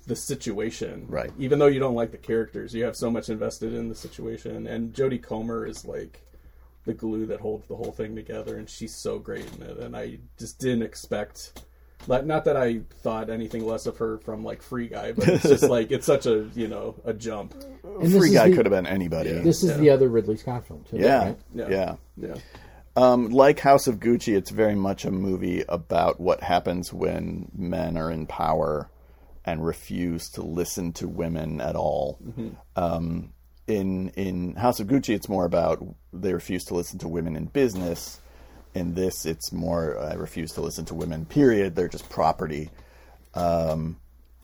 the situation. Right. Even though you don't like the characters, you have so much invested in the situation. And Jodie Comer is like the glue that holds the whole thing together, and she's so great in it. And I just didn't expect, like, not that I thought anything less of her from like Free Guy, but it's just like it's such a you know a jump. And this Free is Guy the- could have been anybody. This is Yeah. the other Ridley Scott film, too. Yeah, Right? Yeah. yeah. Yeah. Um, like House of Gucci, it's very much a movie about what happens when men are in power and refuse to listen to women at all. Mm-hmm. Um, in in House of Gucci, it's more about they refuse to listen to women in business. In this, it's more I refuse to listen to women. Period. They're just property. Um,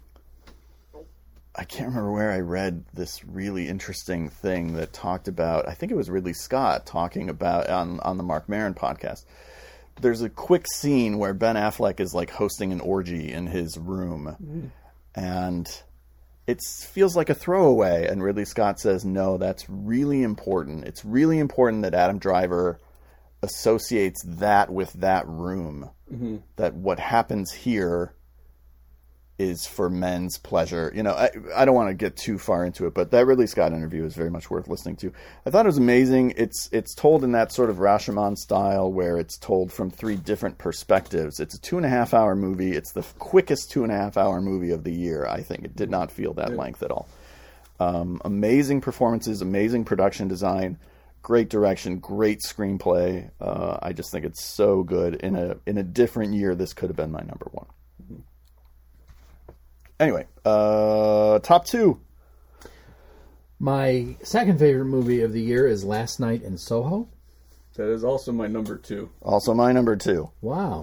I can't remember where I read this really interesting thing that talked about, I think it was Ridley Scott talking about on, on the Mark Maron podcast. There's a quick scene where Ben Affleck is like hosting an orgy in his room. Mm. And it feels like a throwaway. And Ridley Scott says, no, that's really important. It's really important that Adam Driver associates that with that room. Mm-hmm. That what happens here is for men's pleasure. You know, I, I don't want to get too far into it, but that Ridley Scott interview is very much worth listening to. I thought it was amazing. It's it's told in that sort of Rashomon style where it's told from three different perspectives. It's a two and a half hour movie. It's the quickest two and a half hour movie of the year, I think. It did not feel that yeah. length at all. Um, amazing performances, amazing production design, great direction, great screenplay. Uh, I just think it's so good. In a in a different year, this could have been my number one. Anyway, uh, top two. My second favorite movie of the year is Last Night in Soho. That is also my number two. Also my number two. Wow.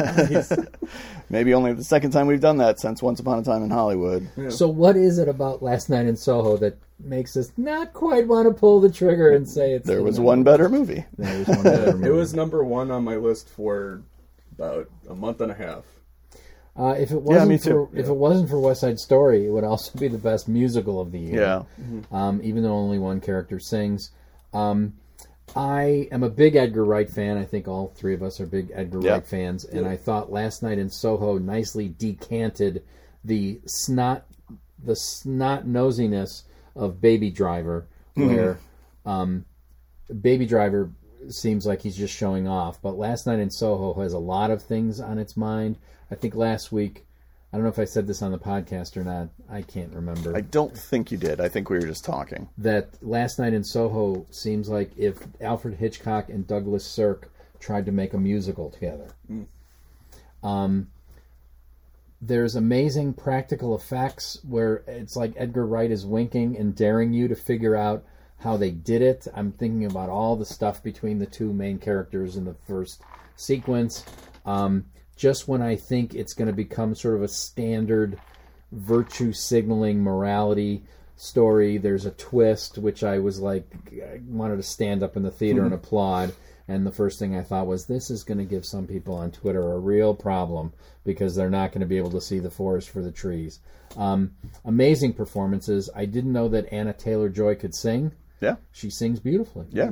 Maybe only the second time we've done that since Once Upon a Time in Hollywood. Yeah. So what is it about Last Night in Soho that makes us not quite want to pull the trigger and say it's... There was one better movie. There was one better movie. It was number one on my list for about a month and a half. Uh, if it wasn't me for too. if it wasn't for West Side Story, it would also be the best musical of the year. Yeah. Mm-hmm. Um, even though only one character sings. Um, I am a big Edgar Wright fan. I think all three of us are big Edgar Yeah. Wright fans, and I thought Last Night in Soho nicely decanted the snot the snot nosiness of Baby Driver, where um, Baby Driver seems like he's just showing off, but Last Night in Soho has a lot of things on its mind. I think last week, I don't know if I said this on the podcast or not, I can't remember. I don't think you did. I think we were just talking. That Last Night in Soho seems like if Alfred Hitchcock and Douglas Sirk tried to make a musical together. Mm. Um, there's amazing practical effects where it's like Edgar Wright is winking and daring you to figure out how they did it. I'm thinking about all the stuff between the two main characters in the first sequence. Um, just when I think it's going to become sort of a standard virtue signaling morality story, there's a twist, which I was like, I wanted to stand up in the theater mm-hmm. and applaud. And the first thing I thought was, this is going to give some people on Twitter a real problem because they're not going to be able to see the forest for the trees. Um, amazing performances. I didn't know that Anna Taylor-Joy could sing. Yeah. She sings beautifully. Yeah.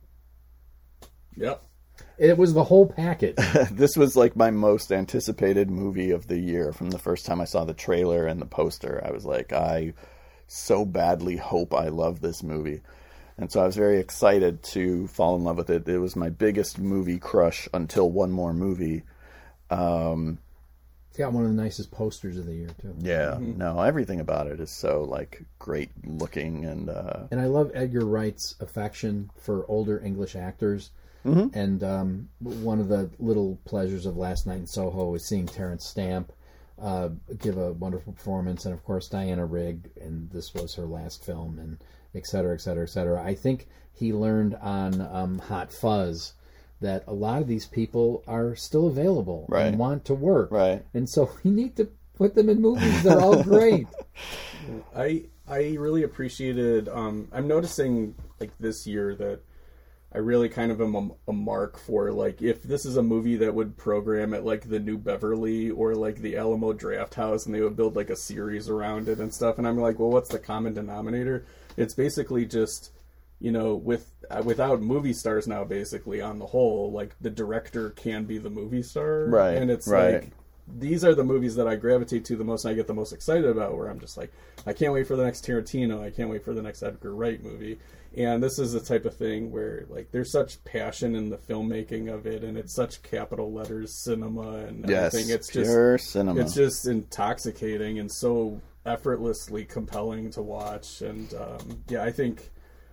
Mm-hmm. Yep. It was the whole package. This was like my most anticipated movie of the year. From the first time I saw the trailer and the poster, I was like, I so badly hope I love this movie. And so I was very excited to fall in love with it. It was my biggest movie crush until One More Movie. Um, it's got one of the nicest posters of the year, too. Yeah. Mm-hmm. No, everything about it is so, like, great looking. And uh, and I love Edgar Wright's affection for older English actors. Mm-hmm. And um, one of the little pleasures of Last Night in Soho was seeing Terrence Stamp uh, give a wonderful performance. And, of course, Diana Rigg, and this was her last film, and et cetera, et cetera, et cetera. I think he learned on um, Hot Fuzz that a lot of these people are still available right. and want to work. Right. And so we need to put them in movies. They're all great. I I really appreciated, um, I'm noticing, like, this year that I really kind of am a, a mark for, like, if this is a movie that would program at, like, the New Beverly or, like, the Alamo Drafthouse, and they would build, like, a series around it and stuff, and I'm like, well, what's the common denominator? It's basically just, you know, with uh, without movie stars now, basically, on the whole, like, the director can be the movie star. Right, And it's right. like, these are the movies that I gravitate to the most and I get the most excited about, where I'm just like, I can't wait for the next Tarantino, I can't wait for the next Edgar Wright movie. And this is the type of thing where like there's such passion in the filmmaking of it, and it's such capital letters cinema and Yes, everything. It's pure just cinema. It's just intoxicating and so effortlessly compelling to watch. And um, yeah, I think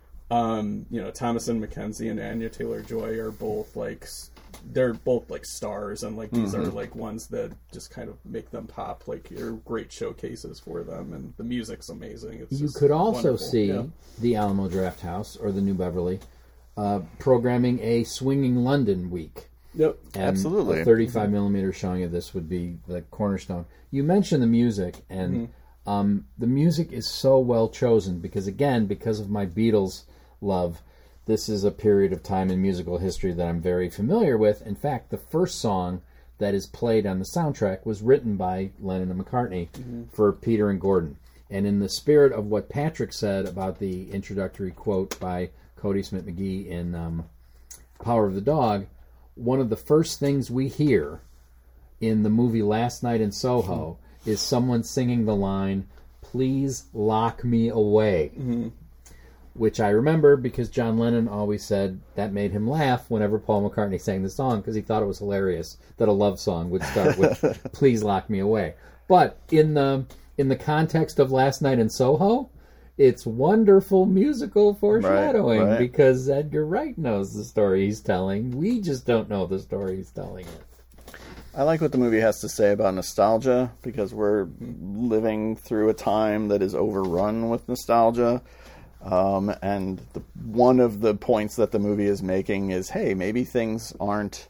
um, you know, Thomasin McKenzie and Anya Taylor-Joy are both like they're both like stars, and like these Mm-hmm. are like ones that just kind of make them pop. Like they're great showcases for them, and the music's amazing. It's You just could also wonderful. see Yeah. the Alamo Drafthouse or the New Beverly uh, programming a Swinging London week. Yep. And Absolutely. a thirty-five millimeter showing of this would be the cornerstone. You mentioned the music, and Mm-hmm. um, the music is so well chosen because, again, because of my Beatles love, this is a period of time in musical history that I'm very familiar with. In fact, the first song that is played on the soundtrack was written by Lennon and McCartney for Peter and Gordon. And in the spirit of what Patrick said about the introductory quote by Cody Smith McGee in um, Power of the Dog, one of the first things we hear in the movie Last Night in Soho is someone singing the line, "Please lock me away." Mm-hmm. Which I remember because John Lennon always said that made him laugh whenever Paul McCartney sang the song, because he thought it was hilarious that a love song would start with "Please lock me away." But in the in the context of Last Night in Soho, it's wonderful musical foreshadowing right. because Edgar Wright knows the story he's telling. We just don't know the story he's telling it. I like what the movie has to say about nostalgia, because we're living through a time that is overrun with nostalgia. Um, and the, one of the points that the movie is making is, hey, maybe things aren't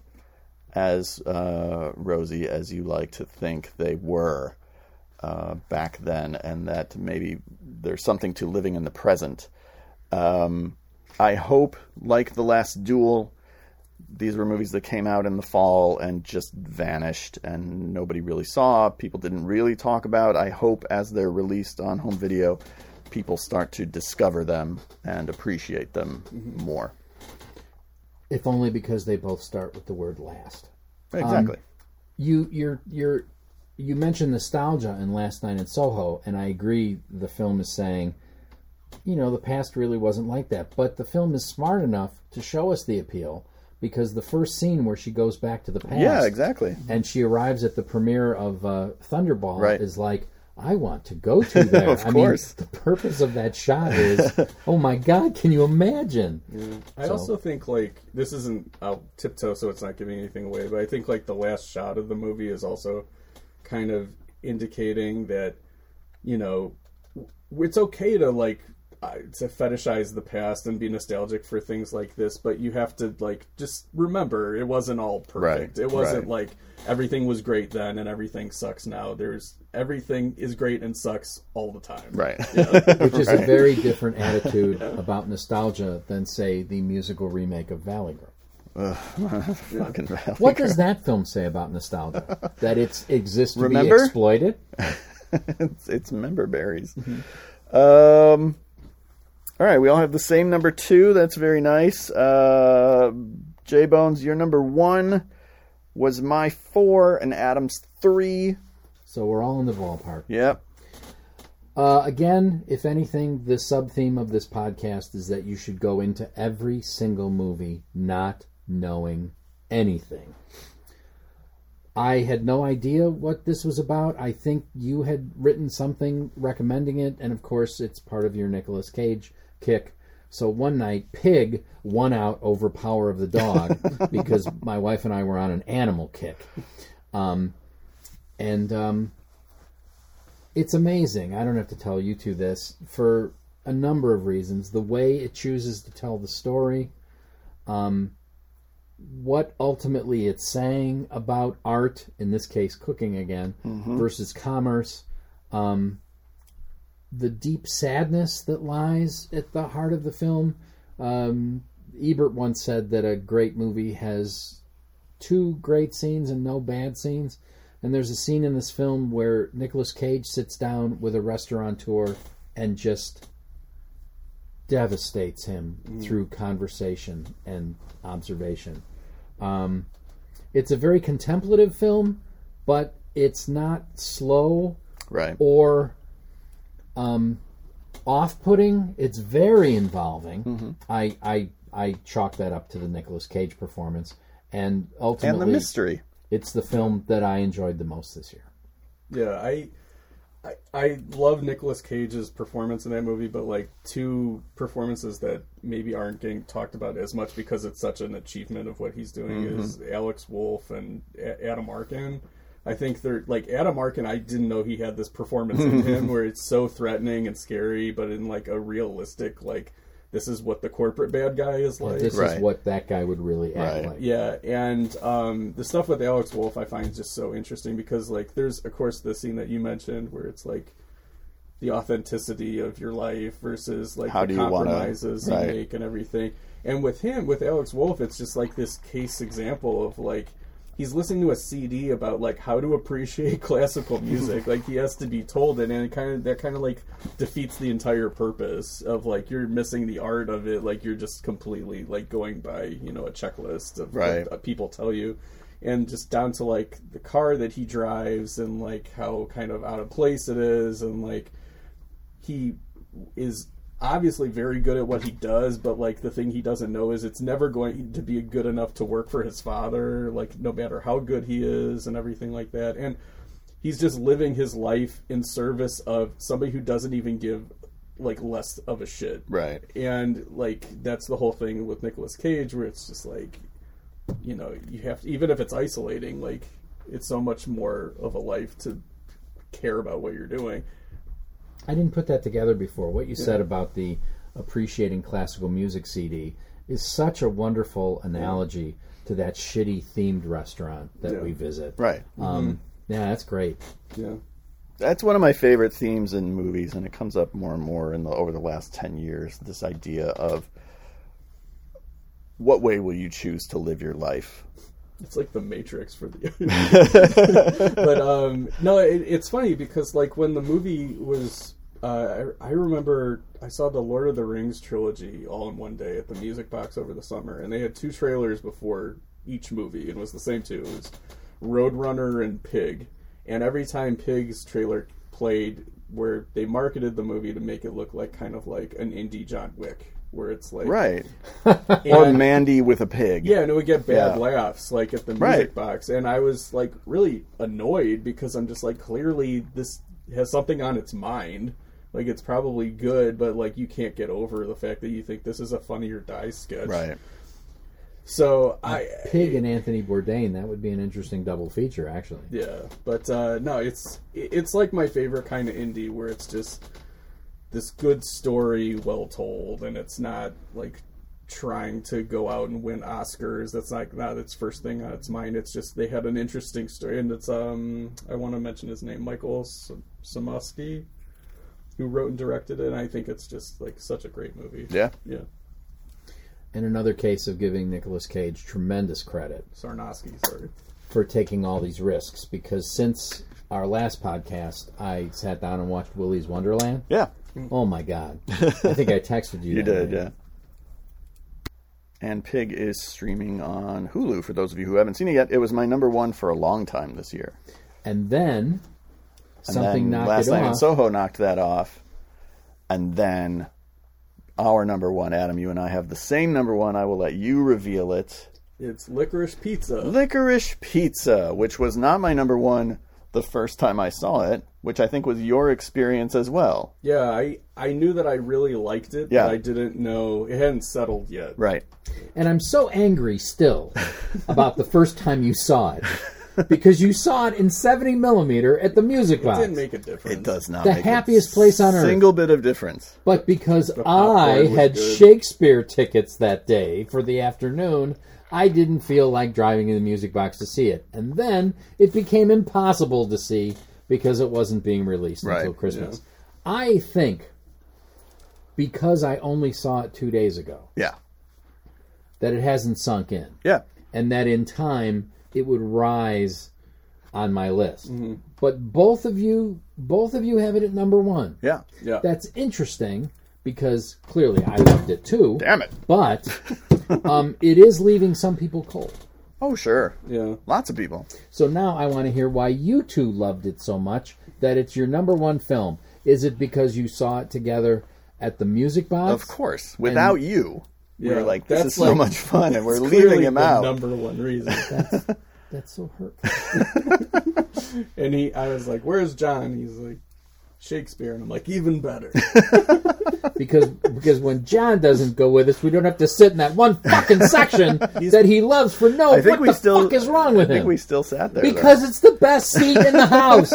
as uh, rosy as you like to think they were uh, back then, and that maybe there's something to living in the present. Um, I hope, like The Last Duel, these were movies that came out in the fall and just vanished and nobody really saw, people didn't really talk about. I hope as they're released on home video, people start to discover them and appreciate them Mm-hmm. more. If only because they both start with the word last. Exactly. You you're you're you mentioned nostalgia in Last Night in Soho, and I agree the film is saying, you know, the past really wasn't like that. But the film is smart enough to show us the appeal, because the first scene where she goes back to the past yeah, exactly. and she arrives at the premiere of uh, Thunderball Right. is like, I want to go to there. Of I course. mean, the purpose of that shot is, oh my God, can you imagine? I So- also think like this isn't I'll tiptoe so it's not giving anything away, but I think like the last shot of the movie is also kind of indicating that, you know, w- it's okay to like uh, to fetishize the past and be nostalgic for things like this, but you have to like just remember it wasn't all perfect. Right, It wasn't right. like everything was great then and everything sucks now. There's everything is great and sucks all the time. Right. Which is a very different attitude about nostalgia than, say, the musical remake of Valley Girl. Fucking Valley What Girl. does that film say about nostalgia? That it exists to Remember? be exploited? it's, it's member berries. Um, all right, we all have the same number two. That's very nice. Uh, J Bones, your number one was my four, and Adam's three. So we're all in the ballpark. Yep. Uh, again, if anything, the sub-theme of this podcast is that you should go into every single movie not knowing anything. I had no idea what this was about. I think you had written something recommending it, and of course it's part of your Nicolas Cage kick. So one night, Pig won out over Power of the Dog because my wife and I were on an animal kick. Um, and um, it's amazing. I don't have to tell you two this for a number of reasons. The way it chooses to tell the story, um, what ultimately it's saying about art, in this case cooking again, versus commerce, um, the deep sadness that lies at the heart of the film. Um, Ebert once said that a great movie has two great scenes and no bad scenes. And there's a scene in this film where Nicolas Cage sits down with a restaurateur and just devastates him mm. through conversation and observation. Um, it's a very contemplative film, but it's not slow Right. or um, off-putting. It's very involving. Mm-hmm. I, I I chalk that up to the Nicolas Cage performance, and ultimately, And the mystery. it's the film that I enjoyed the most this year. Yeah, I, I I love Nicolas Cage's performance in that movie, but like two performances that maybe aren't getting talked about as much because it's such an achievement of what he's doing Mm-hmm. is Alex Wolff and A- Adam Arkin. I think they're like Adam Arkin. I didn't know he had this performance in him where it's so threatening and scary, but in like a realistic, like this is what the corporate bad guy is like. This Right. is what that guy would really act Right. like. Yeah, and um, the stuff with Alex Wolff I find just so interesting because, like, there's, of course, the scene that you mentioned where it's, like, the authenticity of your life versus, like, How the do you wanna- compromises right. you make and everything. And with him, with Alex Wolff, it's just, like, this case example of, like, he's listening to a C D about, like, how to appreciate classical music. Like, he has to be told it, and it kind of, that kind of, like, defeats the entire purpose of, like, you're missing the art of it. Like, you're just completely, like, going by, you know, a checklist of Right. what people tell you. And just down to, like, the car that he drives and, like, how kind of out of place it is. And, like, he is obviously very good at what he does, but like the thing he doesn't know is it's never going to be good enough to work for his father, like no matter how good he is and everything like that. And he's just living his life in service of somebody who doesn't even give like less of a shit. Right. And like that's the whole thing with Nicolas Cage where it's just like, you know, you have to, even if it's isolating, like it's so much more of a life to care about what you're doing. I didn't put that together before. What you said about the appreciating classical music C D is such a wonderful analogy to that shitty themed restaurant that Yeah. we visit. Right. Um, yeah, that's great. Yeah. That's one of my favorite themes in movies, and it comes up more and more in the over the last ten years. This idea of what way will you choose to live your life? It's like the Matrix for the. But um, no, it, it's funny because like when the movie was, uh, I, I remember I saw the Lord of the Rings trilogy all in one day at the Music Box over the summer, and they had two trailers before each movie, and it was the same two. It was Roadrunner and Pig, and every time Pig's trailer played, where they marketed the movie to make it look like kind of like an indie John Wick, where it's like Right. Or and- Mandy with a pig. Yeah, and it would get bad Yeah. laughs, like at the music Right. box. And I was like really annoyed because I'm just like, clearly this has something on its mind. Like it's probably good, but like you can't get over the fact that you think this is a Funny or Die sketch. Right. So I Pig and Anthony Bourdain, that would be an interesting double feature, actually. yeah, but uh, no, it's it's like my favorite kind of indie where it's just this good story, well told, and it's not like trying to go out and win Oscars. That's like not its first thing on its mind. It's just they had an interesting story, and it's um I want to mention his name, Michael Samusky, who wrote and directed it. And I think it's just like such a great movie. Yeah. Yeah, And another case of giving Nicolas Cage tremendous credit Sarnowski, sorry. for taking all these risks, because since our last podcast, I sat down and watched Willy's Wonderland. Yeah. Oh my God. I think I texted you. You that did, night. yeah. And Pig is streaming on Hulu, for those of you who haven't seen it yet. It was my number one for a long time this year. And then And something then knocked Last it Night off. in Soho knocked that off. And then our number one, Adam, you and I have the same number one. I will let you reveal it. It's Licorice Pizza. Licorice Pizza, which was not my number one the first time I saw it, which I think was your experience as well. Yeah, I I knew that I really liked it, Yeah. but I didn't know it hadn't settled yet. Right. And I'm so angry still about the first time you saw it, because you saw it in seventy millimeter at the Music It Box. didn't make a difference. It does not The make happiest a place on earth. single bit of difference. But because popcorn I was had good. Shakespeare tickets that day for the afternoon, I didn't feel like driving in the Music Box to see it. And then it became impossible to see because it wasn't being released Right, until Christmas. I think because I only saw it two days ago, Yeah. that it hasn't sunk in. Yeah. And that in time it would rise on my list. Mm-hmm. But both of you both of you have it at number one. Yeah. Yeah. That's interesting because clearly I loved it too. Damn it. But um, it is leaving some people cold. Oh, sure. Yeah. Lots of people. So now I want to hear why you two loved it so much that it's your number one film. Is it because you saw it together at the Music Box? Of course. Without you, we Yeah, were like, this that's is so like- much fun, and we're It's leaving clearly him the out. Number one reason. That's, that's so hurtful. And he, I was like, "Where's John?" He's like, "Shakespeare," and I'm like, "Even better." Because because when John doesn't go with us, we don't have to sit in that one fucking section that he loves for no. I think what we the still. fuck is wrong with I think him? we still sat there Because though. it's the best seat in the house.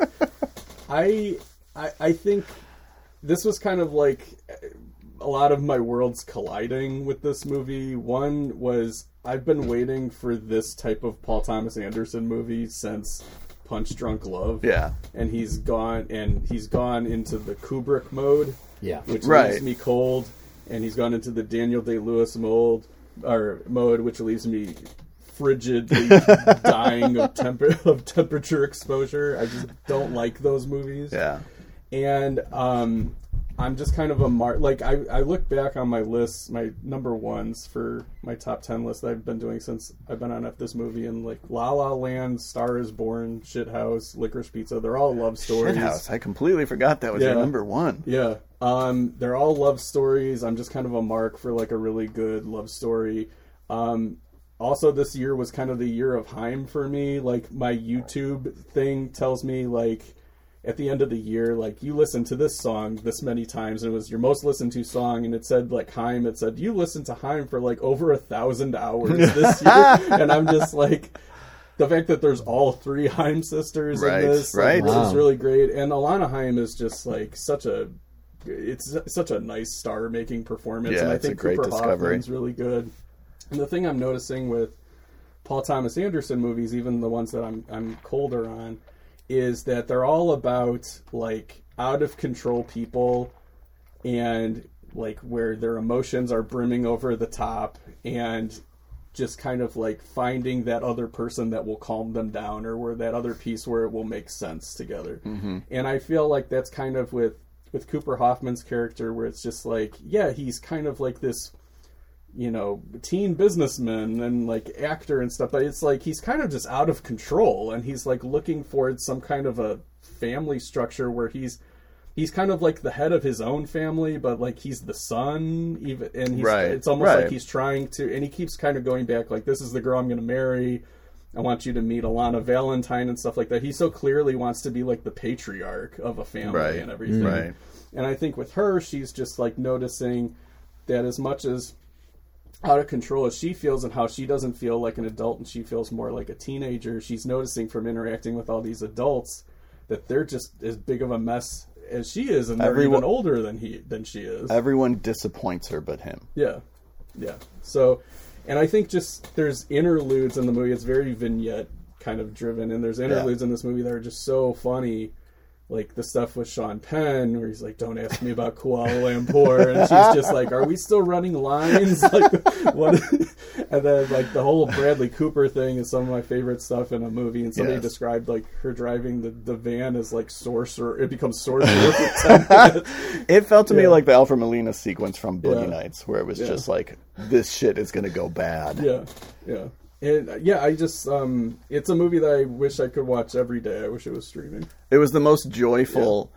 I, I, I think this was kind of like a lot of my worlds colliding with this movie. One was I've been waiting for this type of Paul Thomas Anderson movie since Punch Drunk Love. Yeah. And he's gone and he's gone into the Kubrick mode, Yeah. which Right. leaves me cold, and he's gone into the Daniel Day-Lewis mold or mode, which leaves me frigidly dying of temper of temperature exposure. I just don't like those movies. Yeah. And um, I'm just kind of a mar- like I, I look back on my lists, my number ones for my top ten list that I've been doing since I've been on F this movie, and like La La Land, Star is Born, Shithouse, Licorice Pizza, they're all love stories. Shithouse. I completely forgot that was Yeah. your number one. Yeah. Um, they're all love stories. I'm just kind of a mark for like a really good love story. Um, also, this year was kind of the year of Haim for me. Like my YouTube thing tells me like at the end of the year, like you listened to this song this many times, and it was your most listened to song, and it said like Haim. It said you listened to Haim for like over a thousand hours this year, and I'm just like. The fact that there's all three Haim sisters Right, in this, like, right. this Wow. is really great. And Alana Haim is just like such a, it's such a nice star-making performance. Yeah, and I it's a think great Cooper discovery. Hoffman's really good. And the thing I'm noticing with Paul Thomas Anderson movies, even the ones that I'm I'm colder on, is that they're all about like out of control people, and like where their emotions are brimming over the top, and just kind of like finding that other person that will calm them down, or where that other piece where it will make sense together. Mm-hmm. And I feel like that's kind of with with Cooper Hoffman's character, where it's just like, yeah, he's kind of like this, you know, teen businessman and like actor and stuff, but it's like he's kind of just out of control, and he's like looking for some kind of a family structure where he's he's kind of like the head of his own family, but like he's the son, even, and he's, Right, it's almost right. like he's trying to, and he keeps kind of going back like, this is the girl I'm going to marry. I want you to meet Alana Valentine and stuff like that. He so clearly wants to be like the patriarch of a family Right, and everything. right. And I think with her, she's just like noticing that as much as out of control as she feels and how she doesn't feel like an adult and she feels more like a teenager, she's noticing from interacting with all these adults that they're just as big of a mess as she is, and they're Everyone- even older than he than she is. Everyone disappoints her but him. Yeah, yeah. So, and I think just there's interludes in the movie. It's very vignette kind of driven, and there's interludes in this movie that are just so funny. Like the stuff with Sean Penn, where he's like, "Don't ask me about Kuala Lumpur," and she's just like, "Are we still running lines?" Like, what? And then like the whole Bradley Cooper thing is some of my favorite stuff in a movie. And somebody Yes. described like her driving the, the van as like sorcerer. It becomes sorcerer for ten minutes. It felt to me Yeah. like the Alfred Molina sequence from Boogie Yeah. Nights, where it was Yeah. just like, this shit is going to go bad. Yeah, yeah. And uh, yeah, I just um, it's a movie that I wish I could watch every day. I wish it was streaming. It was the most joyful.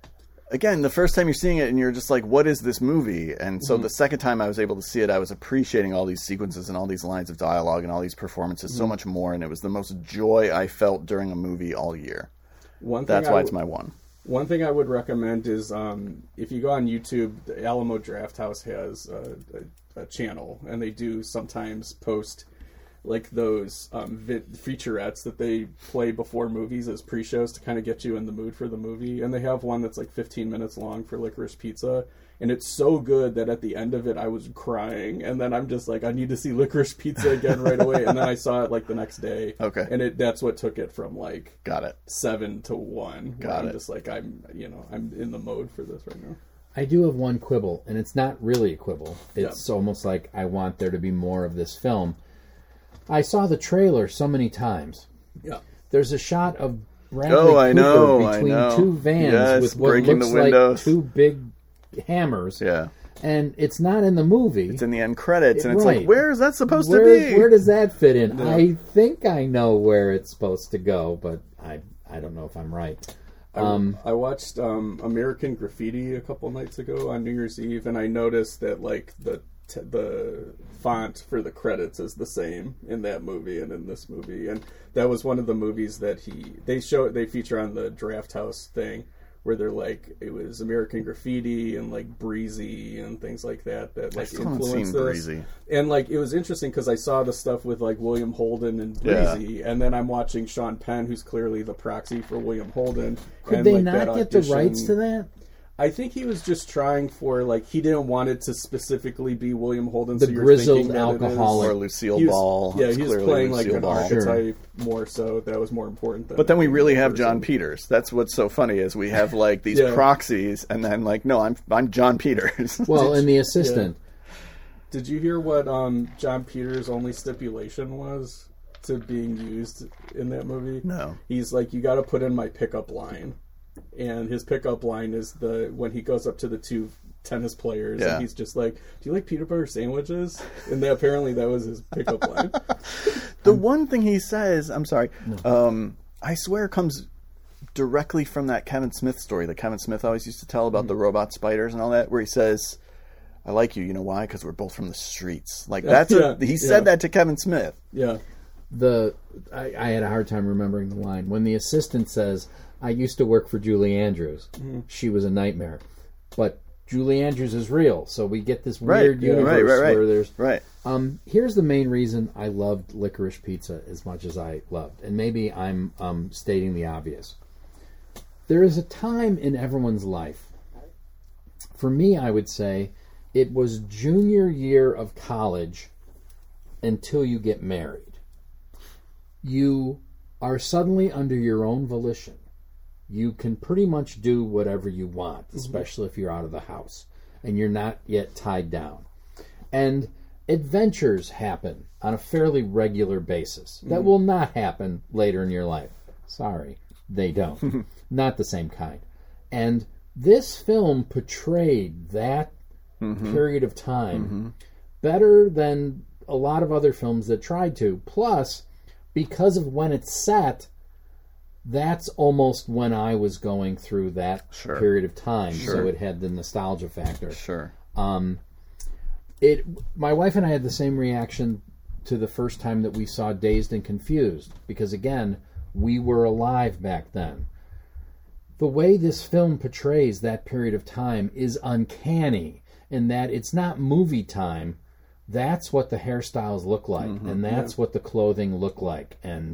Again, the first time you're seeing it and you're just like, what is this movie? And so Mm-hmm. the second time I was able to see it, I was appreciating all these sequences and all these lines of dialogue and all these performances Mm-hmm. so much more. And it was the most joy I felt during a movie all year. One thing That's I why w- it's my one. One thing I would recommend is um, if you go on YouTube, the Alamo Drafthouse has a, a, a channel, and they do sometimes post like those um, vi- featurettes that they play before movies as pre-shows to kind of get you in the mood for the movie. And they have one that's like fifteen minutes long for Licorice Pizza, and it's so good that at the end of it I was crying, and then I'm just like, I need to see Licorice Pizza again right away. And then I saw it like the next day. Okay. And it that's what took it from like Got it. seven to one. where Got I'm it. just like, I'm, you know, I'm in the mode for this right now. I do have one quibble, and it's not really a quibble. Yeah. It's almost like I want there to be more of this film. I saw the trailer so many times. Yeah. There's a shot of Bradley Oh, I Cooper know, I between know. two vans Yes, with what breaking looks the windows. like two big hammers. Yeah. and it's not in the movie. It's in the end credits, and it's Right. like, where is that supposed where, to be? Where does that fit in? I think I know where it's supposed to go, but I I don't know if I'm right. Um, I watched um, American Graffiti a couple nights ago on New Year's Eve, and I noticed that like the t- the font for the credits is the same in that movie and in this movie, and that was one of the movies that he they show they feature on the Draft House thing, where they're like it was American Graffiti and like Breezy and things like that that like still haven't influenced seen this. Breezy. And like it was interesting because I saw the stuff with like William Holden and Yeah. Breezy, and then I'm watching Sean Penn, who's clearly the proxy for William Holden. could and, they like, not that get the audition- rights to that? I think he was just trying for like he didn't want it to specifically be William Holden. The so you're grizzled thinking that it is- alcoholic. Or Lucille He was- Ball. Yeah, It's he was clearly playing like Lucille an Ball. archetype more, so that was more important. Than But then we really have person. John Peters. That's what's so funny is we have like these Yeah. proxies, and then like, no, I'm I'm John Peters. Well, and the assistant. Did you hear what um, John Peters' only stipulation was to being used in that movie? No. He's like, you got to put in my pickup line, and his pickup line is the when he goes up to the two tennis players, Yeah. and he's just like, "Do you like peanut butter sandwiches?" And that, apparently, that was his pickup line. The one thing he says, I'm sorry, um, I swear comes directly from that Kevin Smith story that Kevin Smith always used to tell about the robot spiders and all that, where he says, I like you, you know why? Because we're both from the streets. Like, that's Yeah, a, he yeah. said that to Kevin Smith. Yeah, The I, I had a hard time remembering the line when the assistant says, "I used to work for Julie Andrews. Mm-hmm. She was a nightmare, but Julie Andrews is real." So we get this Right, weird yeah, universe right, right, right. where there's. Right. Um, here's the main reason I loved Licorice Pizza as much as I loved, and maybe I'm um, stating the obvious. There is a time in everyone's life. For me, I would say it was junior year of college until you get married. You are suddenly under your own volition. You can pretty much do whatever you want, especially if you're out of the house and you're not yet tied down. And adventures happen on a fairly regular basis. That will not happen later in your life. Sorry, they don't. Not the same kind. And this film portrayed that period of time better than a lot of other films that tried to. Plus, because of when it's set, that's almost when I was going through that Sure. period of time. Sure. So it had the nostalgia factor. Sure. It. My wife and I had the same reaction to the first time that we saw Dazed and Confused, because again, we were alive back then. The way this film portrays that period of time is uncanny in that it's not movie time. That's what the hairstyles look like, and that's what the clothing look like, and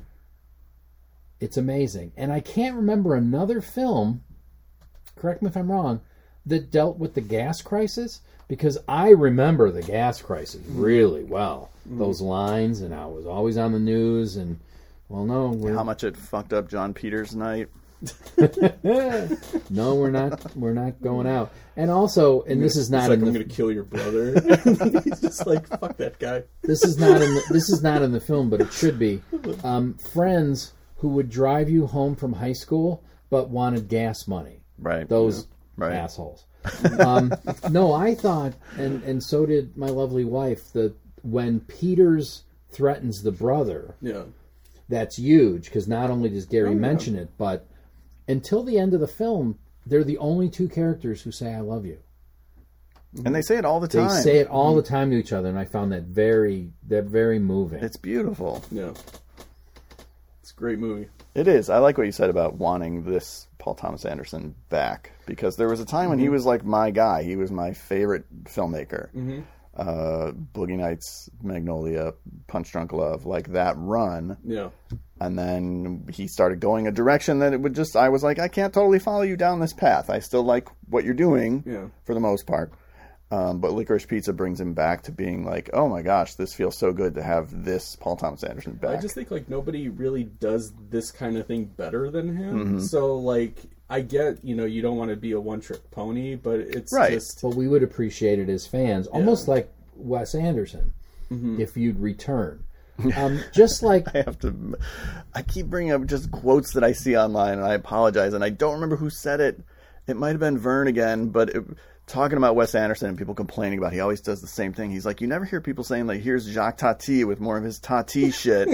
it's amazing. And I can't remember another film, correct me if I'm wrong, that dealt with the gas crisis, because I remember the gas crisis really well. Those lines, and I was always on the news, and, well, no, we're, How much it fucked up John Peters' night. no, we're not, we're not going out. And also, and this is it's not like in I'm the, going to kill your brother. He's just like, fuck that guy. this is not in the, this is not in the film, but it should be. Um, friends who would drive you home from high school but wanted gas money. Right. Those Right. assholes. Um, no, I thought, and and so did my lovely wife, that when Peters threatens the brother, Yeah. that's huge, because not only does Gary mention it, but until the end of the film, they're the only two characters who say "I love you." And they say it all the They time. say it all the time to each other, and I found that very that very moving. It's beautiful. Yeah. It's a great movie. It is. I like what you said about wanting this Paul Thomas Anderson back, because there was a time when he was like my guy. He was my favorite filmmaker. Mm-hmm. Uh, Boogie Nights, Magnolia, Punch Drunk Love, like that run. Yeah. And then he started going a direction that it would just, I was like, I can't totally follow you down this path. I still like what you're doing Yeah. for the most part. Um, but Licorice Pizza brings him back to being like, oh my gosh, this feels so good to have this Paul Thomas Anderson back. I just think like nobody really does this kind of thing better than him. Mm-hmm. So like I get, you know, you don't want to be a one trick pony, but it's Right. just But we would appreciate it as fans, almost like Wes Anderson, if you'd return. Um, just like I have to, I keep bringing up just quotes that I see online, and I apologize, and I don't remember who said it. it might have been Vern again, but it, talking about Wes Anderson and people complaining about he always does the same thing. He's like, you never hear people saying, like, here's Jacques Tati with more of his Tati shit.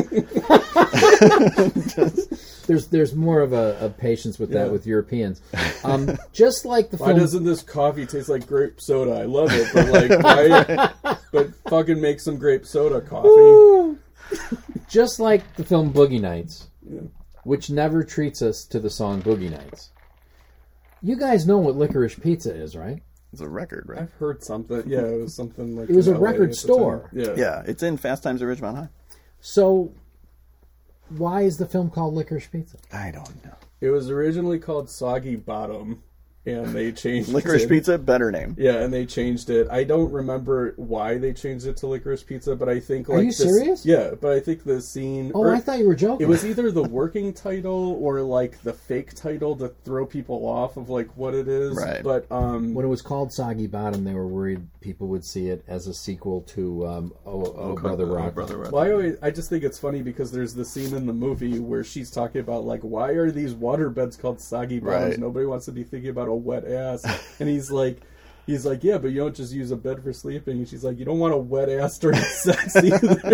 There's there's more of a, a patience with that Yeah. with Europeans. Um, just like the Why film... doesn't this coffee taste like grape soda? I love it, but like, why? But fucking make some grape soda coffee. Just like the film Boogie Nights, Yeah. which never treats us to the song Boogie Nights. You guys know what Licorice Pizza is, right? It's a record, right? I've heard something. Yeah, it was something like It was in a L A record at the store. time. Yeah, Yeah, it's in Fast Times at Ridgemont High. So, why is the film called Licorice Pizza? I don't know. It was originally called Soggy Bottom, and they changed Licorice it. Pizza, better name. Yeah, and they changed it. I don't remember why they changed it to Licorice Pizza, but I think like Are you this- serious? Yeah, but I think the scene. Oh, or- I thought you were joking. It was either the working title or like the fake title to throw people off of like what it is. Right. But um, When it was called Soggy Bottom, they were worried people would see it as a sequel to um, Oh, oh Brother Oh, Rock. Brother Rock. well, I always I just think it's funny because there's the scene in the movie where she's talking about like why are these water beds called soggy bottoms? Right. Nobody wants to be thinking about a wet ass, and he's like. He's like, yeah, but you don't just use a bed for sleeping. And she's like, you don't want a wet ass during sex either.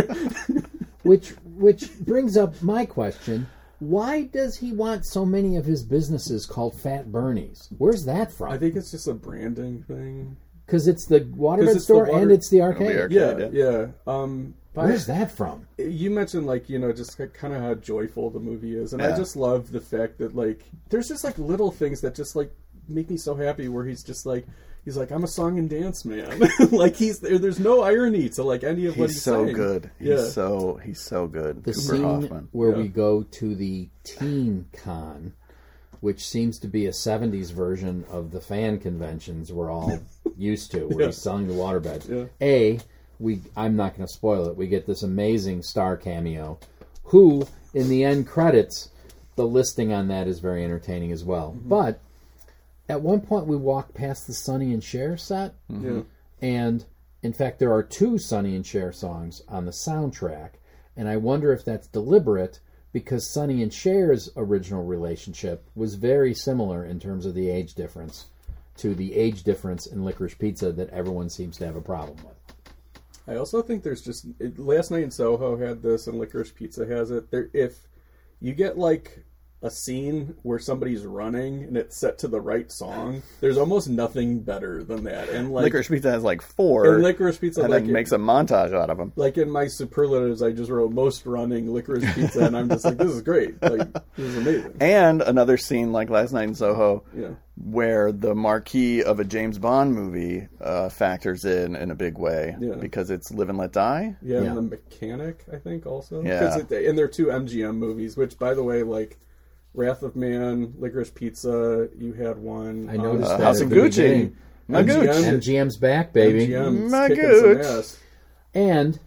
Which which brings up my question: why does he want so many of his businesses called Fat Bernie's? Where's that I from? think it's just a branding thing. Because it's the 'Cause waterbed it's the store water- and it's the arcade. the arcade. Yeah, Okay, yeah. Um, but Where's that from? you mentioned like you know just kind of how joyful the movie is, and Yeah. I just love the fact that like there's just like little things that just like make me so happy. Where he's just like he's like I'm a song and dance man. Like he's there, there's no irony to like any of what He's he's so saying. good. He's Yeah. so he's so good. The Cooper scene Hoffman. where Yeah. we go to the Teen Con, which seems to be a seventies version of the fan conventions we're all used to, where Yeah. he's selling the waterbeds. Yeah. A, we I'm not going to spoil it. We get this amazing star cameo, who in the end credits, the listing on that is very entertaining as well. Mm-hmm. But at one point we walk past the Sonny and Cher set, Yeah. and in fact there are two Sonny and Cher songs on the soundtrack, and I wonder if that's deliberate because Sonny and Cher's original relationship was very similar in terms of the age difference to the age difference in Licorice Pizza that everyone seems to have a problem with. I also think there's just it, Last Night in Soho had this, and Licorice Pizza has it. There, if you get like a scene where somebody's running and it's set to the right song, there's almost nothing better than that. And like Licorice Pizza has like four. and Licorice Pizza, and like then makes a montage out of them. like in my superlatives, I just wrote most running Licorice Pizza, and I'm just like, this is great. Like this is amazing. And another scene like Last Night in Soho, Yeah. where the marquee of a James Bond movie uh, factors in in a big way Yeah. because it's Live and Let Die. Yeah, Yeah. and The Mechanic, I think, also. Yeah. 'Cause it, and they're two M G M movies, which, by the way, like Wrath of Man, Licorice Pizza, you had one. I noticed Uh, that House at of the Gucci. beginning. My M G M. gooch. M G M's back, baby. M G M's My kicking gooch. some ass. And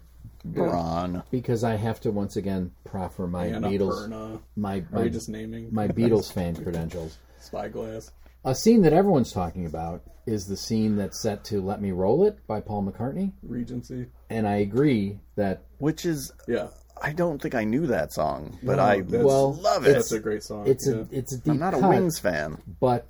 Braun. because I have to once again proffer my Beatles, Annapurna. my Are my, we just naming? my Beatles fan credentials. Spyglass. A scene that everyone's talking about is the scene that's set to "Let Me Roll It" by Paul McCartney, Regency. and I agree that Which is, Yeah. I don't think I knew that song, but No, I that's- Well, love it. That's a great song. it's yeah. a it's a deep I'm not a cut, Wings fan. but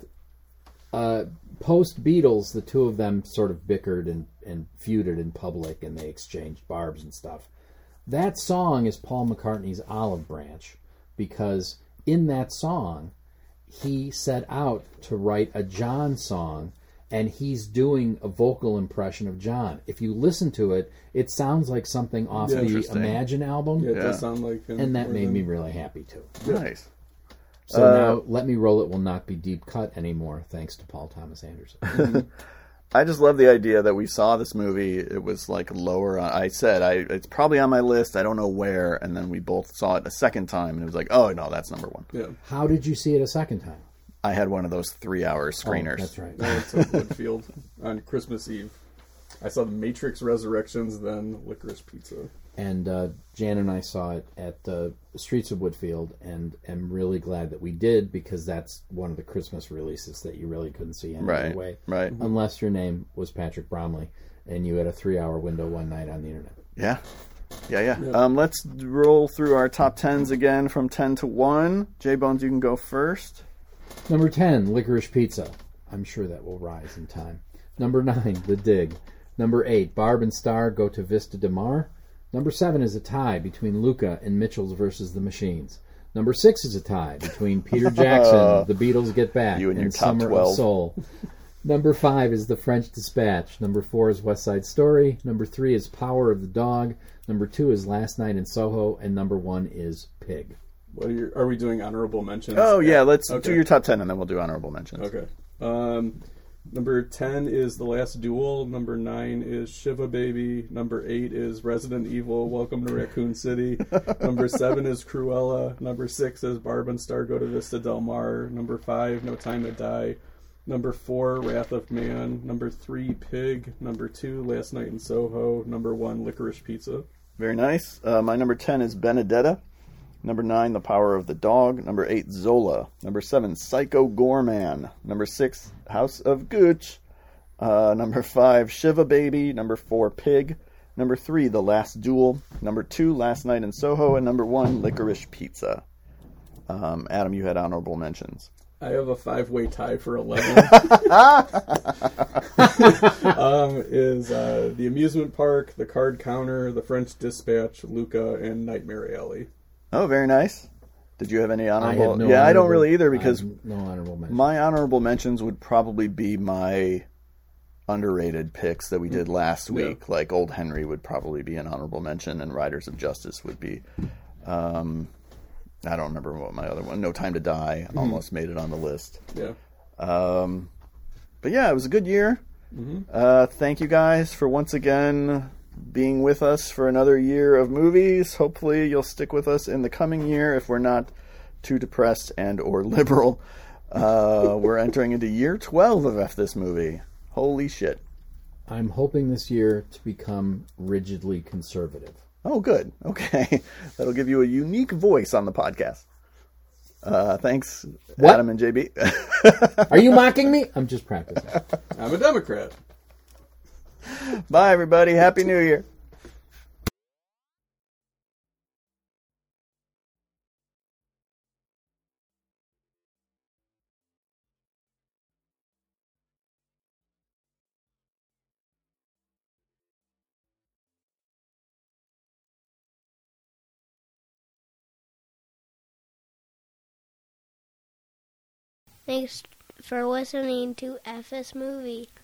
uh, post Beatles, the two of them sort of bickered and, and feuded in public, and they exchanged barbs and stuff. That song is Paul McCartney's olive branch because in that song he set out to write a John song, and he's doing a vocal impression of John. If you listen to it, it sounds like something off Yeah, the interesting. Imagine album, Yeah, it Yeah. does sound like him. and that more made than- me really happy too. Nice. So Uh, now, Let Me Roll It will not be deep cut anymore, thanks to Paul Thomas Anderson. I just love the idea that we saw this movie. It was like lower. On, I said I it's probably on my list. I don't know where. And then we both saw it a second time, and it was like, oh no, that's number one. Yeah. How did you see it a second time? I had one of those three-hour screeners. Oh, that's right. I went to Woodfield on Christmas Eve. I saw The Matrix Resurrections, then Licorice Pizza. And uh, Jan and I saw it at uh, the Streets of Woodfield, and am really glad that we did because that's one of the Christmas releases that you really couldn't see any Right, other way, right. unless your name was Patrick Bromley and you had a three-hour window one night on the internet. Yeah. Yeah, yeah. Um, let's roll through our top tens again from ten to one. J-Bones, you can go first. Number ten, Licorice Pizza. I'm sure that will rise in time. Number nine, The Dig. Number eight, Barb and Star go to Vista de Mar. Number seven is a tie between Luca and Mitchell's versus the Machines. Number six is a tie between Peter Jackson, The Beatles Get Back, You and your and top Summer twelve. of Soul. Number five is The French Dispatch. Number four is West Side Story. Number three is Power of the Dog. Number two is Last Night in Soho. And number one is Pig. What are, your, are we doing honorable mentions? Oh, yeah, let's Okay. do your top ten, and then we'll do honorable mentions. Okay. Um, number ten is The Last Duel. Number nine is Shiva Baby. Number eight is Resident Evil, Welcome to Raccoon City. Number seven is Cruella. Number six is Barb and Star Go to Vista Del Mar. Number five, No Time to Die. Number four, Wrath of Man. Number three, Pig. Number two, Last Night in Soho. Number one, Licorice Pizza. Very nice. Uh, my number ten is Benedetta. Number nine, The Power of the Dog. Number eight, Zola. Number seven, Psycho Gorman. Number six, House of Gucci. Uh, number five, Shiva Baby. Number four, Pig. Number three, The Last Duel. Number two, Last Night in Soho. And number one, Licorice Pizza. Um, Adam, you had honorable mentions. I have a five-way tie for eleven. um, is uh, The Amusement Park, The Card Counter, The French Dispatch, Luca, and Nightmare Alley. Oh, very nice. Did you have any I honorable? have no yeah, I don't honorable- really either I because have no honorable mention. my honorable mentions would probably be my underrated picks that we did last Yeah. week. Like Old Henry would probably be an honorable mention, and Riders of Justice would be. Um, I don't remember what my other one. No Time to Die almost made it on the list. Yeah. Um, but yeah, it was a good year. Uh, thank you guys for once again being with us for another year of movies. Hopefully you'll stick with us in the coming year if we're not too depressed and or liberal. Uh, we're entering into year twelve of F This Movie. Holy shit. I'm hoping this year to become rigidly conservative. Oh, good. Okay. That'll give you a unique voice on the podcast. Uh, thanks, What? Adam and J B. Are you mocking me? I'm just practicing. I'm a Democrat. Bye, everybody. Happy New Year. Thanks for listening to F S Movie.